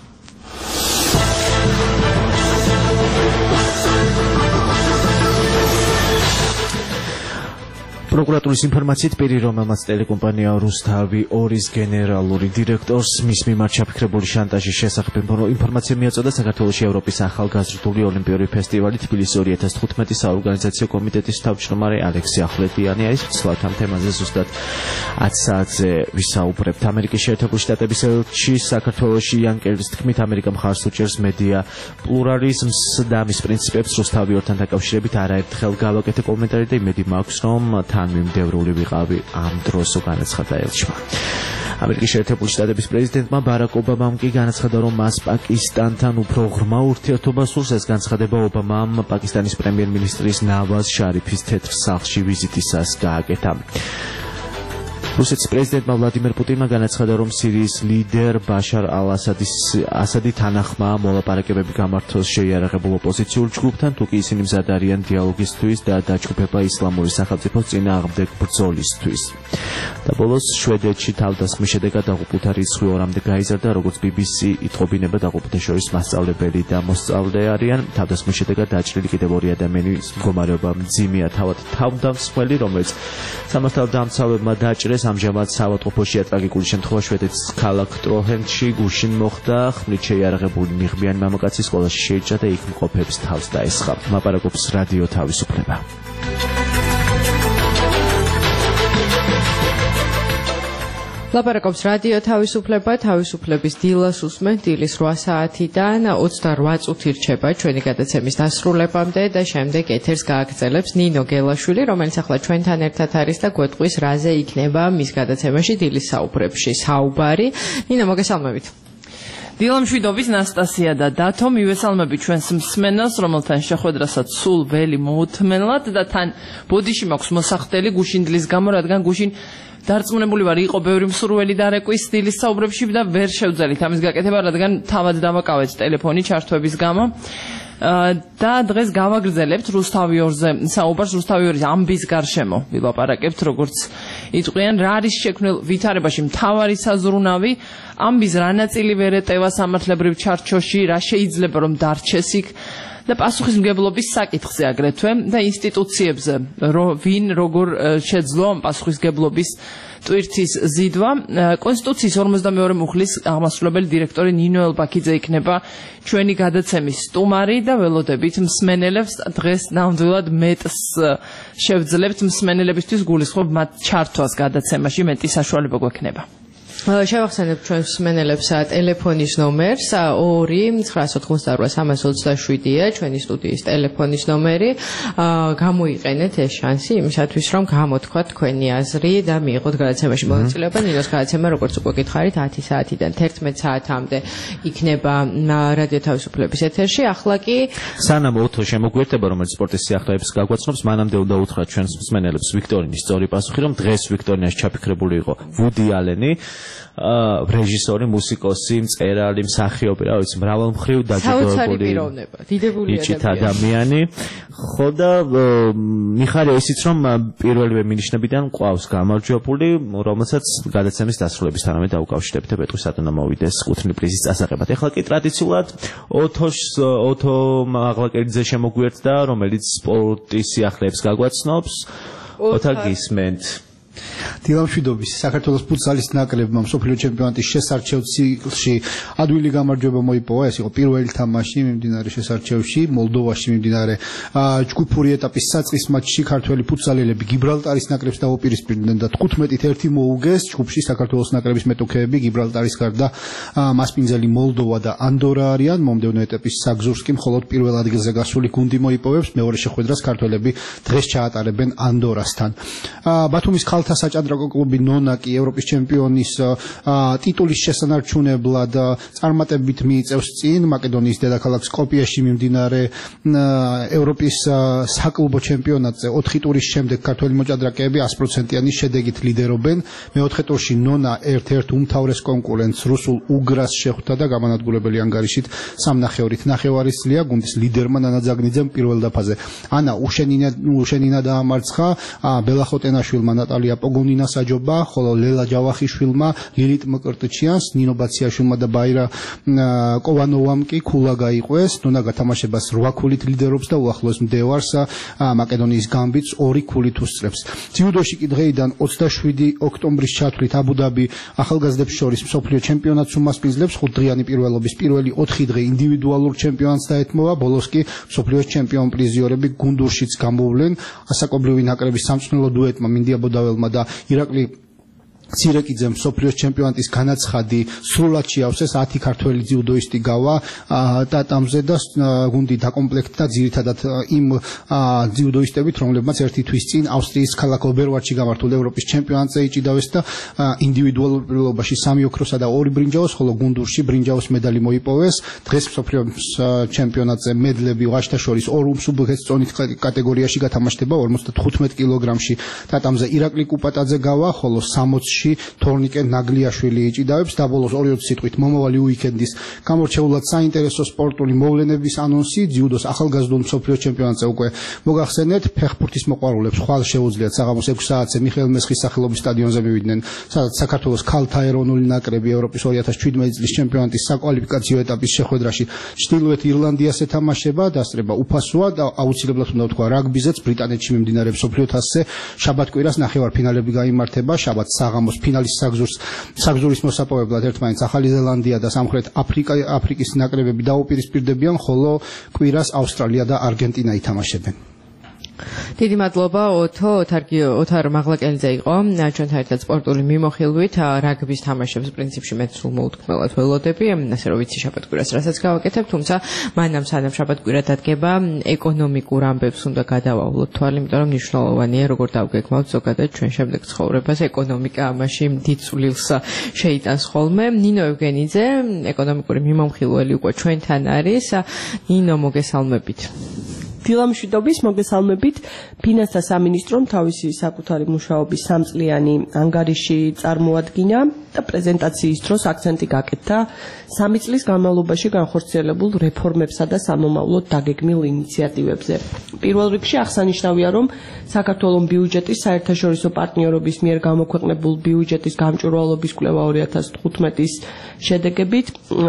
პროკურატურის ინფორმაციით პირი, რომელმაც ტელეკომპანია რუსთავი 2-ის გენერალური დირექტორს მის მიმართ ჩაფიქრებული შანტაჟის შესახებ ინფორმაცია მიაწოდა საქართველოში ევროპის ახალგაზრდული ოლიმპიური ფესტივალი თბილისი 2015 საორგანიზაციო კომიტეტის თავმჯდომარე ალექსი ახვლედიანი არის. ცვლად ამ თემაზე ზუსტად 10 საათზე ვისაუბრებთ. ამერიკის შეერთებული შტატების ელჩი საქართველოში იან კელრის თქმით, ამერიკა მხარს უჭერს მედია პლურალიზმს და მის პრინციპებს რუსთავი 2-თან დაკავშირებით არაერთხელ გავაკეთე კომენტარი და იმედი მაქვს, რომ მიმდევრული ვიყავი ამ დროსო განაცხადა ელჩმა. ამერიკის შეერთებული შტატების პრეზიდენტმა ბარაკ ობამამ კი განაცხადა, რომ მას პაკისტანთან უფრო ღრმა ურთიერთობა სურს. ეს განცხადება ობამამ პაკისტანის პრემიერ-მინისტრის ნავაზ შარიფის თეთრ სახლში ვიზიტისას გააკეთა. რუსეთის პრეზიდენტმა ვლადიმერ პუტინმა განაცხადა, რომ სირიის ლიდერ ბაშარ ალ-ასადი თანახმა მოლაპარაკებები გამართოს შეიარაღებულ ოპოზიციურ ჯგუფთან, თუკი ისინი მზად არიან დიალოგისთვის და დაჯგუფება ისლამური სახელმწიფოს წინააღმდეგ ბრძოლისთვის. და ბოლოს შვედეთში თავდასხმის შედეგად დაღუპულთა რიცხვი 2-მდე გაიზარდა, როგორც BBC ითხოვინება, დაღუპულთა შორის მასწავლებელი და მოსწავლე არიან. თავდასხმის შედეგად დაჭრილი კიდევ 2 ადამიანის მდგომარეობა მძიმეა, თავად თავდამსხმელი, რომელიც სამართალდამცავებმა დაჭრეს. ამჟამად საავადმყოფოშია. ტრაგიკული შემთხვევა შვედეთის ქალაქ ტროჰენში გუშინ მოხდა. ხმლით შეიარაღებული მიღბიანი მამაკაცი სკოლაში შეიჭრა და იქ მყოფებს თავს დაესხა. ლაპარაკობს რადიო თავისუფლება. ლაპარაკობს რადიო თავისუფლება, თავისუფლების დილას უსმენთ, დილის 8 საათიდან 28 წუთი რჩება ჩვენი გადაცემის დასრულებამდე და შემდეგ ეთერს გააგრძელებს ნინო გელაშვილი, რომელიც ახლა ჩვენთან ერთად არის და გვეტყვის რაზე იქნება მის გადაცემაში დილის საუბრებში საუბარი. ნინო, მოგესალმებით. დილამშვიდობის ნასტასია და დათო მივესალმები ჩვენს მსმენელს, რომელთან შეხვედრასაც სულ ველი მოუთმენლად და თან ბოდიში მაქვს მოსახდელი გუშინდლის გამო, რადგან გუშინ დარწმუნებული ვარ, იყო ბევრი მსურველი დარეკვის სტილის საუბრებში და ვერ შევძელით ამის გაკეთება, რადგან თავად დავაკავეთ ტელეფონი ჩართვების გამო. და დღეს გავაგრძელებთ რუსთავი 2-ზე საუბარს, რუსთავი 2-ის ამბის გარშემო ვილაპარაკებთ, როგორც იტყვიან, რა არის შექმნილ ვითარებაში მთავარი საზრუნავი, ამბის რა ნაწილი ვერ ეტევა სამართლებრივ ჩარჩოში, რა შეიძლება რომ დარჩეს იქ და პასუხისმგებლობის საკითხზე აგრეთვე და ინსტიტუციებზე, ვინ როგორ შეძლო ამ პასუხისმგებლობის ტვირთის ზიდვა. კონსტიტუციის 52 მუხლის აღმასრულებელი დირექტორი ნინო ელბაქიძე იქნება ჩვენი გადაცემის სტუმარი და ველოდებით მსმენელებს დღეს ნამდვილად მეტს შევძლებთ მსმენელებისთვის, გულისხმობ მათ ჩართვას გადაცემაში, მეტი საშუალება გვექნება. შევახსენებთ ჩვენს მსმენელებს ტელეფონის ნომერს 2-988-327-ია ჩვენი სტუდიის ტელეფონის ნომერი. გამოიყენეთ ეს შანსი იმისათვის, რომ გამოთქვათ თქვენი აზრი და მიიღოთ გადაცემაში მონაწილეობა. ნინოს გადაცემა, როგორც უკვე გითხარით, 10 საათიდან 11 საათამდე იქნება რადიო თავისუფლების ეთერში. ახლა კი სანამ ოთო შემოგვიერთება, რომელიც სპორტის სიახლეებს გაგვაცნობს, მანამდე უნდა უთხრათ ჩვენს მსმენელებს ვიქტორინის სწორი პასუხი, რომ დღეს ვიქტორინაში ჩაფიქრებული იყო ვუდი ალენი, რეჟისორი, მუსიკოსი, მწერალი, მსახიობი, რა ვიცი, მრავალმხრივ დაჯილდოებული იჭით ადამიანი. ხო და მიხარია ისიც, რომ პირველივე მინიშნებიდან ყავს გამარჯვებული, რომელსაც გადაცემის დასრულებისთანავე დაუკავშირდებთ და პეტრე სატუნა მოვიდეს კუთვნილ პრიზის წასაღებად. ეხლა კი ტრადიციულად ოთო მაღლაკელიძე შემოგვიერთდა, რომელიც სპორტის სიახლეებს გაგვაცნობს. ოთა გისმენთ. დილამშვიდობის. საქართველოს ფუტსალის ნაკრებმა მსოფლიო ჩემპიონატის შესარჩევ ციკლში ადვილი გამარჯვება მოიპოვა. ეს იყო პირველი თამაში მიმდინარე შესარჩევში მოლდოვაში მიმდინარე ჯგუფური ეტაპის საწყის მატჩში ქართველი ფუტსალელები გიბრალტარის ნაკრებს დაუპირისპირდნენ და 15-1 მოუგეს. ჯგუფში საქართველოს ნაკრების მეტოქეები გიბრალტარის გარდა მასპინძელი მოლდოვა და ანდორა არიან. მომდევნო ეტაპის საგზურს კი მხოლოდ პირველ ადგილზე გასული გუნდი მოიპოვებს. მეორე შეხვედრას ქართველები დღეს ჩაატარებენ ანდორასთან. ბათუმის ქალთა საჭადრაკო კლუბი ნონაკი ევროპის ჩემპიონის ტიტულის შესანარჩუნებლად წარმატებით მიიწევს წინ მაკედონიის დედაქალაქ სკოპიეში მიმდინარე ევროპის საკლუბო ჩემპიონატზე 4 ტურის შემდეგ ქართველი მოჭადრაკეები 100%-იანი შედეგით ლიდერობენ. მეოთხე ტურში ნონა ერთ-ერთ უმთავრეს კონკურენტს რუსულ უგრას შეხვდა და გამანადგურებელი ანგარიშით 3 ნახევრით ნახევარისლია გუნდის ლიდერმა ნანა ძაგნიძემ პირველ დაფაზე. ანა უშენინა დაამარცხა ბელახოტენაშვილმა ნატალია პოგონინა საჯობა, ხოლო ლელა ჯავახიშვილმა, ლილიტ მკრტჩიანს, ნინო ბაციაშვილმა და ბაირა კოვანოვამ კი ქულა გაიყვეს. ნონა გათამაშებას 8 ქულით ლიდერობს და უახლოეს მდევარს მაკედონიის გამბიც 2 ქულით უსწრებს. ძიუდოში კი დღეიდან 27 ოქტომბრის ჩათვლით აბუ-დაბი ახალგაზრდებს შორის მსოფლიო ჩემპიონატს უმასპინძლებს 5 დღიანი პირველობის პირველი 4 დღე ინდივიდუალურ ჩემპიონატს დაეთმოვა. ბოლოს კი მსოფლიოს ჩემპიონ პრიზიორები გუნდურშიც გამოვლენ. ასაკობრივი ნაკრების სამწვრთნელო დუეტმა მინდია ბოდაველმა და ირაკლი ცირეკიძემ მსოფლიოს ჩემპიონატის განაცხადი სრულად შეავსეს. 10 ქართველი ძიუდოისტი გავა ტატამზე და გუნდი დაკომპლექტდა ძირითადად იმ ძიუდოისტებით, რომლებმაც ერთი თვის წინ ავსტრიის ქალაქ ობერვატში გამართულ ევროპის ჩემპიონატზე იჭიდავეს და ინდივიდუალურ პირველობაში 3 ოქროსა და 2 ბრინჯაოს, ხოლო გუნდურში ბრინჯაოს медаლი მოიპოვეს. დღეს მსოფლიოს ჩემპიონატზე მედლები ვაჟთა შორის 2 მსუბუქეთ წონით კატეგორიაში გათამაშდება 55 კილოგრამში. ტატამზე ირაკლი კუპატაძე გავა, ხოლო 60-ში თორნიკე ნაგლიაშვილი იჭიდავებს და ბოლოს 2 სიტყვით მომავალი უიკენდის გამორჩეულად საინტერესო სპორტული მოვლენების ანონსი. ძიუდოს ახალგაზრდულ მსოფლიო ჩემპიონატზე უკვე მოგახსენეთ, ფეხბურთის მოყვარულებს ხვალ შეუძლიათ საღამოს 6 საათზე მიხეილ მესხის სახელობის სტადიონზე მივიდნენ, სადაც საქართველოს ქალთა ეროვნული ნაკრები ევროპის 2017 წლის ჩემპიონატის საკვალიფიკაციო ეტაპის შეხვედრაში ჩრდილოეთ ირლანდიას ეთამაშება. დასწრება უფასოა და აუცილებლად უნდა ვთქვა რაგბიზეც ბრიტანეთში მიმდინარე მსოფლიო თასზე შაბათ-კვირას ნახევარფინალები გაიმართება. შაბათ საღამოს ფინალის საგზურის მოსაპოვებლად ერთმანეთს ახალი ზელანდია და სამხრეთ აფრიკის ნაკრებები დაუპირისპირდებიან, ხოლო კვირას ავსტრალია და არგენტინა ითამაშებენ. დიდი მადლობა ოთარ მაღლაკელიძე იყო ჩვენთან ერთად სპორტული მიმოხილვით რაგბის თამაშებს პრინციპში მე სულ მოუთქმელად ველოდები ასე რომ ვიცი შაბათ-კვირას რასაც გავაკეთებ თუმცა მანამ სანამ შაბათ-კვირა დადგება ეკონომიკურ ამბებს უნდა გადავავლოთ თვალი იმიტომ რომ მნიშვნელოვანია როგორ დავგეგმავთ ზოგადად ჩვენ შემდეგ ცხოვრებას ეკონომიკა ამაში დიდ წვლილს შეიტანს ხოლმე ნინო ევგენიძე ეკონომიკური მიმომხილველი უკვე ჩვენთან არის ნინო მოგესალმებით დილამშვიდობის მოგესალმებით ფინანსთა სამინისტრომ თავისი საკუთარი მუშაობის სამწლიანი ანგარიში წარმოადგინა და პრეზენტაციის დროს აქცენტი გაკეთდა 3 წლის განმავლობაში განხორციელებულ რეფორმებსა და სამომავლოდ დაგეგმილ ინიციატივებზე. პირველ რიგში აღსანიშნავია, რომ საქართველოს ბიუჯეტის საერთაშორისო პარტნიორობის მიერ გამოქვეყნებულ ბიუჯეტის გამჭვირვალობის კვლევა 2015-ის შედეგებით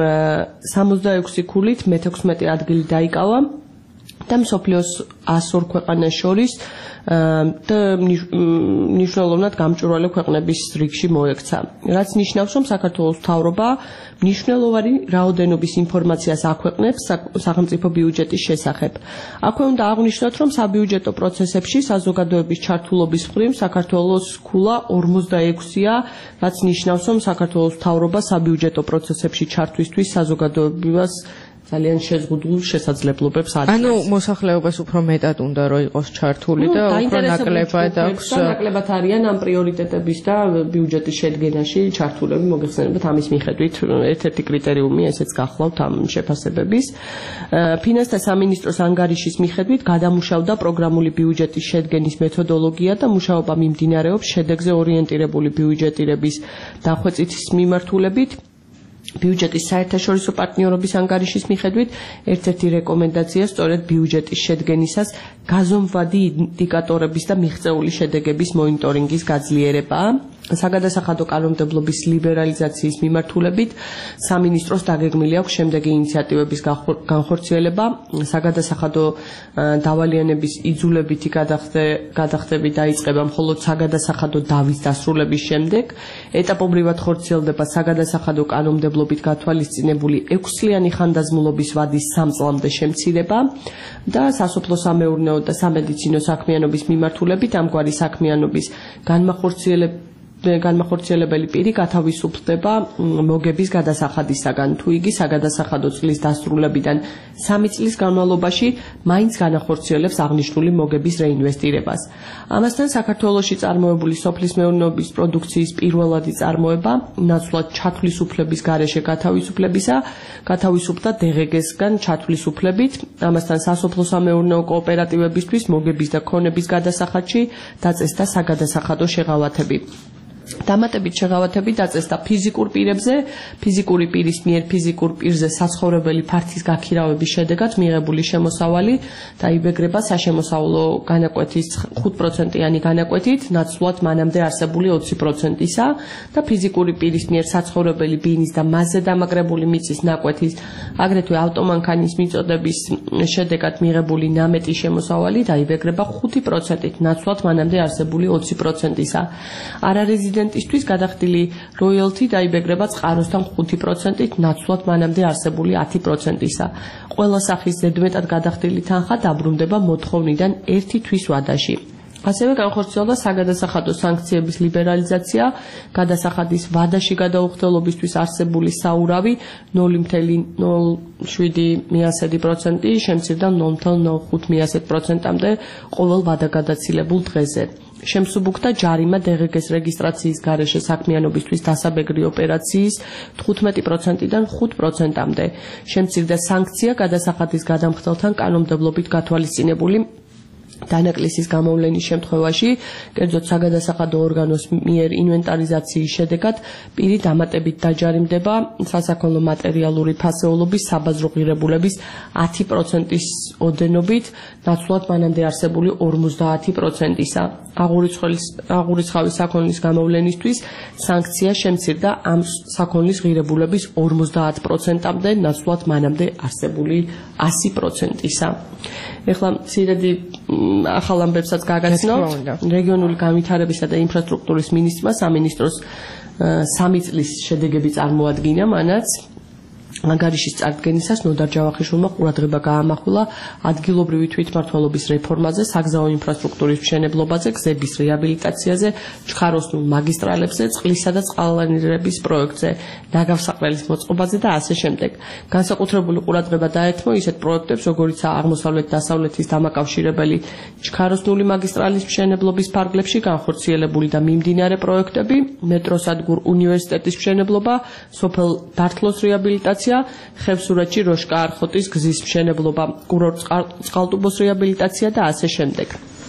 66 ქულით მე-16 ადგილი დაიკავა და მსოფლიოს 102 ქვეყანას შორის და მნიშვნელოვნად გამჭვირვალე ქვეყნების რიგში მოექცა. რაც ნიშნავს, რომ საქართველოს მთავრობა მნიშვნელოვანი რაოდენობის ინფორმაციას აქვეყნებს სახელმწიფო ბიუჯეტის შესახებ. აქვე უნდა აღვნიშნოთ, რომ საბიუჯეტო პროცესებში საზოგადოების ჩართულობის მხრივ საქართველოს ქულა 46-ია, რაც ნიშნავს, რომ საქართველოს მთავრობა საბიუჯეტო პროცესებში ჩართვისთვის საზოგადოებას ძალიან შეზღუდულ შესაძლებლობებს აძლევს. ანუ მოსახლეობას უფრო მეტად უნდა რომ იყოს ჩართული და უფრო ნაკლებად აქვს. ნაკლებად არიან ამ პრიორიტეტების და ბიუჯეტის შედგენაში ჩართულები მოგეხსენებათ ამის მიხედვით ერთ-ერთი კრიტერიუმი ესეც გახლავთ ამ შეფასებების. ფინანსთა სამინისტროს ანგარიშის მიხედვით გადამუშავდა პროგრამული ბიუჯეტის შედგენის მეთოდოლოგია და მუშაობა მიმდინარეობს შედეგზე ორიენტირებული ბიუჯეტირების დახვეწითის მიმართულებით. ბიუჯეტის საერთაშორისო პარტნიორობის ანგარიშის მიხედვით ერთ-ერთი რეკომენდაცია სწორედ ბიუჯეტის შედგენისას გაზომვადი ინდიკატორების და მიღწეული შედეგების მონიტორინგის გაძლიერებაა. საგადასახადო კანონმდებლობის ლიბერალიზაციის მიმართულებით სამინისტროს დაგეგმილი აქვს შემდეგი ინიციატივების განხორციელება. საგადასახადო დავალიანების იძულებითი გადახდები დაიწყება მხოლოდ საგადასახადო დავის დასრულების შემდეგ. ეტაპობრივად ხორციელდება საგადასახადო კანონმდებლობით გათვალისწინებული 6-წლიანი ხანდაზმულობის ვადის 3 წლამდე შემცირება და სასოფლო-სამეურნეო და სამედიცინო საქმიანობის მიმართულებით ამგვარი საქმიანობის განმახორციელებელი პირი გათავისუფლდება მოგების გადასახადისაგან თუ იგი საგადასახადო წლის დასრულებიდან 3 წლის განმავლობაში მაინც განახორციელებს აღნიშნული მოგების რეინვესტირებას. ამასთან საქართველოში წარმოებული სოფლის მეურნეობის პროდუქციის პირველადი წარმოება ნაცვლად ჩათვლის გარეშე გათავისუფლდა DGG-სგან ჩათვლის უფლებით. ამასთან სასოფლო-სამეურნეო კოოპერატივებისთვის მოგების და ქონების გადასახადში დაწესდა საგადასახადო შეღავათები. დამატებით შეღავათები დაწესდა ფიზიკურ პირებზე, ფიზიკური პირის მიერ ფიზიკურ პირზე საცხოვრებელი ფართის გაქირავების შედეგად მიღებული შემოსავალი დაიბეგრება საშემოსავლო განაკვეთის 5%-იანი განაკვეთით, ნაცვლად მანამდე არსებული 20%-ისა და ფიზიკური პირის მიერ საცხოვრებელი ბინის და მასზე დამაგრებული მიწის ნაკვეთის, აგრეთვე ავტომანქანის მიწოდების შედეგად მიღებული ნამეტი შემოსავალი დაიბეგრება 5%-ით, ნაცვლად მანამდე არსებული 20%-ისა. არარეზიდენტისთვის გადახდილი როიალთი დაიბეგრება წყაროსთან 5%-ით, ნაცვლად მანამდე არსებული 10%-ისა. ყველა სახის ზედმეტად გადახდილი თანხა დაბრუნდება მოთხოვნიდან 1 თვის ვადაში. ასევე განხორციელდა საგადასახადო სანქციების ლიბერალიზაცია, გადასახადის ვადაში გადაუხდელობისთვის არსებული საურავი 0.07% შემცირდა 0.05%-მდე ყოველ ვადაგადაცილებულ დღეზე. შემსუბუქდა ჯარიმა DGG-s რეგისტრაციის გარეშე საქმიანობისთვის დასაბეგრი ოპერაციის 15%-დან 5%-მდე. შემცირდა სანქცია გადასახადის გადამხდელთან კანონმდებლობით გათვალისწინებული დანაკლისის გამოვლენის შემთხვევაში, კერძოდ საგადასახადო ორგანოს მიერ ინვენტარიზაციის შედეგად პირი დამატებით დაჯარიმდება სასაქონლო მატერიალური ფასეულობის საბაზრო ღირებულების 10%-ის ოდენობით, ნაცვლად მანამდე არსებული 50%-ისა. აღურიცხავის საქონლის გამოვლენისთვის სანქცია შემცირდა ამ საქონლის ღირებულების 50%-მდე, ნაცვლად მანამდე არსებული 100%-ისა. ეხლა მცირედი ახალ ამბებსაც გაგაცნოთ. რეგიონული განვითარებისა და ინფრასტრუქტურის მინისტრმა სამინისტროს 3 წლის შედეგები წარმოადგინა, მანაც ანგარიშის წარდგენისას ნოდარ ჯავახიშვილმა ყურადღება გაამახვილა ადგილობრივი თვითმმართველობის რეფორმაზე, საგზაო ინფრასტრუქტურის მშენებლობაზე, გზების რეაბილიტაციაზე, ჩხაროსნულ მაგისტრალებზე, წყლისა და წყალანირების პროექტზე, ნაგავსაყრელის მოწყობაზე და ასე შემდეგ. განსაკუთრებული ყურადღება დაეთმო ისეთ პროექტებს, როგორიცაა აღმოსავლეთ-დასავლეთის დამაკავშირებელი ჩქაროსნული მაგისტრალის მშენებლობის ფარგლებში განხორციელებული და მიმდინარე პროექტები, მეტროსადგურ უნივერსიტეტის მშენებლობა, სოფელ დართლოს რეაბილიტაცია, ხევსურეთში როშკა-არხოტის გზის მშენებლობა, კურორტ წყალტუბოს რეაბილიტაცია და ასე შემდეგ.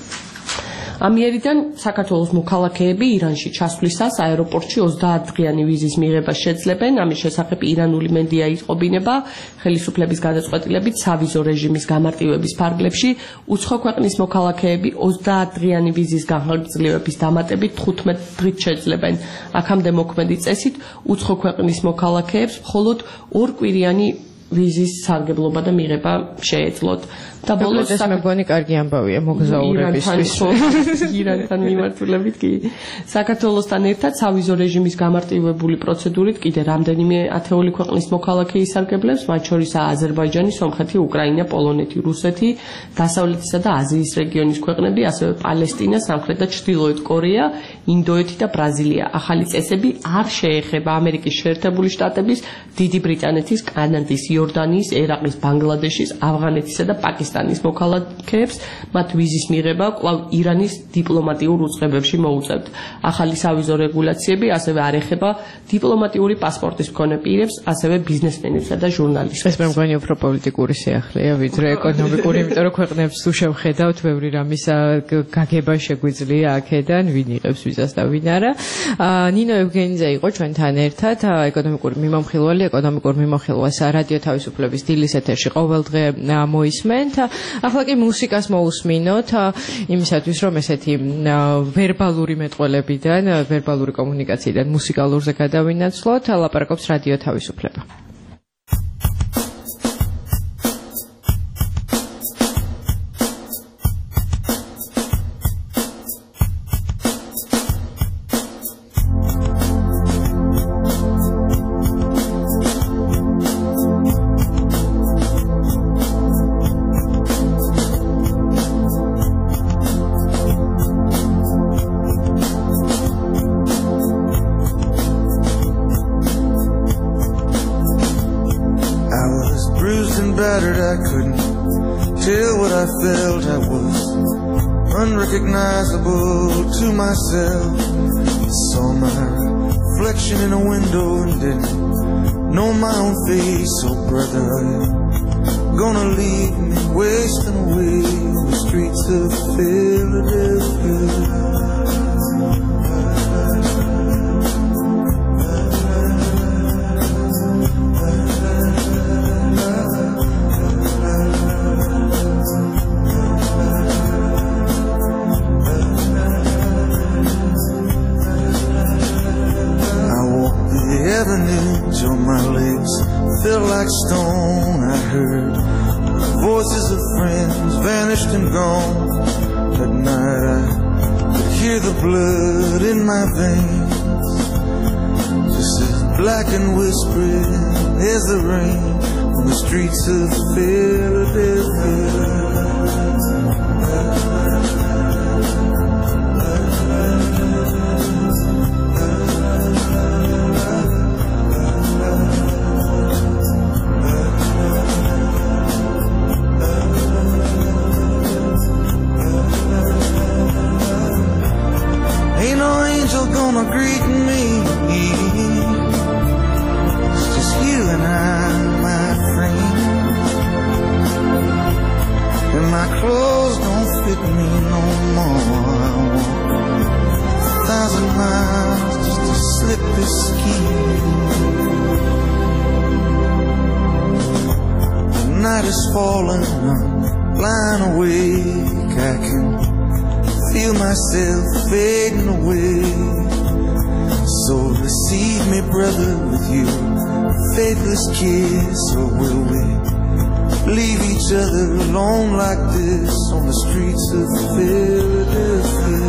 ამიერიდან საქართველოს მოქალაქეები ირანში ჩასვლისას აეროპორტში 30 დღიანი ვიზის მიღება შეძლებენ. ამის შესახებ ირანული მედია იწყობინება ხელისუფლების გადაწყვეტილებით სავიზო რეჟიმის გამარტივების ფარგლებში უცხო ქვეყნის მოქალაქეები 30 დღიანი ვიზის განხორციელების დამატებით 15 დღით შეძლებენ. აქამდე მოქმედი წესით უცხო ქვეყნის მოქალაქეებს მხოლოდ 2 კვირიანი ვიზის სარგებლობა და მიღება შეეძლოთ. და ბოლოს ეს მეგონი კარგი ამბავია მოგზაურებისთვის. ირანთან მიმართულებით კი. საქართველოსთან ერთად სავიზო რეჟიმის გამარტივებული პროცედურით კიდე რამდენიმე ათეული ქვეყნის მოქალაქე ისარგებლებს, მათ შორისაა აზერბაიჯანი, სომხეთი, უკრაინა, პოლონეთი, რუსეთი, დასავლეთისა და აზიის რეგიონის ქვეყნები, ასევე პალესტინა, სამხრეთ და ჩრდილოეთ კორეა, ინდოეთი და ბრაზილია. ახალი წესები არ შეეხება ამერიკის შეერთებული შტატების, დიდი ბრიტანეთის, კანადის, იორდანიის, ერაყის, ბანგლადეშის, ავღანეთისა და პაკისტანის მოქალაქეებს, მათ ვიზის მიღება კვლავ ირანის დიპლომატიურ უწყებებში მოუწევთ. ახალი სავიზო რეგულაციები ასევე არ ეხება დიპლომატიური პასპორტის მქონე პირებს, ასევე ბიზნესმენებსა და ჟურნალისტებს. ეს მე მგონი უფრო პოლიტიკური სიახლეა, ვიდრე ეკონომიკური, იმიტომ რომ ქვეყნებს თუ შევხედავთ, ბევრი რამის გაგება შეგვიძლია აქედან, ვინ იღებს ვიზას და ვინ არა. ნინო ევგენიძე იყო ჩვენთან ერთად, ეკონომიკური მიმომხილველი, ეკონომიკურ მიმოხილვას რადიო თავისუფლების დილის ეთერში ყოველდღე მოისმენთ. ახლა კი მუსიკას მოусმინოთ იმისათვის რომ ესეთი ვერბალური მეტყველებიდან, ვერბალური კომუნიკაციიდან მუსიკალურზე გადავინაცვლოთ, ლაპარაკობს რადიო თავისუფლება. Unrecognizable to myself. Saw my reflection in a window and didn't know my own face. So brother, gonna leave me wasting away in the streets of Philadelphia. Stone, I heard voices of friends vanished and gone. At night I could hear the blood in my veins, just as black and whispering as the rain on the streets of Philadelphia. Gonna greet me. It's just you and I, my friend. And my clothes don't fit me no more. I walk 1,000 miles just to slip this skin. The night is falling, I'm lying awake. I can feel myself fading away. So receive me, brother, with you faithless kiss, or will we leave each other alone like this on the streets of Philadelphia?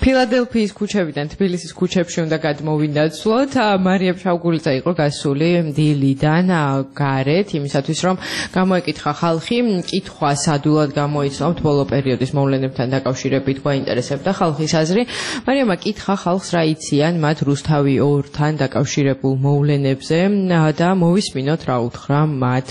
ფილადელფიის ქუჩებიდან თბილისის ქუჩებში უნდა გადმოვინაცვლოთ. მარიამ შავგულიძე იყო გასული დილიდან გარეთ იმისათვის რომ გამოეკითხა ხალხი, კითხვას ადვილად გამოიცნობთ ბოლო პერიოდის მოვლენებთან დაკავშირებით გვაინტერესებდა ხალხის აზრი. მარიამა კითხა ხალხს რა იციან მათ რუსთავი 2-თან დაკავშირებულ მოვლენებზე და მოვისმინოთ რა უთხრა მათ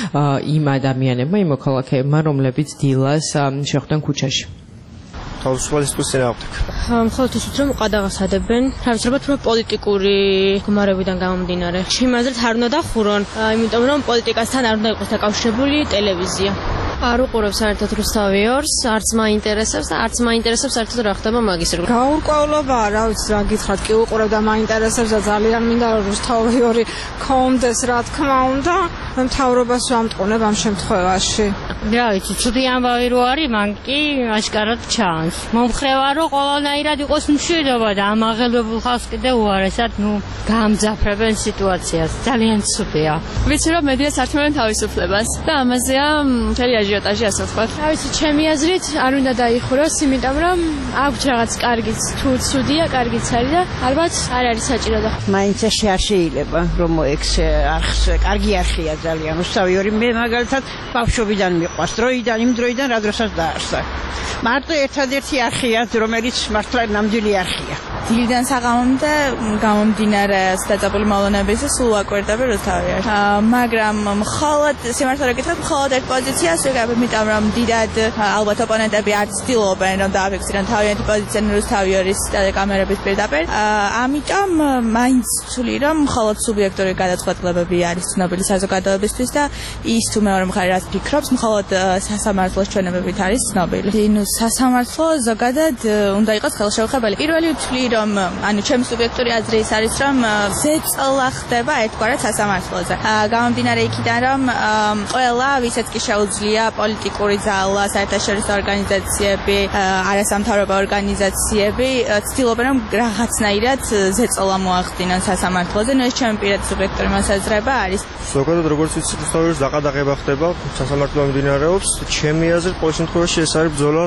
იმ ადამიანებმა, იმ მოქალაქეებმა, რომლებიც დილას შეხვდნენ ქუჩაში. თავისუფალისთვის წინააღმდეგ. მხოლოდ ისიც რომ ყადაღას ადებენ, თავისუფლად რომ პოლიტიკური გმარებიდან გამომდინარე. იმაზე არ უნდა დახურონ, იმიტომ რომ პოლიტიკასთან არ უნდა იყოს დაკავშირებული ტელევიზია. არ უყურებს საერთოდ რუსთავი 2-ს, არც მაინტერესებს და არც მაინტერესებს საერთოდ რა ხდება მაგის რიგ. გაურკვევლობაა, რა ვიცი, რა გითხრათ, კი უყურებ და მაინტერესებს და ძალიან მინდა რომ რუსთავი 2 კონდეს, რა თქმა უნდა, მთავრობას ვამტყუნებ ამ შემთხვევაში. რა ვიცი, ცუდი ამბავი რო არის, მან კი აშკარად ჩანს. მომხრევა რომ ყველანაირად იყოს მშვიდობა და ამ აღელვებულ ხალხს კიდე უარესად, გაამძაფრებენ სიტუაციას. ძალიან ცუდია. ვიცი რომ მედია სარჩმევენ თავისუფლებას და ამაზეა მთელი აჟიოტაჟი ასე ვთქვათ. რა ვიცი, ჩემი აზრით არ უნდა დაიხუროს, იმიტომ რომ აქვს რაღაც კარგიც, თუ ცუდია, კარგიც არის და ალბათ არ არის საჭირო და მაინც არ შეიძლება რომ მოექცე არხს, კარგი არხია ძალიან. რუსთავი 2 მე მაგალითად ბავშვობიდან მიყვარს, იმ დროიდან რა დროსაც დაარსა. მარტო ერთადერთი არხია, რომელიც მართლა ნამდვილი არხია. დილიდან საღამომდე გამომდინარე დაძაბული მოვლენების სულ აკვირდები რუსთავი. მაგრამ მხოლოდ სიმართლე გითხრათ, მხოლოდ ერთ პოზიციას ვიგებ, იმიტომ რომ დიდად ალბათ ოპონენტები არ ცდილობენ რომ დააფიქსირონ თავიანთი პოზიცია რუსთავი 2-ის ტელეკამერების პირდაპირ. ამიტომ მაინც ვთვლი რომ მხოლოდ სუბიექტური გადაწყვეტილებები არის ცნობილი საზოგადოებისთვის და ის თუ მეორე მხარე რაც ფიქრობს, მხოლოდ სასამართლოს ჩვენებებით არის ცნობილი. სასამართლო ზოგადად უნდა იყოს ხელშეუხებელი. პირველი ვთვლი რომ ჩემი სუბიექტური აზრი ის არის რომ ზეწოლა ხდება ერთგვარად სასამართლოზე. გამომდინარე იქიდან რომ ყველა ვისაც კი შეუძლია პოლიტიკური ძალა, საერთაშორისო ორგანიზაციები, არასამთავრობო ორგანიზაციები ცდილობენ რომ რაღაცნაირად ზეწოლა მოახდინონ სასამართლოზე. ეს ჩემი პირადი სუბიექტური მოსაზრება არის. ზოგადად როგორც ვიცი, რუსთავის დაყადაღება ხდება სასამართლო მიმდინარეობს. ჩემი აზრით ყოველ შემთხვევაში ეს არის ბრძოლა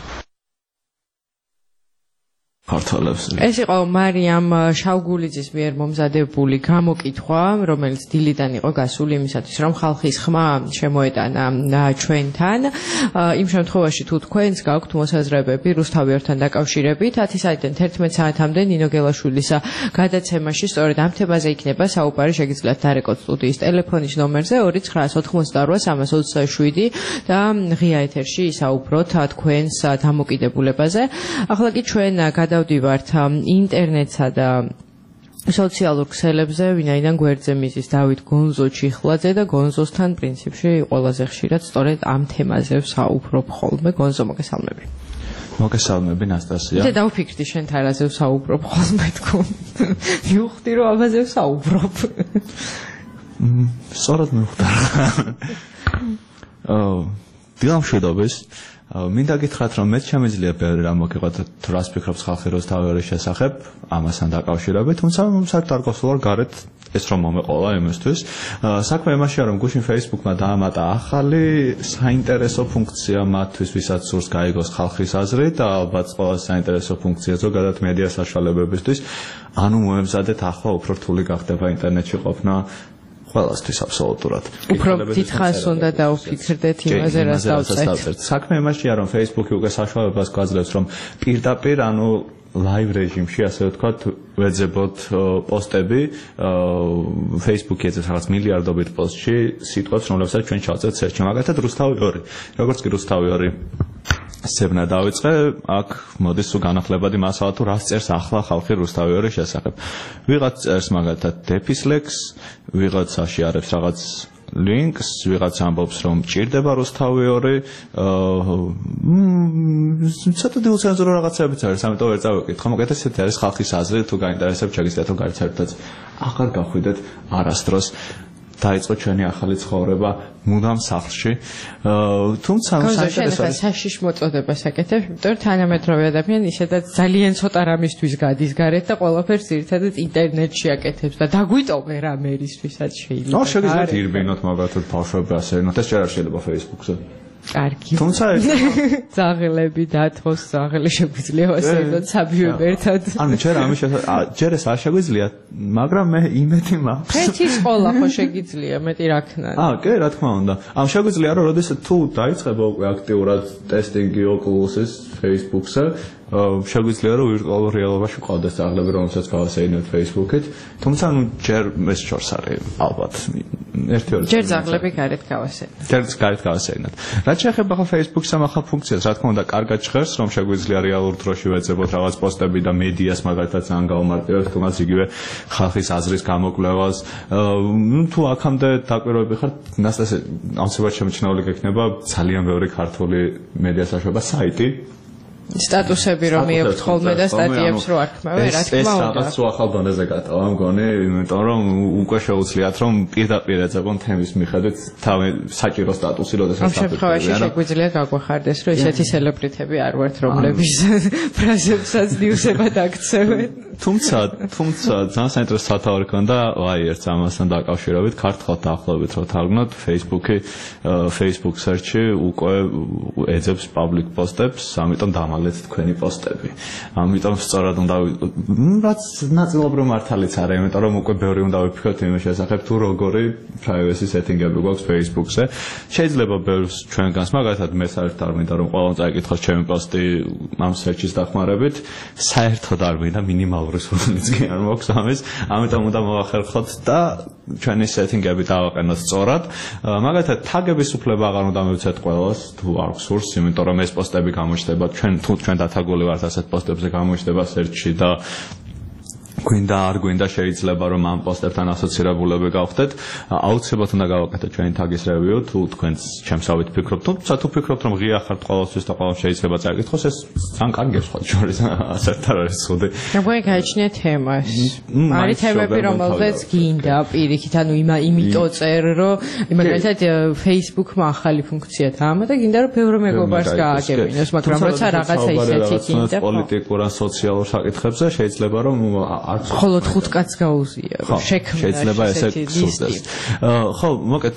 ქართველებს. ეს იყო მარიამ შავგულიძის მიერ მომზადებული გამოკითხვა, რომელიც დილიდან იყო გასული იმისათვის, რომ ხალხის ხმა შემოეტანა ჩვენთან. იმ შემთხვევაში თუ თქვენს გაქვთ მოსაზრებები რუსთავი 2-თან დაკავშირებით, 10 საათიდან 11 საათამდე ნინო გელაშვილის გადაცემაში სწორედ ამ თემაზე იქნება საუბარი, შეგიძლიათ დარეკოთ სტუდიის ტელეფონის ნომერზე 2988327 და ღია ეთერში ისაუბროთ თქვენს დამოკიდებულებაზე. ახლა კი ჩვენ გადავდივართ ინტერნეტსა და სოციალურ ქსელებზე, ვინაიდან გვერდზე მისის დავით გონზო ჩიხლაძე და გონზოსთან პრინციპში ყველაზე ხშირად სწორედ ამ თემაზე ვსაუბრობ ხოლმე. გონზო, მოგესალმები. მოგესალმები, ნასტასია. და დავფიქრდი შენ თარაზე ვსაუბრობ ხოლმე თქო. მივხვდი რომ ამაზე ვსაუბრობ. სწორად მივხვდა. დილამშვიდობის. მინდა გითხრათ რომ მეც შემიძლია ბევრი რამ მოგიყვათ თუ რას ფიქრობს ხალხი რუსთავი 2-ის შესახებ ამასთან დაკავშირებით, თუმცა საერთოდ არ გასულა გარეთ ეს რომ მომეყოლა იმისთვის. საქმე იმაშია რომ გუშინ Facebook-მა დაამატა ახალი საინტერესო ფუნქცია მათთვის, ვისაც სურს გაიგოს ხალხის აზრი და ალბათ ყველა საინტერესო ფუნქცია ზოგადად მედია საშუალებებისთვის. ანუ მოემზადეთ ახლა უფრო რთული გახდება ინტერნეტში ყოფნა ყველასთვის აბსოლუტურად. უფრო დიდხანს უნდა დავფიქრდეთ იმაზე, რაც დავწერთ. საქმე იმაშია, რომ Facebook-ი უკვე საშუალებას გვაძლევს, რომ პირდაპირ, ანუ live რეჟიმში, ასე ვთქვათ, ვეძებოთ პოსტები, Facebook-ი ეძებს რაღაც მილიარდობით პოსტში სიტყვებს, რომლებსაც ჩვენ ჩავწერთ სერჩში. მაგალითად, რუსთავი 2. როგორც კი რუსთავი 2 სევნა დავიწყე, აქ მოდის თუ განახლებადი მასალა თუ რას წერს ახლა ხალხი რუსთავი 2-ის შესახებ. ვიღაც წერს მაგალითად დეფისლექს, ვიღაც აშიარებს რაღაც ლინკს, ვიღაც ამბობს რომ ჭირდება რუსთავი 2. ცოტა დილცენზურა რაღაცებიც არის, ამიტომ ვერ წავიკითხო, მაგალითად ესეთი არის ხალხის აზრი, თუ გაინტერესებთ შეგიძლიათ რომ გაიცნობთ. აღარ გახვიდეთ არასდროს დაიწყო ჩვენი ახალი ცხოვრება მუდამ სახლში. თუმცა საინტერესო არის საშიშ მოწოდებას აკეთებ, იმიტომ რომ თანამედროვე ადამიანი ისედაც ძალიან ცოტა რამისთვის გადის გარეთ და ყველაფერს ერთადად ინტერნეტში აკეთებს და დაგვიტოვე რამერისთვისაც შეიძლება. შეგიძლიათ ირბინოთ მაგალითად ბავშვები ასე, ეს ჯერ არ შეიძლება Facebook-ზე. კარგი. თუმცა ძაღლები დათოს ძაღლი შეგვიძლია ვასწავლოთ საბიუებ ერთად. ანუ ჯერ ეს არ შეგვიძლია, მაგრამ მე იმედი მაქვს. ფეთის ყოლა ხო შეგიძლია, მეტი რა ქნა. კი, რა თქმა უნდა. შეგვიძლია რომ როდესაც თუ დაიწყება უკვე აქტიურად ტესტინგი Oculus-ის Facebook-ზე, შეგვიძლია რომ ვირტუალურ რეალობაში ყავდეს ძაღლები, რომელსაც გავასეირნებთ Facebook-ით, თუმცა ჯერ ეს შორს არის ალბათ. ჯერ ძაღლები გარეთ გავასეირნებთ. ჯერ გარეთ გავასეირნებთ. რაც შეეხება ხო Facebook-ს ამ ახალ ფუნქციას, რა თქმა უნდა, კარგად ჟღერს, რომ შეგვიძლია რეალურ დროში ვეძებოთ რაღაც პოსტები და მედიას მაგალითად ძალიან გავუმარტივებთ, თუმცა იგივე ხალხის აზრის გამოკვლევას. თუ აქამდე დაკვირვები ხართ, ნასტასე ამცებად შემჩნეული გექნება ძალიან ბევრი ქართული მედია საშუალება საიტი. სტატუსები რომ მიექვთ ხოლმე და სტატიებს რო არქმევენ, რა თქმა უნდა. ეს რაღაც ახალ დონეზე გატოვა მგონი, იმიტომ რომ უკვე შეუძლიათ რომ პირდაპირ ეძებონ თემის მიხედვით თავი საჭირო სტატუსი, როდესაც ამ შემთხვევაში შეგვიძლია გაგვეხარდეს, რომ ესეთი სელებრიტები არ ვართ, რომლების ფრაზებსაც ნიუსებად აქცევენ. თუმცა ძალიან საინტერესო სათაური ქონდა ვაიერს ამასთან დაკავშირებით, ქართულად დაახლოებით რო თარგმნოთ, Facebook search-ი უკვე ეძებს public post-ებს, ამიტომ დამალეთ თქვენი პოსტები. ამიტომ სწორად უნდა რაც ნაწილობრივ მართალიც არა, იმიტომ რომ უკვე ბევრი უნდა ვიფიქროთ იმის შესახებ, თუ როგორი privacy setting-ები გვაქვს Facebook-ზე. შეიძლება ბევრს ჩვენგანს, მაგალითად მე საერთოდ არ მინდა რომ ყველამ წაიკითხოს ჩემი პოსტი ამ search-ის დახმარებით, საერთოდ არ მინდა მინიმალური სურვილიც კი არ მაქვს ამის, ამიტომ უნდა მოვახერხოთ და ჩვენი setting-ები დავაყენოთ სწორად. მაგალითად თაგების უფლება აღარ უნდა მივცეთ ყველას, თუ არ გსურს, იმიტომ რომ ეს პოსტები გამოჩნდება ჩვენ დათაგული ვართ ასეთ პოსტებზე გამოჩნდება search-ში და გვინდა არ გვინდა შეიძლება რომ ამ პოსტებთან ასოცირებულები გავხდეთ. აუცილებლად უნდა გავაკეთოთ ჩვენი თაგის review, თუ თქვენ ჩემსავით ფიქრობთ, თუმცა თუ ფიქრობთ რომ ღია ხართ ყოველთვის და ყველამ შეიძლება წაიკითხოს, ეს ძალიან კარგია სხვა შორის, ასეთ არ არის ხუდი. როგორი გაიჩნია თემას? არის თემები რომელზეც გინდა პირიქით, ანუ იმიტომ წერ რომ მაგალითად Facebook-მა ახალი ფუნქცია დაამა და გინდა რომ ბევრი მეგობარს გააგებინოს, მაგრამ როცა რაღაცა ისეთი გინდა პოლიტიკურ ან სოციალურ საკითხებზე შეიძლება რომ მხოლოდ 5 კაცს გაუზია რომ შექმნა შეიძლება ესე გსურდეს. ხო, მოკეთ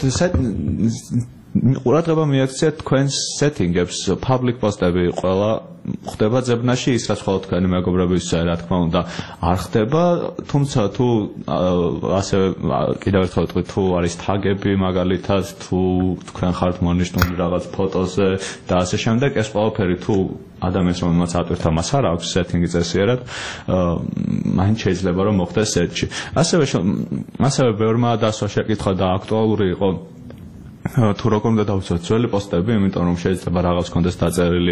ყურადღება მიაქციეთ თქვენს setting-ებს, public post-ები ყველა ხდება ძებნაში, ის რაც ხოლმე თქვენი მეგობრებისთვის რა თქმა უნდა არ ხდება, თუმცა თუ ასე კიდევ ერთხელ ვიტყვი, თუ არის თაგები მაგალითად, თუ თქვენ ხართ მონიშნული რაღაც ფოტოზე და ასე შემდეგ, ეს ყველაფერი თუ ადამიანს რომელმაც ატვირთა მას არ აქვს setting-ი წესიერად, მაინც შეიძლება რომ მოხდეს search-ი. ასევე ბევრმა დასვა შეკითხვა და აქტუალური იყო თუ როგორ უნდა დავუცოთ ძველი პოსტები, იმიტომ რომ შეიძლება რაღაც კონდეს დაწერილი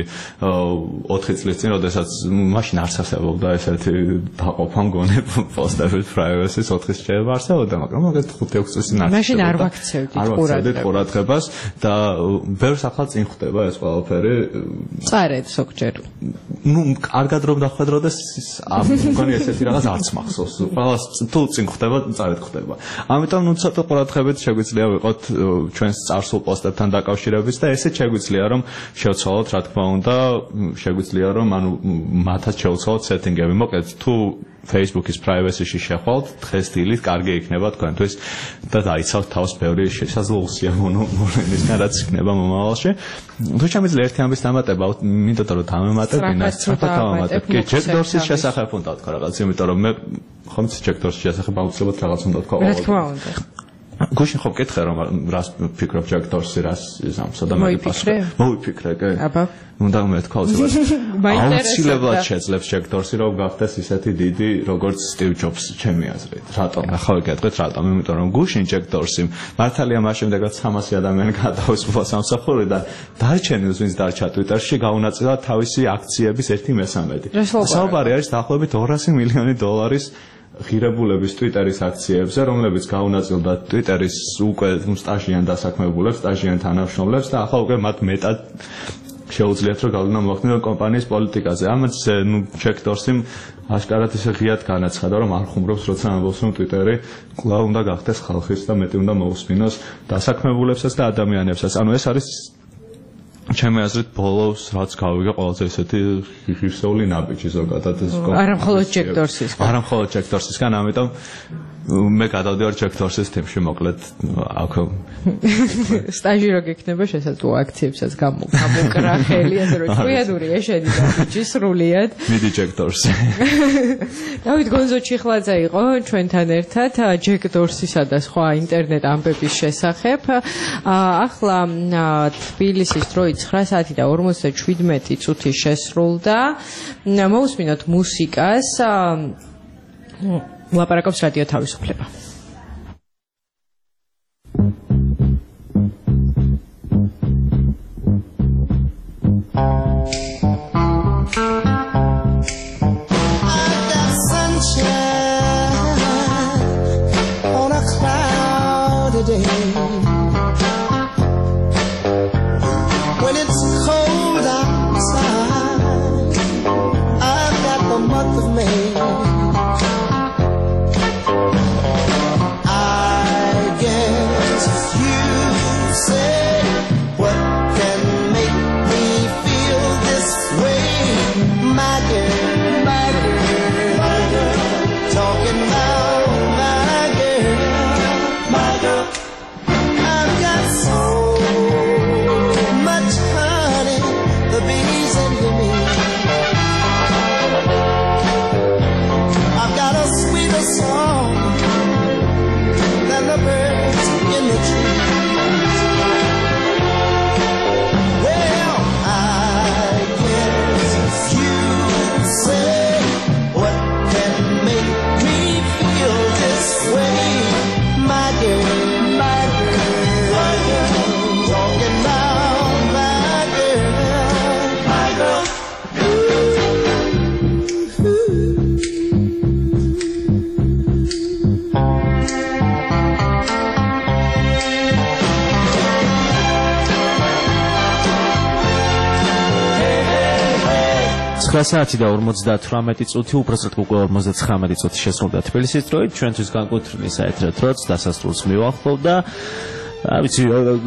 4 წლის წინ, როდესაც მაშინ არ არსებობდა ესეთი დაყოფა მგონი პოსტების privacy-ს 4 შეიძლება არსებობდა, მაგრამ მაგათ 5-6 წლის წინ არ არსებობდა. მაშინ არ ვაქცევდით ყურადღებას და ბევრს ახალ წინ ხდება ეს ყველაფერი. წარეთ ზოგჯერ. კარგად რომ დახვედროდეს, მგონი ესეთი რაღაც არც მახსოვს. ყველას თუ წინ ხდება, წარეთ ხდება. ამიტომ ცოტა ყურადღებით შეგვიძლია ვიყოთ ჩვენს წარსულ პოსტებთან დაკავშირებით და ესეც შეგვიძლია რომ შევცვალოთ, რა თქმა უნდა, შეგვიძლია რომ ანუ მათაც შევცვალოთ setting-ები. მოკლედ, თუ Facebook-ის privacy-ში შეხვალთ, დღეს დილით კარგი იქნება თქვენთვის და დაიცავთ თავს ბევრი შესაძლო უსიამოვნო მოვლენისგან, რაც იქნება მომავალში. თუ შემიძლია ერთი ამბის დამატება, მინდოდა რომ დამემატებინა, სწრაფად დავამატებ. კი, Jack Dorsey-ის შესახებ უნდა თქვა რაღაც, იმიტომ რომ მე ხომ Jack Dorsey-ის შესახებ აუცილებლად რაღაც უნდა თქვა. რა თქმა უნდა. გუშინ ხო მკითხე რომ რას ფიქრობ Jack Dorsey რას ამსა და მე მოვიფიქრე, კი. აბა. უნდა მეთქვა აუცილებლად შეძლებს Jack Dorsey რომ გახდეს ისეთი დიდი როგორც Steve Jobs ჩემი აზრით. რატომ? ახლა ვიგეთქვით რატომ? იმიტომ რომ გუშინ Jack Dorsey მართალია მას შემდეგ რაც 300 ადამიანი გადაუსვლა სამსახურიდან დარჩენილს ვინც დარჩა Twitter-ში გაუნაწილა თავისი აქციების 1/3. საუბარი არის დაახლოებით $200 მილიონი ღირებულების Twitter-ის აქციებზე, რომლებიც გაუნაწილდა Twitter-ის უკვე სტაჟიან დასაქმებულებს, სტაჟიან თანამშრომლებს და ახლა უკვე მათ მეტად შეუძლიათ რომ გავლენა მოახდინონ კომპანიის პოლიტიკაზე. ამაც Jack Dorsey-მ აშკარად ისე ღიად განაცხადა, რომ არ ხუმრობს, როცა ამბობს, რომ Twitter-ი კვლავ უნდა გახდეს ხალხის და მეტი უნდა მოусმინოს დასაქმებულებსაც და ადამიანებსაც. ანუ ეს არის ჩემი აზრით ბოლოს რაც გავიგე ყველაზე ესეთი ღირსეული ნაბიჯი ზოგადად ეს არა მხოლოდ Jack Dorsey-სგან. არა მხოლოდ Jack Dorsey-სგან, ამიტომ მე გადავდივარ Jack Dorsey-ის თემში მოკლედ აქ სტაჟი რო გექნება შესაძლოა აქციებსაც გამოკრა ხელი ასე რომ ჭუიადური ეშენი ნაბიჯი სრულიად მიდი Jack Dorsey. დავით გონზო ჩიხლაძე იყო ჩვენთან ერთად Jack Dorsey-სა და სხვა ინტერნეტ ამბების შესახებ. ახლა თბილისის დროით 9 საათი და 57 წუთი შესრულდა. მოусმინოთ მუსიკას. ლაპარაკობს რადიო თავისუფლება. საათი და 58 წუთი, უბრალოდ უკვე 59 წუთი შესრულდა თბილისის დროით. ჩვენთვის განკუთვნილი საერთოდ როც დასასრულს მივახლოვდა. ვიცი,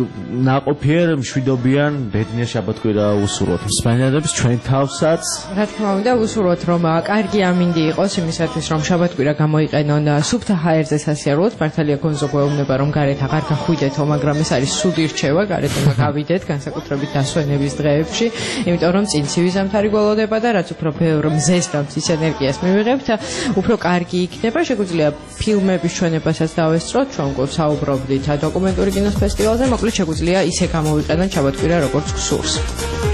ნაყოფიერ მშვიდობიან ბედნიერ შაბათკვირა უსურვოთ მსმენელებს ჩვენ თავსაც. რა თქმა უნდა, უსურვოთ რომ კარგი ამინდი იყოს იმისათვის რომ შაბათკვირა გამოიყენონ სუფთა ჰაერზე სასიარულოდ. მართალია გონზო გვეუბნება რომ გარეთ აღარ გახვიდეთო, მაგრამ ეს არის სუდი რჩევა, გარეთ უნდა გავიდეთ განსაკუთრებით დასვენების დღეებში, იმიტომ რომ წინ ცივი ზამთარი გველოდება და რაც უფრო ბევრ მზეს და მზის ენერგიას მივიღებთ, უფრო კარგი იქნება. შეგვიძლია ფილმების ჩვენებასაც დავესწროთ, ჩვენ უკვე საუბრობდით დოკუმენტური კინოს ფესტივალზე, მოკლედ შეგვიძლია ისე გამოვიყენოთ შაბათკვირა როგორც გსურს.